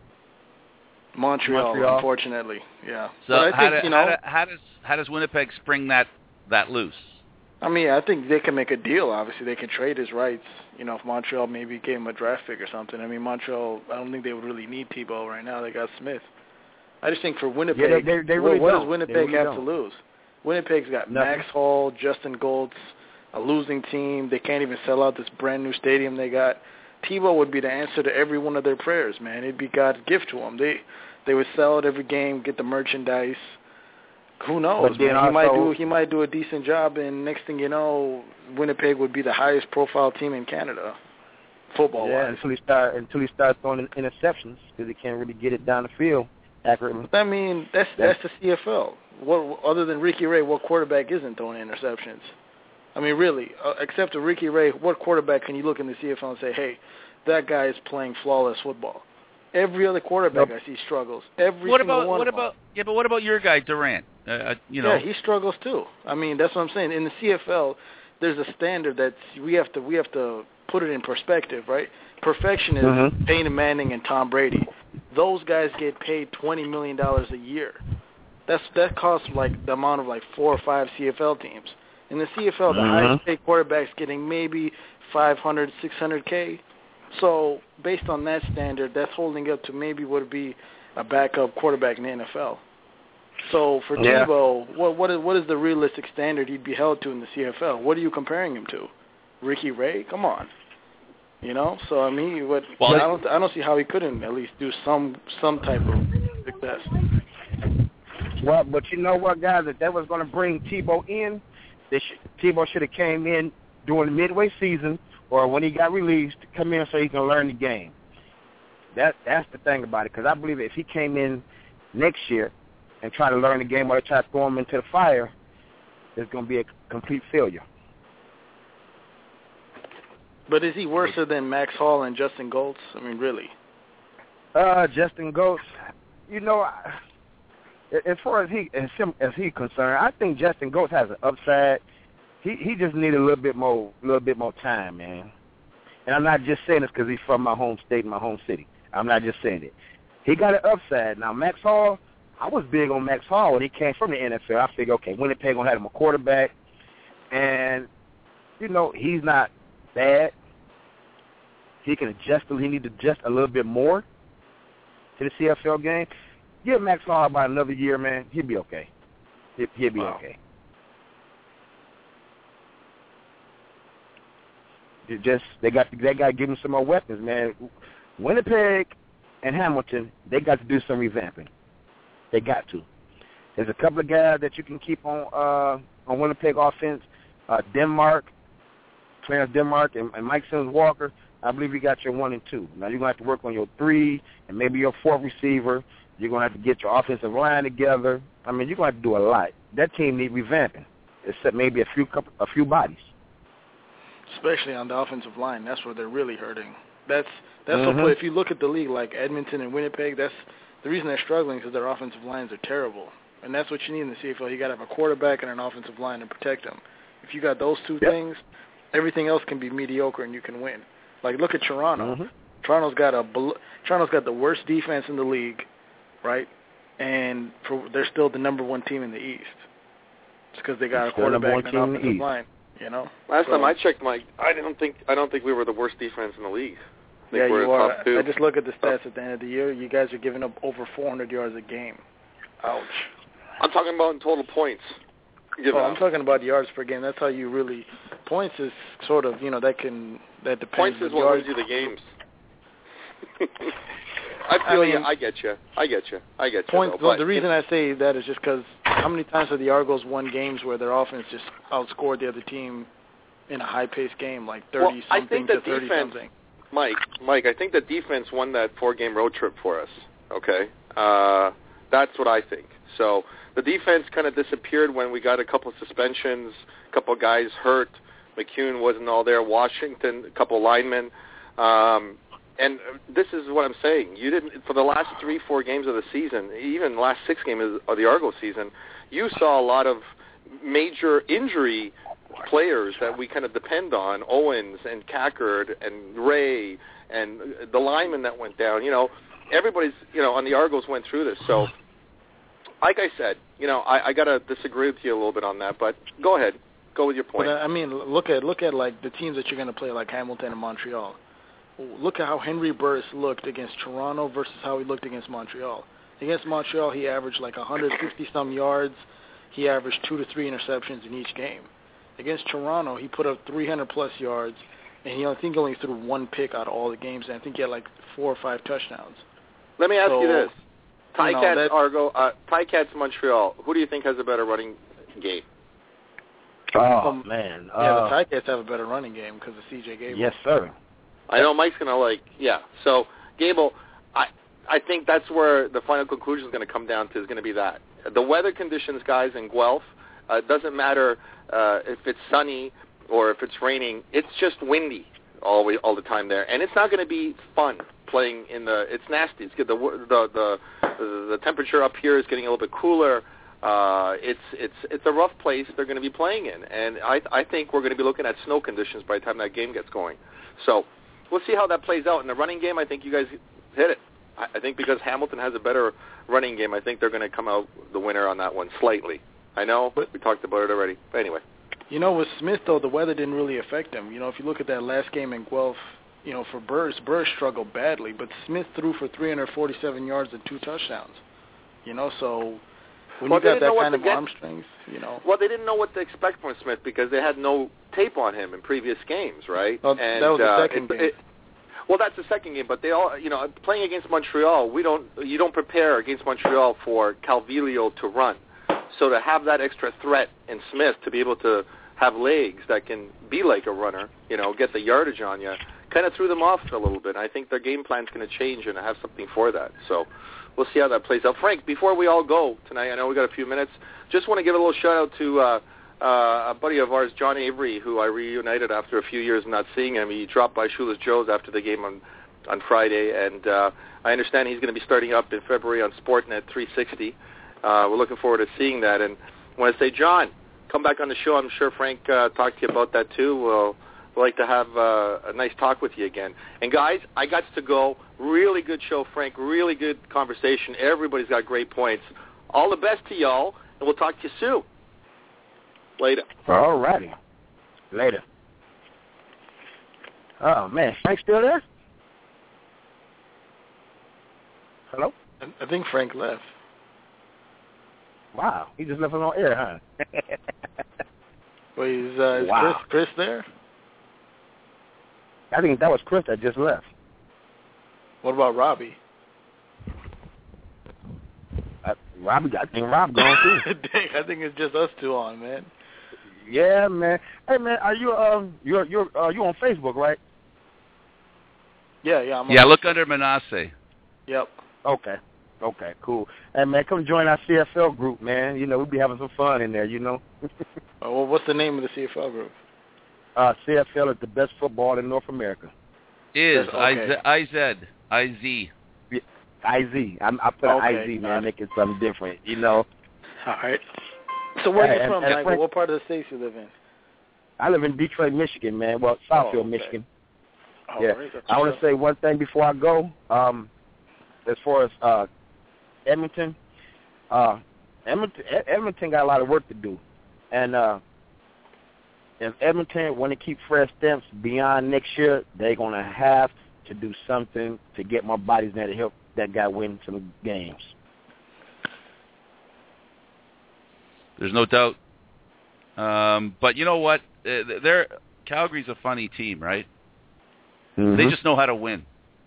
Montreal, Montreal. unfortunately, yeah. So but I how, think, do, you how, know, do, how does how does Winnipeg spring that that loose? I mean, I think they can make a deal. Obviously, they can trade his rights. You know, if Montreal maybe gave him a draft pick or something. I mean, Montreal, I don't think they would really need Tebow right now. They got Smith. I just think for Winnipeg, Yeah, they- they- they really what, what don't. does Winnipeg They really have don't. to lose? Winnipeg's got Nothing. Max Hall, Justin Goltz, a losing team. They can't even sell out this brand new stadium they got. Tebow would be the answer to every one of their prayers, man. It'd be God's gift to them. They they would sell it every game, get the merchandise. Who knows? But then Man? He might also- do he might do a decent job, and next thing you know, Winnipeg would be the highest profile team in Canada, football Yeah, wise. until he start until he starts throwing in- interceptions because he can't really get it down the field accurately. I mean, that's that's the C F L. What other than Ricky Ray, what quarterback isn't throwing interceptions? I mean, really, uh, except for Ricky Ray, what quarterback can you look in the C F L and say, hey, that guy is playing flawless football? Every other quarterback Nope. I see struggles. Every What single about one what of them. about yeah? But what about your guy Durant? Uh, uh, you know, Yeah, he struggles too. I mean, that's what I'm saying. In the C F L, there's a standard that we have to we have to put it in perspective, right? Perfection is Mhm. Peyton Manning and Tom Brady. Those guys get paid twenty million dollars a year. That's that costs like the amount of like four or five C F L teams. In the C F L, the Mhm. highest paid quarterback's getting maybe five hundred, six hundred K. So based on that standard, that's holding up to maybe what would be a backup quarterback in the N F L. So for Yeah. Tebow, what what is what is the realistic standard he'd be held to in the C F L? What are you comparing him to? Ricky Ray? Come on. You know, so I mean, what Well, I don't I don't see how he couldn't at least do some some type of success. Well, but you know what, guys? If that was going to bring Tebow in, they sh- Tebow should have came in during the midway season or when he got released to come in so he can learn the game. That that's the thing about it, because I believe if he came in next year and try to learn the game or try to throw him into the fire, it's going to be a complete failure. But is he worse than Max Hall and Justin Goltz? I mean, really? Uh, Justin Goltz, you know, I, as far as he as him as he concerned, I think Justin Goltz has an upside. He he just needed a little bit more, a little bit more time, man. And I'm not just saying this because he's from my home state, my home city. I'm not just saying it. He got an upside. Now, Max Hall, I was big on Max Hall when he came from the N F L. I figured, okay, Winnipeg gonna have him a quarterback, and you know he's not bad. He can adjust. He need to adjust a little bit more to the C F L game. Give Max Hall about another year, man. He'll be okay. He'll, he'll be wow. okay. It just they got they got to give him some more weapons, man. Winnipeg and Hamilton, they got to do some revamping. They got to. There's a couple of guys that you can keep on uh, on Winnipeg offense. Uh, Denmark, Clarence Denmark, and, and Mike Sims Walker. I believe you got your one and two. Now you're gonna have to work on your three and maybe your fourth receiver. You're gonna have to get your offensive line together. I mean, you're gonna have to do a lot. That team needs revamping, except maybe a few couple, a few bodies. Especially on the offensive line, that's where they're really hurting. That's that's mm-hmm. what, if you look at the league like Edmonton and Winnipeg, that's the reason they're struggling because their offensive lines are terrible, and that's what you need in the C F L. You got to have a quarterback and an offensive line to protect them. If you got those two yep. things, everything else can be mediocre and you can win. Like look at Toronto. Mm-hmm. Toronto's got a Toronto's got the worst defense in the league, right? And for, they're still the number one team in the East. It's because they got they're a quarterback and an offensive East. line. You know. Last so, time I checked, Mike, I don't think I don't think we were the worst defense in the league. I think yeah, we're you the are. top two. I just look at the stats at the end of the year. You guys are giving up over four hundred yards a game. Ouch. I'm talking about in total points. Give Oh, up. I'm talking about yards per game. That's how you really points is sort of you know that can that depends. Points is what yards, wins you the games. I feel I mean, you. I get you. I get you. I get you. Points. Though, The reason I say that is just because how many times have the Argos won games where their offense just outscored the other team in a high-paced game, like thirty well, I something think to thirty defense, something? Mike, Mike, I think the defense won that four-game road trip for us. Okay, uh, that's what I think. So the defense kind of disappeared when we got a couple of suspensions, a couple of guys hurt. McCune wasn't all there. Washington, a couple of linemen. Um, and this is what I'm saying. You didn't for the last three, four games of the season, even the last six games of the Argo season, you saw a lot of major injury players that we kind of depend on, Owens and Cackard and Ray and the linemen that went down. You know, everybody's, you know, on the Argos went through this. So, like I said, you know, I, I got to disagree with you a little bit on that, but go ahead. Go with your point. But, I mean, look at, look at like, the teams that you're going to play, like Hamilton and Montreal. Look at how Henry Burris looked against Toronto versus how he looked against Montreal. Against Montreal, he averaged like one hundred fifty-some yards. He averaged two to three interceptions in each game. Against Toronto, he put up three hundred plus yards, and he I think only threw one pick out of all the games, and I think he had like four or five touchdowns. Let me ask so, you this: Ticats, you know, Argo, uh, Ticats, Montreal. Who do you think has a better running game? Oh um, man, yeah, uh, the Ticats have a better running game because of C J Gable. Yes, sir. I know Mike's gonna like, yeah. So Gable, I I think that's where the final conclusion is going to come down to. Is going to be that the weather conditions, guys, in Guelph. Uh, it doesn't matter uh, if it's sunny or if it's raining. It's just windy all the, all the time there, and it's not going to be fun playing in the. It's nasty. It's good. The the the the, the temperature up here is getting a little bit cooler. Uh, it's it's it's a rough place they're going to be playing in, and I I think we're going to be looking at snow conditions by the time that game gets going. So we'll see how that plays out in the running game. I think you guys hit it. I, I think because Hamilton has a better running game, I think they're going to come out the winner on that one slightly. I know but we talked about it already, but anyway. You know, with Smith though, the weather didn't really affect him. You know, if you look at that last game in Guelph, you know, for Burris, Burris struggled badly, but Smith threw for three hundred forty-seven yards and two touchdowns. You know, so When well, you got that kind of get, arm strength, you know. Well, they didn't know what to expect from Smith because they had no tape on him in previous games, right? Well, and, that was the uh, second it, game. It, well, that's the second game, but they all, you know, playing against Montreal, we don't, you don't prepare against Montreal for Calvillo to run. So to have that extra threat in Smith to be able to have legs that can be like a runner, you know, get the yardage on you, kind of threw them off a little bit. I think their game plan's going to change and have something for that. So we'll see how that plays out. Frank, before we all go tonight, I know we got a few minutes, just want to give a little shout-out to uh, uh, a buddy of ours, John Avery, who I reunited after a few years of not seeing him. He dropped by Shoeless Joe's after the game on, on Friday, and uh, I understand he's going to be starting up in February on Sportnet three sixty. Uh, we're looking forward to seeing that. And I want to say, John, come back on the show. I'm sure Frank uh, talked to you about that too. We'll, we'd like to have uh, a nice talk with you again. And guys, I got to go. Really good show, Frank. Really good conversation. Everybody's got great points. All the best to y'all, and we'll talk to you soon. Later. All righty. Later. Oh, man. Frank still there? Hello? I think Frank left. Wow. He just left us on air, huh? Wait, is, uh, is wow. Chris, Chris there? I think that was Chris that just left. What about Robbie? Uh, Robbie, I think Rob gone too. Dang, I think it's just us two on, man. Yeah, man. Hey, man, are you um you're you're uh, you on Facebook, right? Yeah, yeah. I'm yeah, on look under Manasseh. Yep. Okay. Okay, cool. Hey, man, come join our C F L group, man. You know, we'll be having some fun in there, you know. Oh, well, what's the name of the C F L group? Uh, C F L is the best football in North America. Is okay. I Z I Z Yeah, I Z. I'm, I put okay, an I Z, man, make it something different, you know. All right. So where are you and, from, and Michael? Frank, what part of the States you live in? I live in Detroit, Michigan, man. Well, Southfield, oh, okay. Michigan. Oh, yeah. right. I want to say one thing before I go. Um, as far as uh, Edmonton, uh, Edmonton, Edmonton got a lot of work to do, and uh, if Edmonton want to keep Fred Stamps beyond next year, they're gonna have to do something to get more bodies there to help that guy win some games. There's no doubt. Um, but you know what? Uh, they're Calgary's a funny team, right? Mm-hmm. They just know how to win.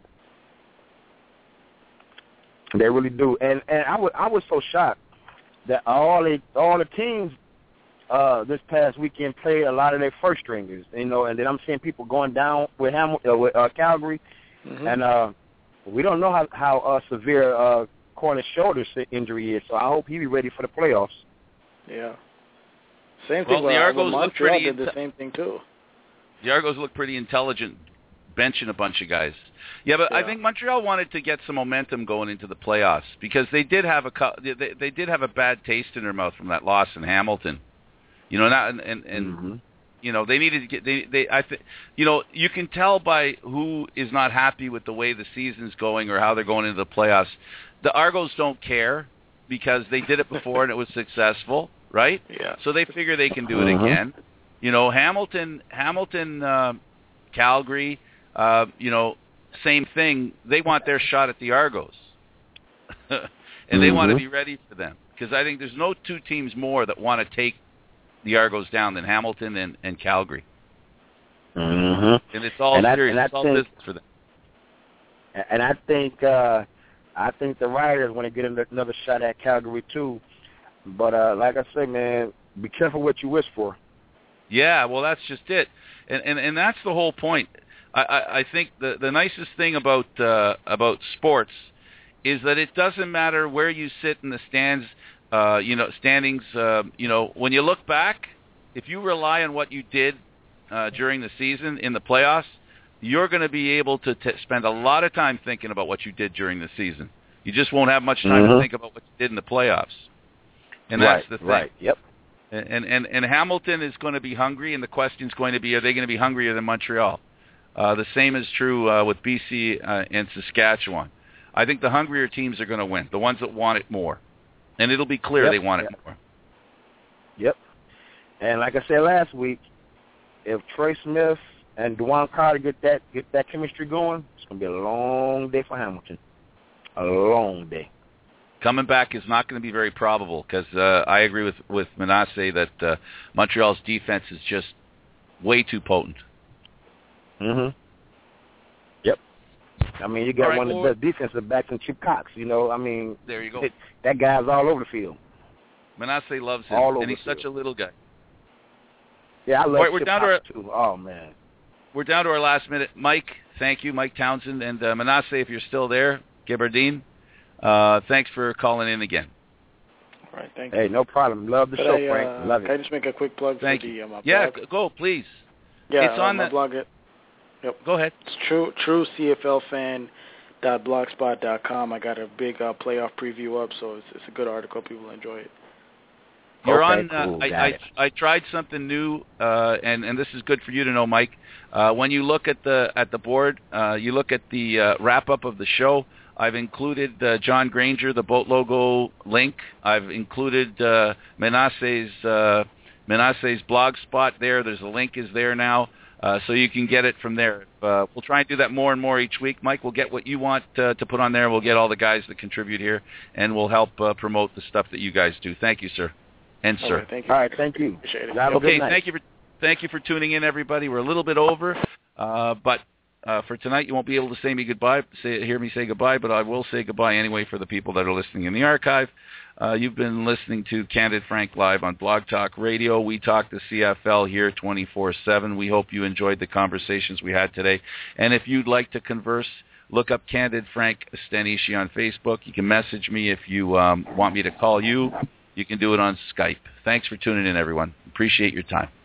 They really do, and and I was I was so shocked that all the all the teams uh, this past weekend played a lot of their first stringers, you know, and then I'm seeing people going down with Ham uh, with uh, Calgary, mm-hmm. and uh, we don't know how how uh, severe uh, Corner's shoulder injury is, so I hope he be ready for the playoffs. Yeah. Same thing. Well, the Argos Montreal look pretty. did the same thing too. The Argos look pretty intelligent, benching a bunch of guys. Yeah, but yeah. I think Montreal wanted to get some momentum going into the playoffs because they did have a they, they did have a bad taste in their mouth from that loss in Hamilton. You know, not and and, and mm-hmm. you know they needed to get they they I think you know you can tell by who is not happy with the way the season's going or how they're going into the playoffs. The Argos don't care because they did it before and it was successful, right? Yeah. So they figure they can do it mm-hmm. again. You know, Hamilton, Hamilton, uh, Calgary, uh, you know, same thing. They want their shot at the Argos, and mm-hmm. they want to be ready for them because I think there's no two teams more that want to take the Argos down than Hamilton and, and Calgary. Mm-hmm. And it's all and serious. I, it's all think, business for them. And I think uh, I think the Riders want to get another shot at Calgary too. But uh, like I say, man, be careful what you wish for. Yeah, well, that's just it, and and, and that's the whole point. I, I, I think the the nicest thing about uh, about sports is that it doesn't matter where you sit in the stands, uh, you know, standings. Uh, you know, when you look back, if you rely on what you did uh, during the season in the playoffs, you're going to be able to t- spend a lot of time thinking about what you did during the season. You just won't have much time mm-hmm. to think about what you did in the playoffs, and right, that's the thing. Right. Yep. And, and and Hamilton is going to be hungry, and the question is going to be, are they going to be hungrier than Montreal? Uh, the same is true uh, with B C uh, and Saskatchewan. I think the hungrier teams are going to win, the ones that want it more. And it'll be clear yep, they want yep. it more. Yep. And like I said last week, if Trey Smith and DeJuan Carter get that get that chemistry going, it's going to be a long day for Hamilton. A long day. coming back is not going to be very probable because uh, I agree with, with Manasseh that uh, Montreal's defense is just way too potent. Mm-hmm. Yep. I mean, you got right, one well, of the best defensive backs in Chip Cox, you know. I mean, there you go. It, that guy's all over the field. Manasseh loves him, all over and he's the such a little guy. Yeah, I love right, we're Chip down Cox, to our, too. Oh, man. We're down to our last minute. Mike, thank you, Mike Townsend. And uh, Manasseh, if you're still there, Gabardine, uh, thanks for calling in again. All right, thank Hey, you. no problem. Love the Could show, I, Frank. uh, Love can I it. just make a quick plug Thank for you. the, uh, my yeah, blog? go, please. Yeah, it's on uh, my the blog. It, yep. Go ahead. It's true, true C F L fan dot blogspot dot com. I got a big uh, playoff preview up, so it's, it's a good article. People will enjoy it. You're okay, on. Cool. Uh, I, Got I it. I tried something new, uh, and and this is good for you to know, Mike. Uh, when you look at the at the board, uh, you look at the uh, wrap up of the show. I've included uh, John Granger, the boat logo link. I've included uh, Manasseh's uh, Manasseh's blog spot there. There's a link is there now, uh, so you can get it from there. Uh, we'll try and do that more and more each week. Mike, we'll get what you want uh, to put on there. We'll get all the guys that contribute here, and we'll help uh, promote the stuff that you guys do. Thank you, sir. And All sir. right, thank you. All right, thank you. Appreciate it. Have a Okay, good night. thank you for thank you for tuning in, everybody. We're a little bit over, uh, but uh, for tonight you won't be able to say me goodbye, say hear me say goodbye, but I will say goodbye anyway for the people that are listening in the archive. Uh, you've been listening to Candid Frank Live on Blog Talk Radio. We talk the C F L here twenty-four seven. We hope you enjoyed the conversations we had today. And if you'd like to converse, look up Candid Frank Stanishi on Facebook. You can message me if you um, want me to call you. You can do it on Skype. Thanks for tuning in, everyone. Appreciate your time.